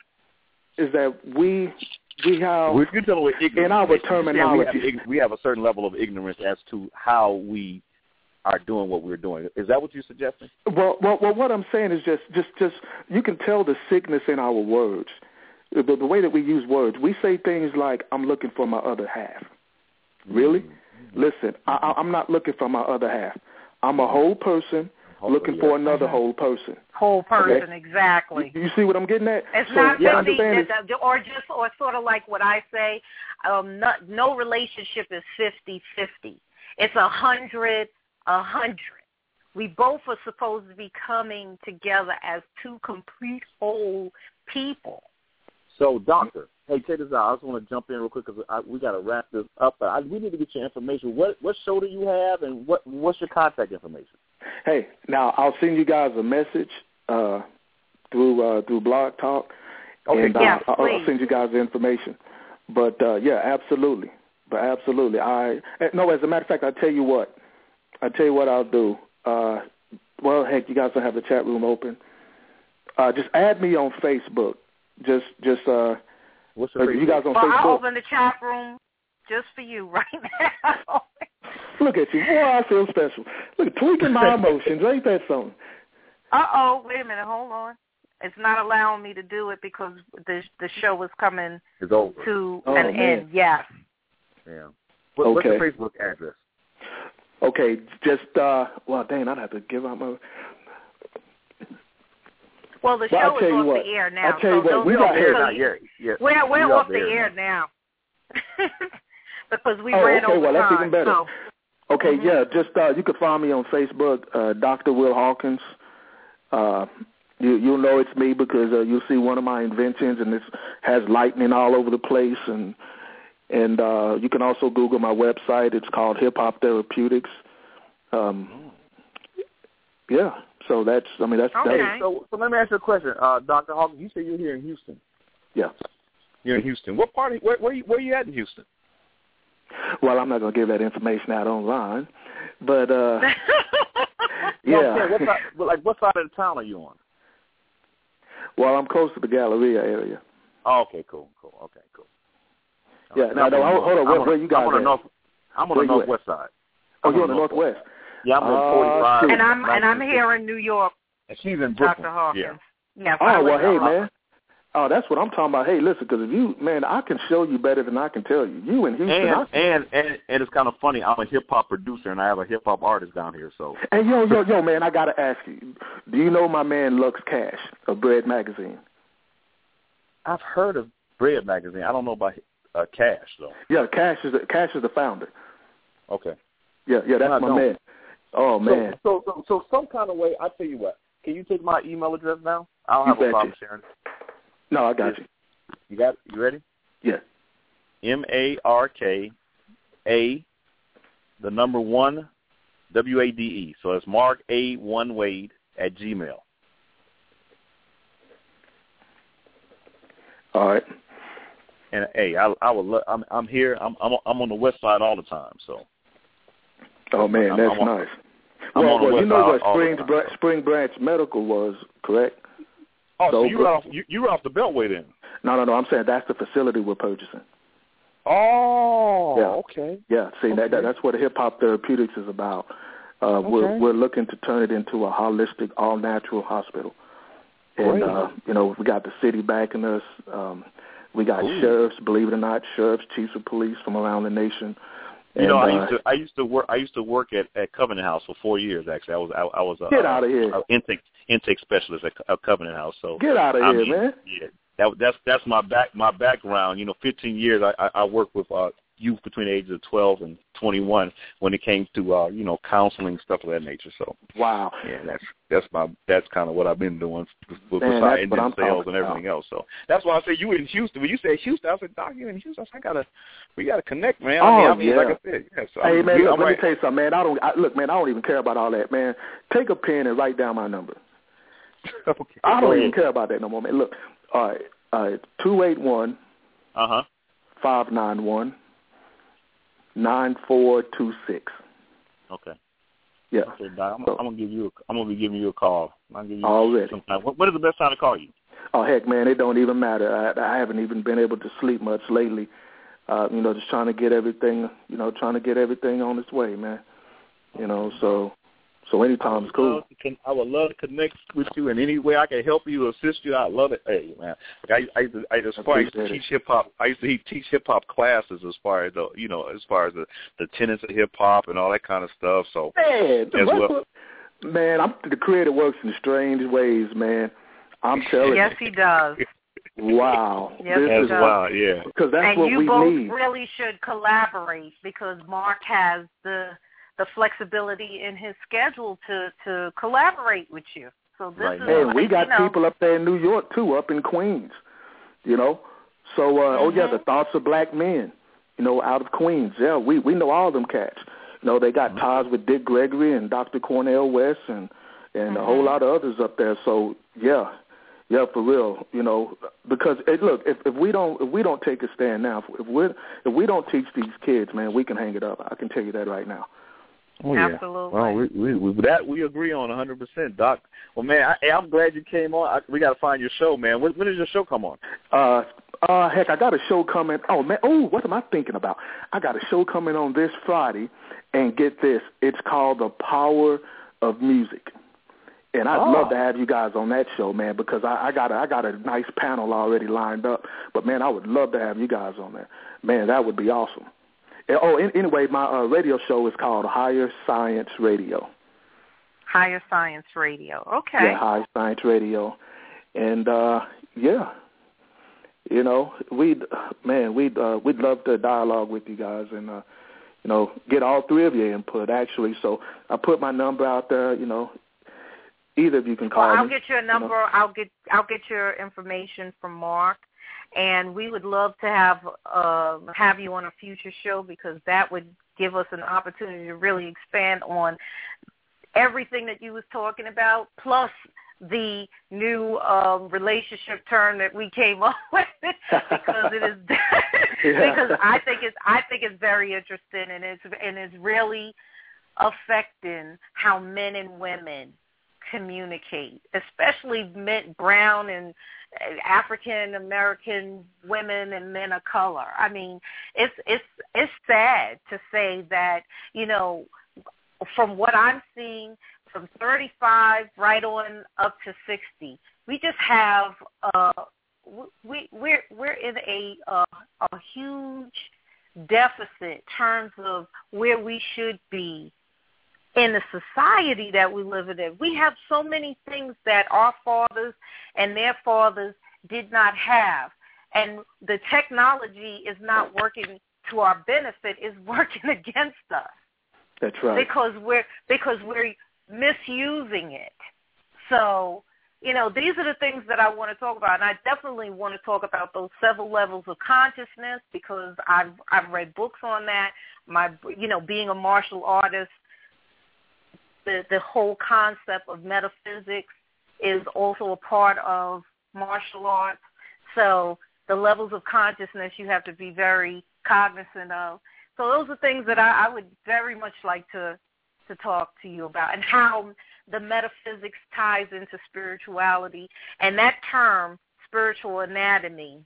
is that we we have we're dealing with ignorance. In our terminology, we have, we have a certain level of ignorance as to how we are doing what we're doing. Is that what you're suggesting? Well, well, well what I'm saying is just, just, just you can tell the sickness in our words, the, the way that we use words. We say things like, "I'm looking for my other half." Really? Mm-hmm. Listen, I, I'm not looking for my other half. I'm a whole person whole, looking yeah. for another mm-hmm. whole person. Whole person, okay? exactly. You, you see what I'm getting at? It's so, not yeah, fifty, or just, or sort of like what I say. Um, not, no relationship is fifty-fifty. It's a hundred. A hundred. We both are supposed to be coming together as two complete whole people. So, doctor, hey, check this out. I just want to jump in real quick because we got to wrap this up. I, we need to get your information. What what show do you have, and what what's your contact information? Hey, now I'll send you guys a message uh, through uh, through Blog Talk, okay, and yes, uh, I'll, I'll send you guys the information. But uh, yeah, absolutely, but absolutely. I no, as a matter of fact, I tell you what. I tell you what I'll do. Uh, well, heck, you guys don't have the chat room open. Uh, just add me on Facebook. Just, just. Uh, What's the you guys on well, Facebook? I'll open the chat room just for you right now. Look at you, boy! I feel special. Look, tweaking my emotions. Ain't that something? Uh oh! Wait a minute. Hold on. It's not allowing me to do it because the the show is coming it's over. to oh, an man. end. Yes. Yeah. What, okay. What's your Facebook address? Okay, just, uh, well, dang, I'd have to give out my... Well, the show well, is off what, the air now. I'll tell you so what, we got air so now, yeah, yeah. We're, we're we off the air, air now. Because we oh, ran okay, over well, time. that's even better. So. Okay, mm-hmm. yeah, just, uh, you can find me on Facebook, uh, Doctor Will Hawkins. Uh, you, you'll know it's me because uh, you'll see one of my inventions, and it has lightning all over the place, and... And uh, you can also Google my website. It's called Hip Hop Therapeutics. Um, yeah, so that's, I mean, that's... Okay. that's so, so let me ask you a question. Uh, Doctor Hawkins, you say you're here in Houston. Yeah. You're in Houston. What part, of, where, where, you, where you at in Houston? Well, I'm not going to give that information out online But uh, No, yeah. I'm saying, what side, well, like what side of the town are you on? Well, I'm close to the Galleria area. Oh, okay, cool, cool, okay, cool. All Yeah. right, Now, I'm no, on hold, hold on. I'm Where, on, where you guys I'm on the at? north. I'm on Where the you northwest side. Oh, I'm you're on the northwest. Yeah, I'm Uh, on forty-five. And I'm and I'm here in New York, And she's in Brooklyn. Doctor Hawkins. Yeah. Yes, Oh, I well, live hey, in man. Oh, that's what I'm talking about. Hey, listen, because if you, man, I can show you better than I can tell you. You in Houston. And, I, and and and it's kind of funny. I'm a hip hop producer, and I have a hip hop artist down here. So. Hey, yo, yo, yo, man, I gotta ask you. Do you know my man Lux Cash of Bread Magazine? I've heard of Bread Magazine. I don't know about uh, Cash though. Yeah, Cash is the, Cash is the founder. Okay. Yeah, yeah, that's I my don't. man. Oh man. So, so, so, so some kind of way. I tell you what. Can you take my email address now? I don't You have a problem betcha. sharing it. No, I got you. You got? You ready? Yeah. M A R K A, the number one, W A D E. So it's Mark A one Wade at Gmail. All right. And hey, I I would love. I'm I'm here. I'm I'm I'm on the west side all the time. So. Oh man, I'm, that's I'm on, nice. I'm well, on the well, west you know side what all the Spring time, Bra- so. Spring Branch Medical was, correct? Oh, so So, you were off you you were off the Beltway then? No, no, no. I'm saying that's the facility we're purchasing. Oh, Yeah. okay. Yeah, see, Okay. that, that that's what hip hop therapeutics is about. Uh, Okay. We're we're looking to turn it into a holistic, all natural hospital. And Great. uh, you know, we got the city backing us. Um, we got Cool. sheriffs, believe it or not, sheriffs, chiefs of police from around the nation. You know, And, I uh, used to I used to work I used to work at, at Covenant House for four years. Actually, I was I, I was a, Get a, outta here. a intake intake specialist at, at Covenant House. So Get out of I here, mean, man. Yeah, that that's that's my back my background. You know, fifteen years I I, I worked with uh, youth between the ages of twelve and twenty-one when it came to uh, you know counseling, stuff of that nature. So Wow. yeah, that's that's my that's kind of what I've been doing with Man, beside that's what engine I'm sales talking and everything else. So that's why I say you in Houston. When you said Houston, I said, Doc, you in Houston? I said, I gotta we gotta connect, man. I Oh, mean, I mean, yeah. like I said, yeah. So, I Hey mean, man, we, look, I'm let right. me tell you something, man. I don't I, look, man. I don't even care about all that, man. Take a pen and write down my number. Okay, I go don't ahead. even care about that no more, man. Look, all right, all right, two eight one Uh huh. five nine one nine four two six. Okay. Yeah. Okay, Doc, I'm, So- I'm gonna give you. A, I'm gonna be giving you a call. I'll give you Already. some time. What, what is the best time to call you? Oh heck, man, it don't even matter. I, I haven't even been able to sleep much lately. Uh, you know, just trying to get everything. You know, trying to get everything on its way, man. You know, so so anytime's cool. Love to con- I would love to connect with you in any way I can help you, assist you. I love it. Hey, man, like I, I, used to, I, as far as Appreciate teach hip hop, I used to teach hip hop classes as far as the, you know, as far as the, the tenets of hip hop and all that kind of stuff. So, Man, as what, well. what, man, I'm the creator works in strange ways, man. I'm telling Yes, he does. you. Wow. Yes, this he is does. Wow, yeah. because that's and what you we both need. really should collaborate because Mark has the the flexibility in his schedule to to collaborate with you. So this Right is now. And we like, got you know, people up there in New York too, up in Queens. You know, so uh, oh yeah, the Thoughts of Black Men. You know, out of Queens. Yeah, we we know all them cats. You know, they got Mm-hmm. ties with Dick Gregory and Doctor Cornel West and and a whole lot of others up there. So yeah, yeah, for real. You know, because hey, look, if if we don't if we don't take a stand now, if we if we don't teach these kids, man, we can hang it up. I can tell you that right now. Oh, yeah. Absolutely. Well, we, we, we that we agree on one hundred percent, Doc. Well, man, I, I'm glad you came on. I, we got to find your show, man. When, when does your show come on? Uh, uh, heck, I got a show coming. Oh man, oh, what am I thinking about? I got a show coming on this Friday, and get this, it's called The Power of Music. And I'd Oh. love to have you guys on that show, man, because I, I got a, I got a nice panel already lined up. But man, I would love to have you guys on there. Man, that would be awesome. And, oh, in, anyway, my uh, radio show is called Higher Science Radio. Higher Science Radio. Okay. Yeah, Higher Science Radio, and uh, yeah, you know, we'd man, we'd uh, we'd love to dialogue with you guys and uh, you know get all three of your input actually. So I put my number out there. You know, either of you can call Well, I'll me. get your number. You know. I'll get I'll get your information from Mark, and we would love to have uh, have you on a future show because that would give us an opportunity to really expand on everything that you was talking about, plus the new um, relationship term that we came up with, because it is Yeah. because I think it's I think it's very interesting and it's and it's really affecting how men and women communicate, especially men, brown and African American women and men of color. I mean, it's it's it's sad to say that, you know, from what I'm seeing, from thirty-five right on up to sixty, we just have uh, we we're we're in a uh, a huge deficit in terms of where we should be in the society that we live in. We have so many things that our fathers and their fathers did not have, and the technology is not working to our benefit; it's working against us. That's right. Because we're because we're misusing it. So, you know, these are the things that I want to talk about, and I definitely want to talk about those several levels of consciousness because I've I've read books on that. My, you know, being a martial artist, the the whole concept of metaphysics is also a part of martial arts. So the levels of consciousness you have to be very cognizant of. So those are things that I, I would very much like to to talk to you about, and how the metaphysics ties into spirituality. And that term, spiritual anatomy,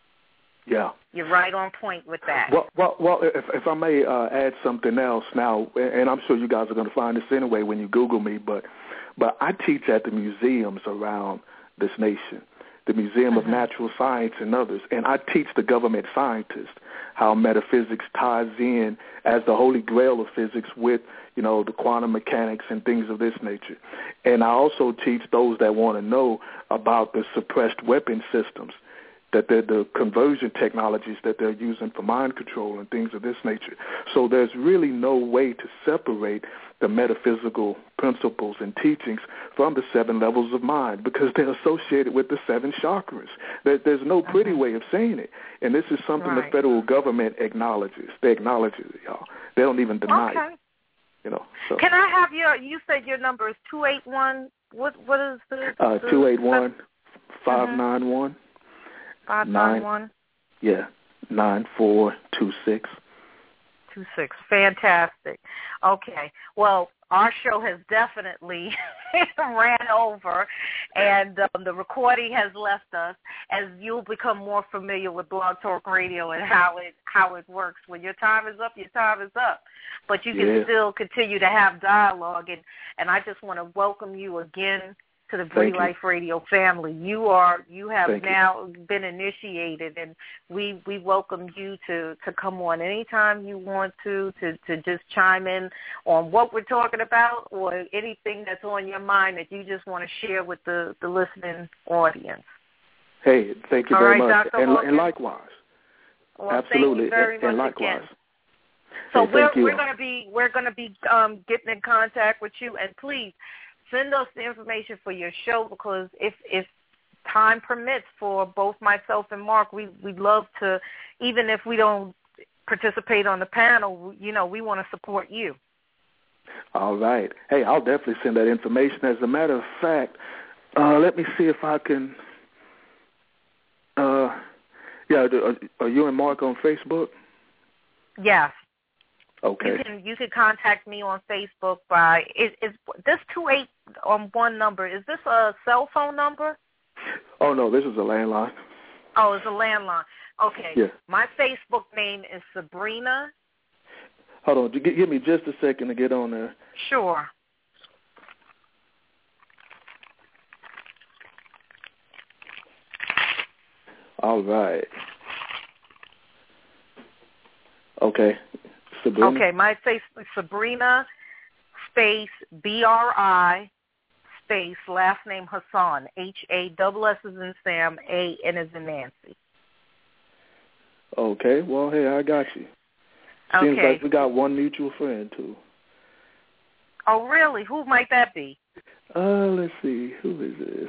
yeah, you're right on point with that. Well, well, well if, if I may uh, add something else now, and I'm sure you guys are going to find this anyway when you Google me, but but I teach at the museums around this nation, the Museum mm-hmm. of Natural Science and others, and I teach the government scientists how metaphysics ties in as the holy grail of physics with, you know, the quantum mechanics and things of this nature. And I also teach those that want to know about the suppressed weapon systems, that they're the conversion technologies that they're using for mind control and things of this nature. So there's really no way to separate the metaphysical principles and teachings from the seven levels of mind because they're associated with the seven chakras. There, there's no pretty way of saying it. And this is something right. the federal government acknowledges. They acknowledge it, y'all. They don't even deny okay. it. You know. So. Can I have your, you said your number is two eight one, what, what is the? Uh, two eight one, five nine one. Five nine one. Yeah, nine four two six. Two six. Fantastic. Okay. Well, our show has definitely ran over, and um, the recording has left us. As you'll become more familiar with Blog Talk Radio and how it how it works. When your time is up, your time is up. But you can yeah. still continue to have dialogue, and and I just want to welcome you again to the Bree Life Radio family. You are you have Thank now you. been initiated, and we we welcome you to, to come on anytime you want to, to to just chime in on what we're talking about or anything that's on your mind that you just want to share with the, the listening audience. Hey, thank you All very right, much, Doctor and, Hawkins. and likewise. Well, Absolutely, thank you very and, much and likewise. Again. So hey, we're you. we're gonna be we're gonna be um, getting in contact with you, and please send us the information for your show because if if time permits for both myself and Mark, we we'd love to, even if we don't participate on the panel, you know, we want to support you. All right. Hey, I'll definitely send that information. As a matter of fact, uh, let me see if I can. Uh, yeah, are you and Mark on Facebook? Yes. Okay. You can you can contact me on Facebook by is, is this two eight on one number. Is this a cell phone number? Oh no, this is a landline. Oh, it's a landline. Okay. Yeah. My Facebook name is Sabrina. Hold on, give me just a second to get on there. Sure. All right. Okay. Sabrina? Okay, my Facebook is Sabrina space B R I space last name Hassan, H A double S as in Sam, A N as in Nancy. Okay, well, hey, I got you. Seems okay. like we got one mutual friend, too. Oh, really? Who might that be? Uh, let's see. Who is this?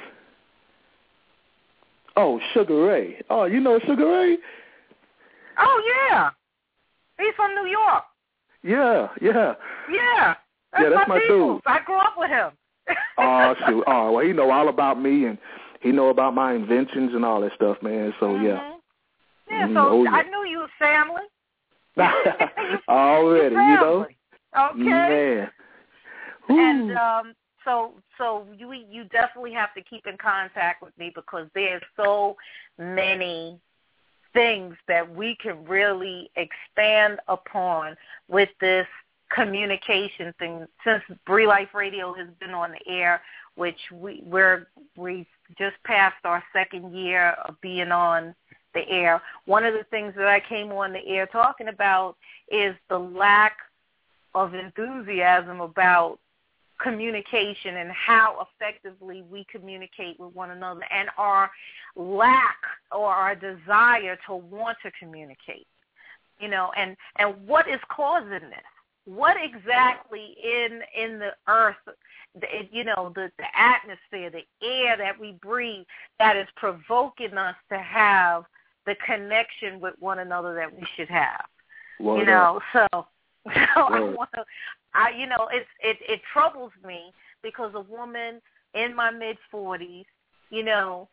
Oh, Sugar Ray. Oh, you know Sugar Ray? Oh, yeah. He's from New York. Yeah, yeah. Yeah. That's, yeah, that's my, my dude. I grew up with him. Oh, shoot. Oh, well, he know all about me, and he know about my inventions and all that stuff, man. So, mm-hmm. yeah. Yeah, mm-hmm. so oh, yeah. I knew you was family. Already, you, you know. Okay. Man. And um, so, so you you definitely have to keep in contact with me because there's so many things that we can really expand upon with this communication thing. Since Bree Life Radio has been on the air, which we we're we just passed our second year of being on the air. One of the things that I came on the air talking about is the lack of enthusiasm about communication and how effectively we communicate with one another, and our lack or our desire to want to communicate, you know, and, and what is causing this? What exactly in in the earth, the, you know, the, the atmosphere, the air that we breathe that is provoking us to have the connection with one another that we should have, Word you know, up. so So I want to, I you know, it's it it troubles me because a woman in my mid forties, you know,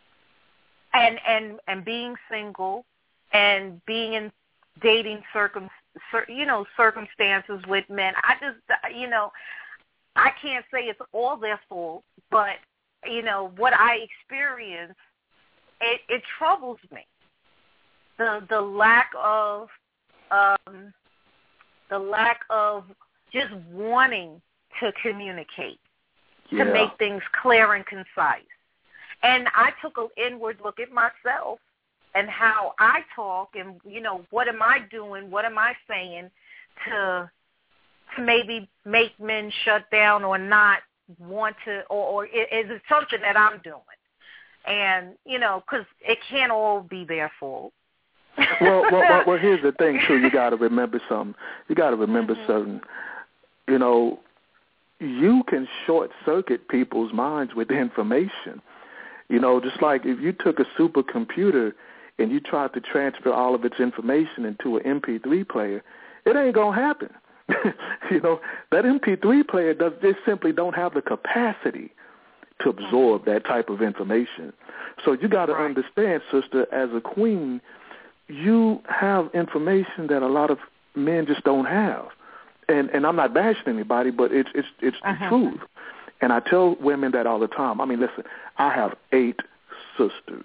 and and and being single and being in dating circum, you know, circumstances with men. I just, you know, I can't say it's all their fault, but you know what I experience, it it troubles me. The the lack of um. the lack of just wanting to communicate, yeah. to make things clear and concise. And I took an inward look at myself and how I talk and, you know, what am I doing, what am I saying to to maybe make men shut down or not want to, or, or is it something that I'm doing? And, you know, because it can't all be their fault. well, well, well, well, here's the thing, too. You got to remember something. You got to remember mm-hmm. certain, you know, you can short-circuit people's minds with information. You know, just like if you took a supercomputer and you tried to transfer all of its information into an M P three player, it ain't going to happen. You know, that M P three player does just simply don't have the capacity to absorb that type of information. So you got to right. understand, sister, as a queen, you have information that a lot of men just don't have. And and I'm not bashing anybody, but it's it's it's uh-huh. the truth. And I tell women that all the time. I mean, listen, I have eight sisters.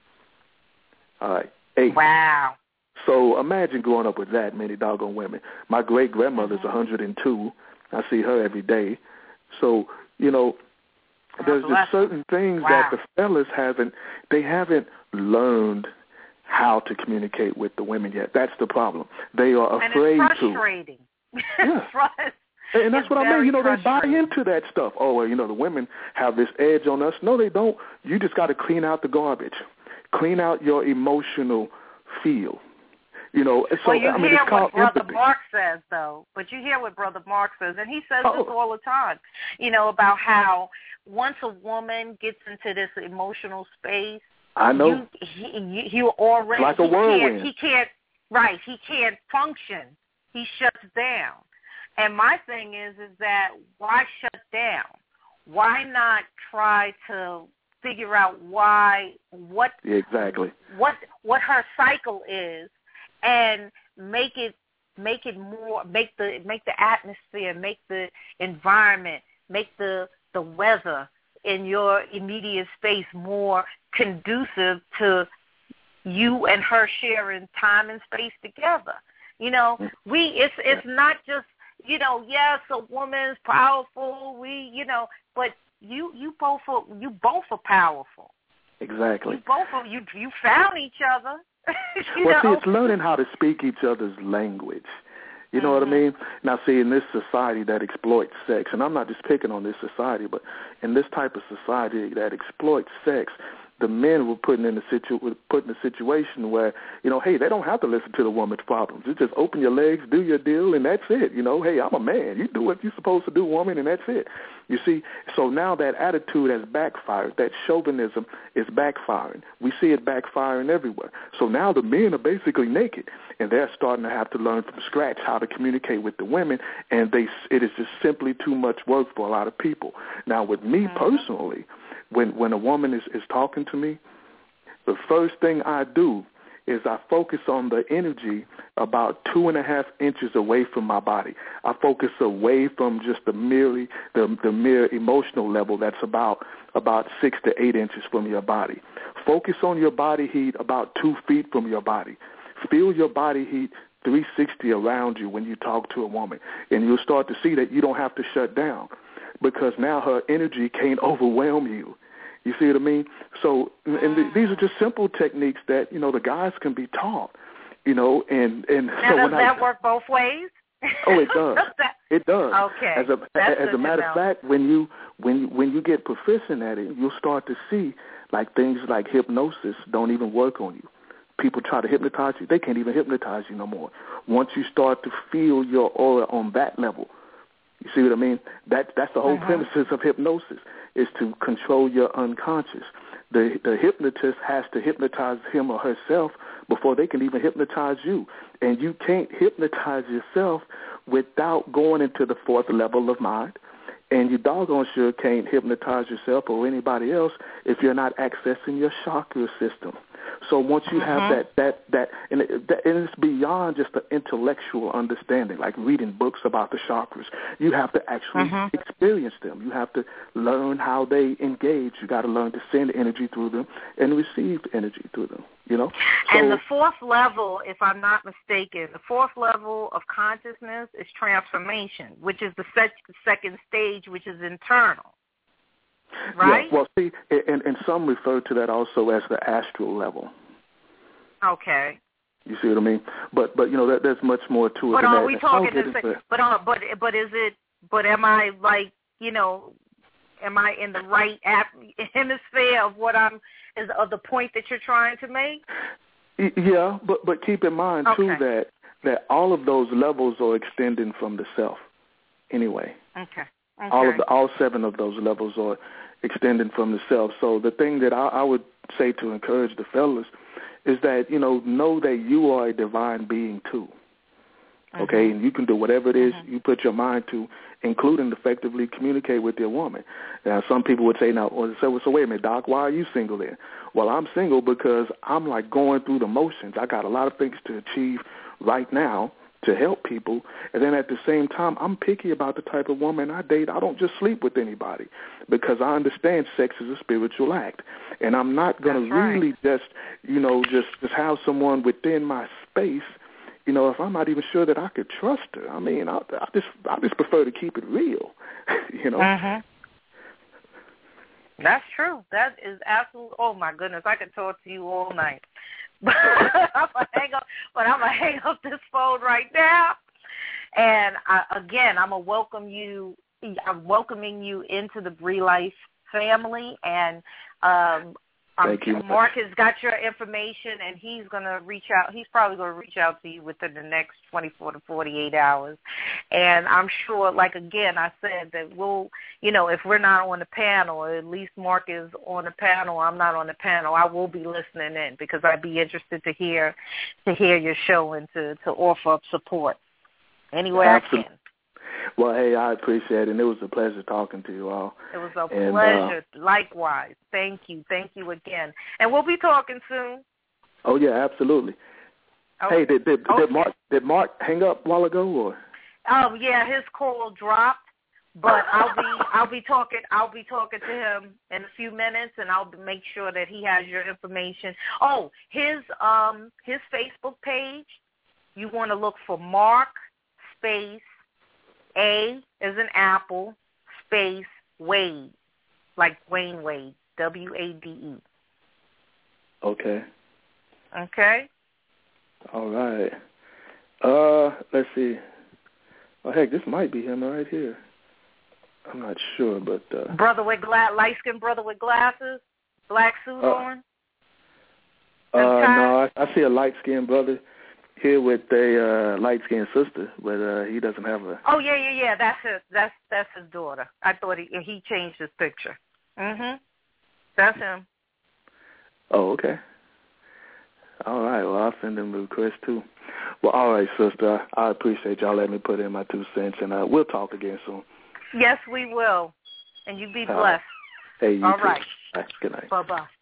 All right, eight. Wow. So imagine growing up with that many doggone women. My great-grandmother's uh-huh. one hundred two. I see her every day. So, you know, God there's just certain things wow. that the fellas haven't, they haven't learned how to communicate with the women yet. That's the problem. They are afraid and it's frustrating. to. Yeah. Frust- and that's it's what I mean. You know, they buy frustrating. into that stuff. Oh, well, you know, the women have this edge on us. No, they don't. You just got to clean out the garbage. Clean out your emotional field. You know, so well, you I mean, hear it's called what Brother empathy. Mark says, though. But you hear what Brother Mark says, and he says oh. this all the time. You know, about how once a woman gets into this emotional space, I know. You, he, he already like a he whirlwind. can't, he can't. Right, he can't function. He shuts down. And my thing is, is that why shut down? Why not try to figure out why what yeah, exactly what what her cycle is, and make it make it more make the make the atmosphere, make the environment, make the the weather in your immediate space more conducive to you and her sharing time and space together. You know, we it's it's not just, you know, yes, a woman's powerful, we, you know, but you you both are you both are powerful. Exactly. You both are you you found each other. you well, know? see, it's learning how to speak each other's language. You know mm-hmm. what I mean? Now, see, in this society that exploits sex, and I'm not just picking on this society, but in this type of society that exploits sex, the men were put in a situ were put in a situation where, you know, hey, they don't have to listen to the woman's problems. You just open your legs, do your deal, and that's it. You know, hey, I'm a man. You do what you're supposed to do, woman, and that's it. You see, so now that attitude has backfired. That chauvinism is backfiring. We see it backfiring everywhere. So now the men are basically naked, and they're starting to have to learn from scratch how to communicate with the women, and they it is just simply too much work for a lot of people. Now, with me mm-hmm. personally, When when a woman is, is talking to me, the first thing I do is I focus on the energy about two and a half inches away from my body. I focus away from just the merely the, the mere emotional level that's about about six to eight inches from your body. Focus on your body heat about two feet from your body. Feel your body heat three sixty around you when you talk to a woman, and you'll start to see that you don't have to shut down because now her energy can't overwhelm you. You see what I mean? So, and th- these are just simple techniques that, you know, the guys can be taught, you know, and, and now, so does when that I, work both ways? Oh, it does. It does. Okay. As a That's as a matter of fact, when you when when you get proficient at it, you'll start to see like things like hypnosis don't even work on you. People try to hypnotize you; they can't even hypnotize you no more. Once you start to feel your aura on that level, you see what I mean? That that's the whole uh-huh. premises of hypnosis, is to control your unconscious. The the hypnotist has to hypnotize him or herself before they can even hypnotize you. And you can't hypnotize yourself without going into the fourth level of mind. And you doggone sure can't hypnotize yourself or anybody else if you're not accessing your chakra system. So once you have uh-huh. that, that, that, and, it, that, and it's beyond just the intellectual understanding, like reading books about the chakras. You have to actually uh-huh. experience them. You have to learn how they engage. You got to learn to send energy through them and receive energy through them, you know? So, and the fourth level, if I'm not mistaken, the fourth level of consciousness is transformation, which is the sec- second stage, which is internal. Right? Yeah, well, see, and, and some refer to that also as the astral level. Okay. You see what I mean? But but you know that there's much more to it. But than are that. we talking? The same, but uh, but but is it? But am I like you know? Am I in the right ap- hemisphere of what I'm is of the point that you're trying to make? Yeah, but but keep in mind okay. too that that all of those levels are extending from the self. Anyway. Okay. Okay. All of the all seven of those levels are extending from the self. So the thing that I, I would say to encourage the fellas is that, you know, know that you are a divine being too. Okay, mm-hmm. and you can do whatever it is mm-hmm. you put your mind to, including effectively communicate with your woman. Now, some people would say, now, or say, well, so wait a minute, Doc, why are you single then? Well, I'm single because I'm like going through the motions. I got a lot of things to achieve right now to help people, and then at the same time, I'm picky about the type of woman I date. I don't just sleep with anybody because I understand sex is a spiritual act, and I'm not going to really right. just, you know, just, just have someone within my space, you know, if I'm not even sure that I could trust her. I mean, I, I just I just prefer to keep it real, you know. Mm-hmm. That's true. That is absolutely. Oh my goodness, I could talk to you all night. But I'm gonna hang up. But I'm gonna hang up this phone right now. And I, again, I'm gonna welcome you. I'm welcoming you into the Bree Life family. And um, Thank you. Mark has got your information, and he's gonna reach out. He's probably gonna reach out to you within the next twenty-four to forty-eight hours. And I'm sure, like again, I said that we'll, you know, if we're not on the panel, or at least Mark is on the panel, I'm not on the panel, I will be listening in because I'd be interested to hear to hear your show and to, to offer up support any way Absolutely. I can. Well, hey, I appreciate it, and it was a pleasure talking to you all. It was a and, pleasure. Uh, Likewise. Thank you. Thank you again. And we'll be talking soon. Oh, yeah, absolutely. Okay. Hey, did did, okay. did Mark did Mark hang up a while ago, or? Oh yeah, his call dropped, but I'll be I'll be talking I'll be talking to him in a few minutes, and I'll make sure that he has your information. Oh, his um his Facebook page, you want to look for Mark space A as an apple space Wade, like Wayne Wade, W A D E. Okay. Okay. All right. Uh, let's see. Oh, heck, this might be him right here. I'm not sure, but... Uh, brother with gla- light-skinned brother with glasses, black suit uh, on? Uh, no, I, I see a light-skinned brother here with a uh, light-skinned sister, but uh, he doesn't have a... Oh, yeah, yeah, yeah, that's his, that's, that's his daughter. I thought he he changed his picture. Mm-hmm. That's him. Oh, okay. All right, well, I'll send him a request, too. Well, all right, sister, I appreciate y'all letting me put in my two cents, and uh, we'll talk again soon. Yes, we will. And you be blessed. Uh, hey, you all too. right. All right. Good night. Bye-bye.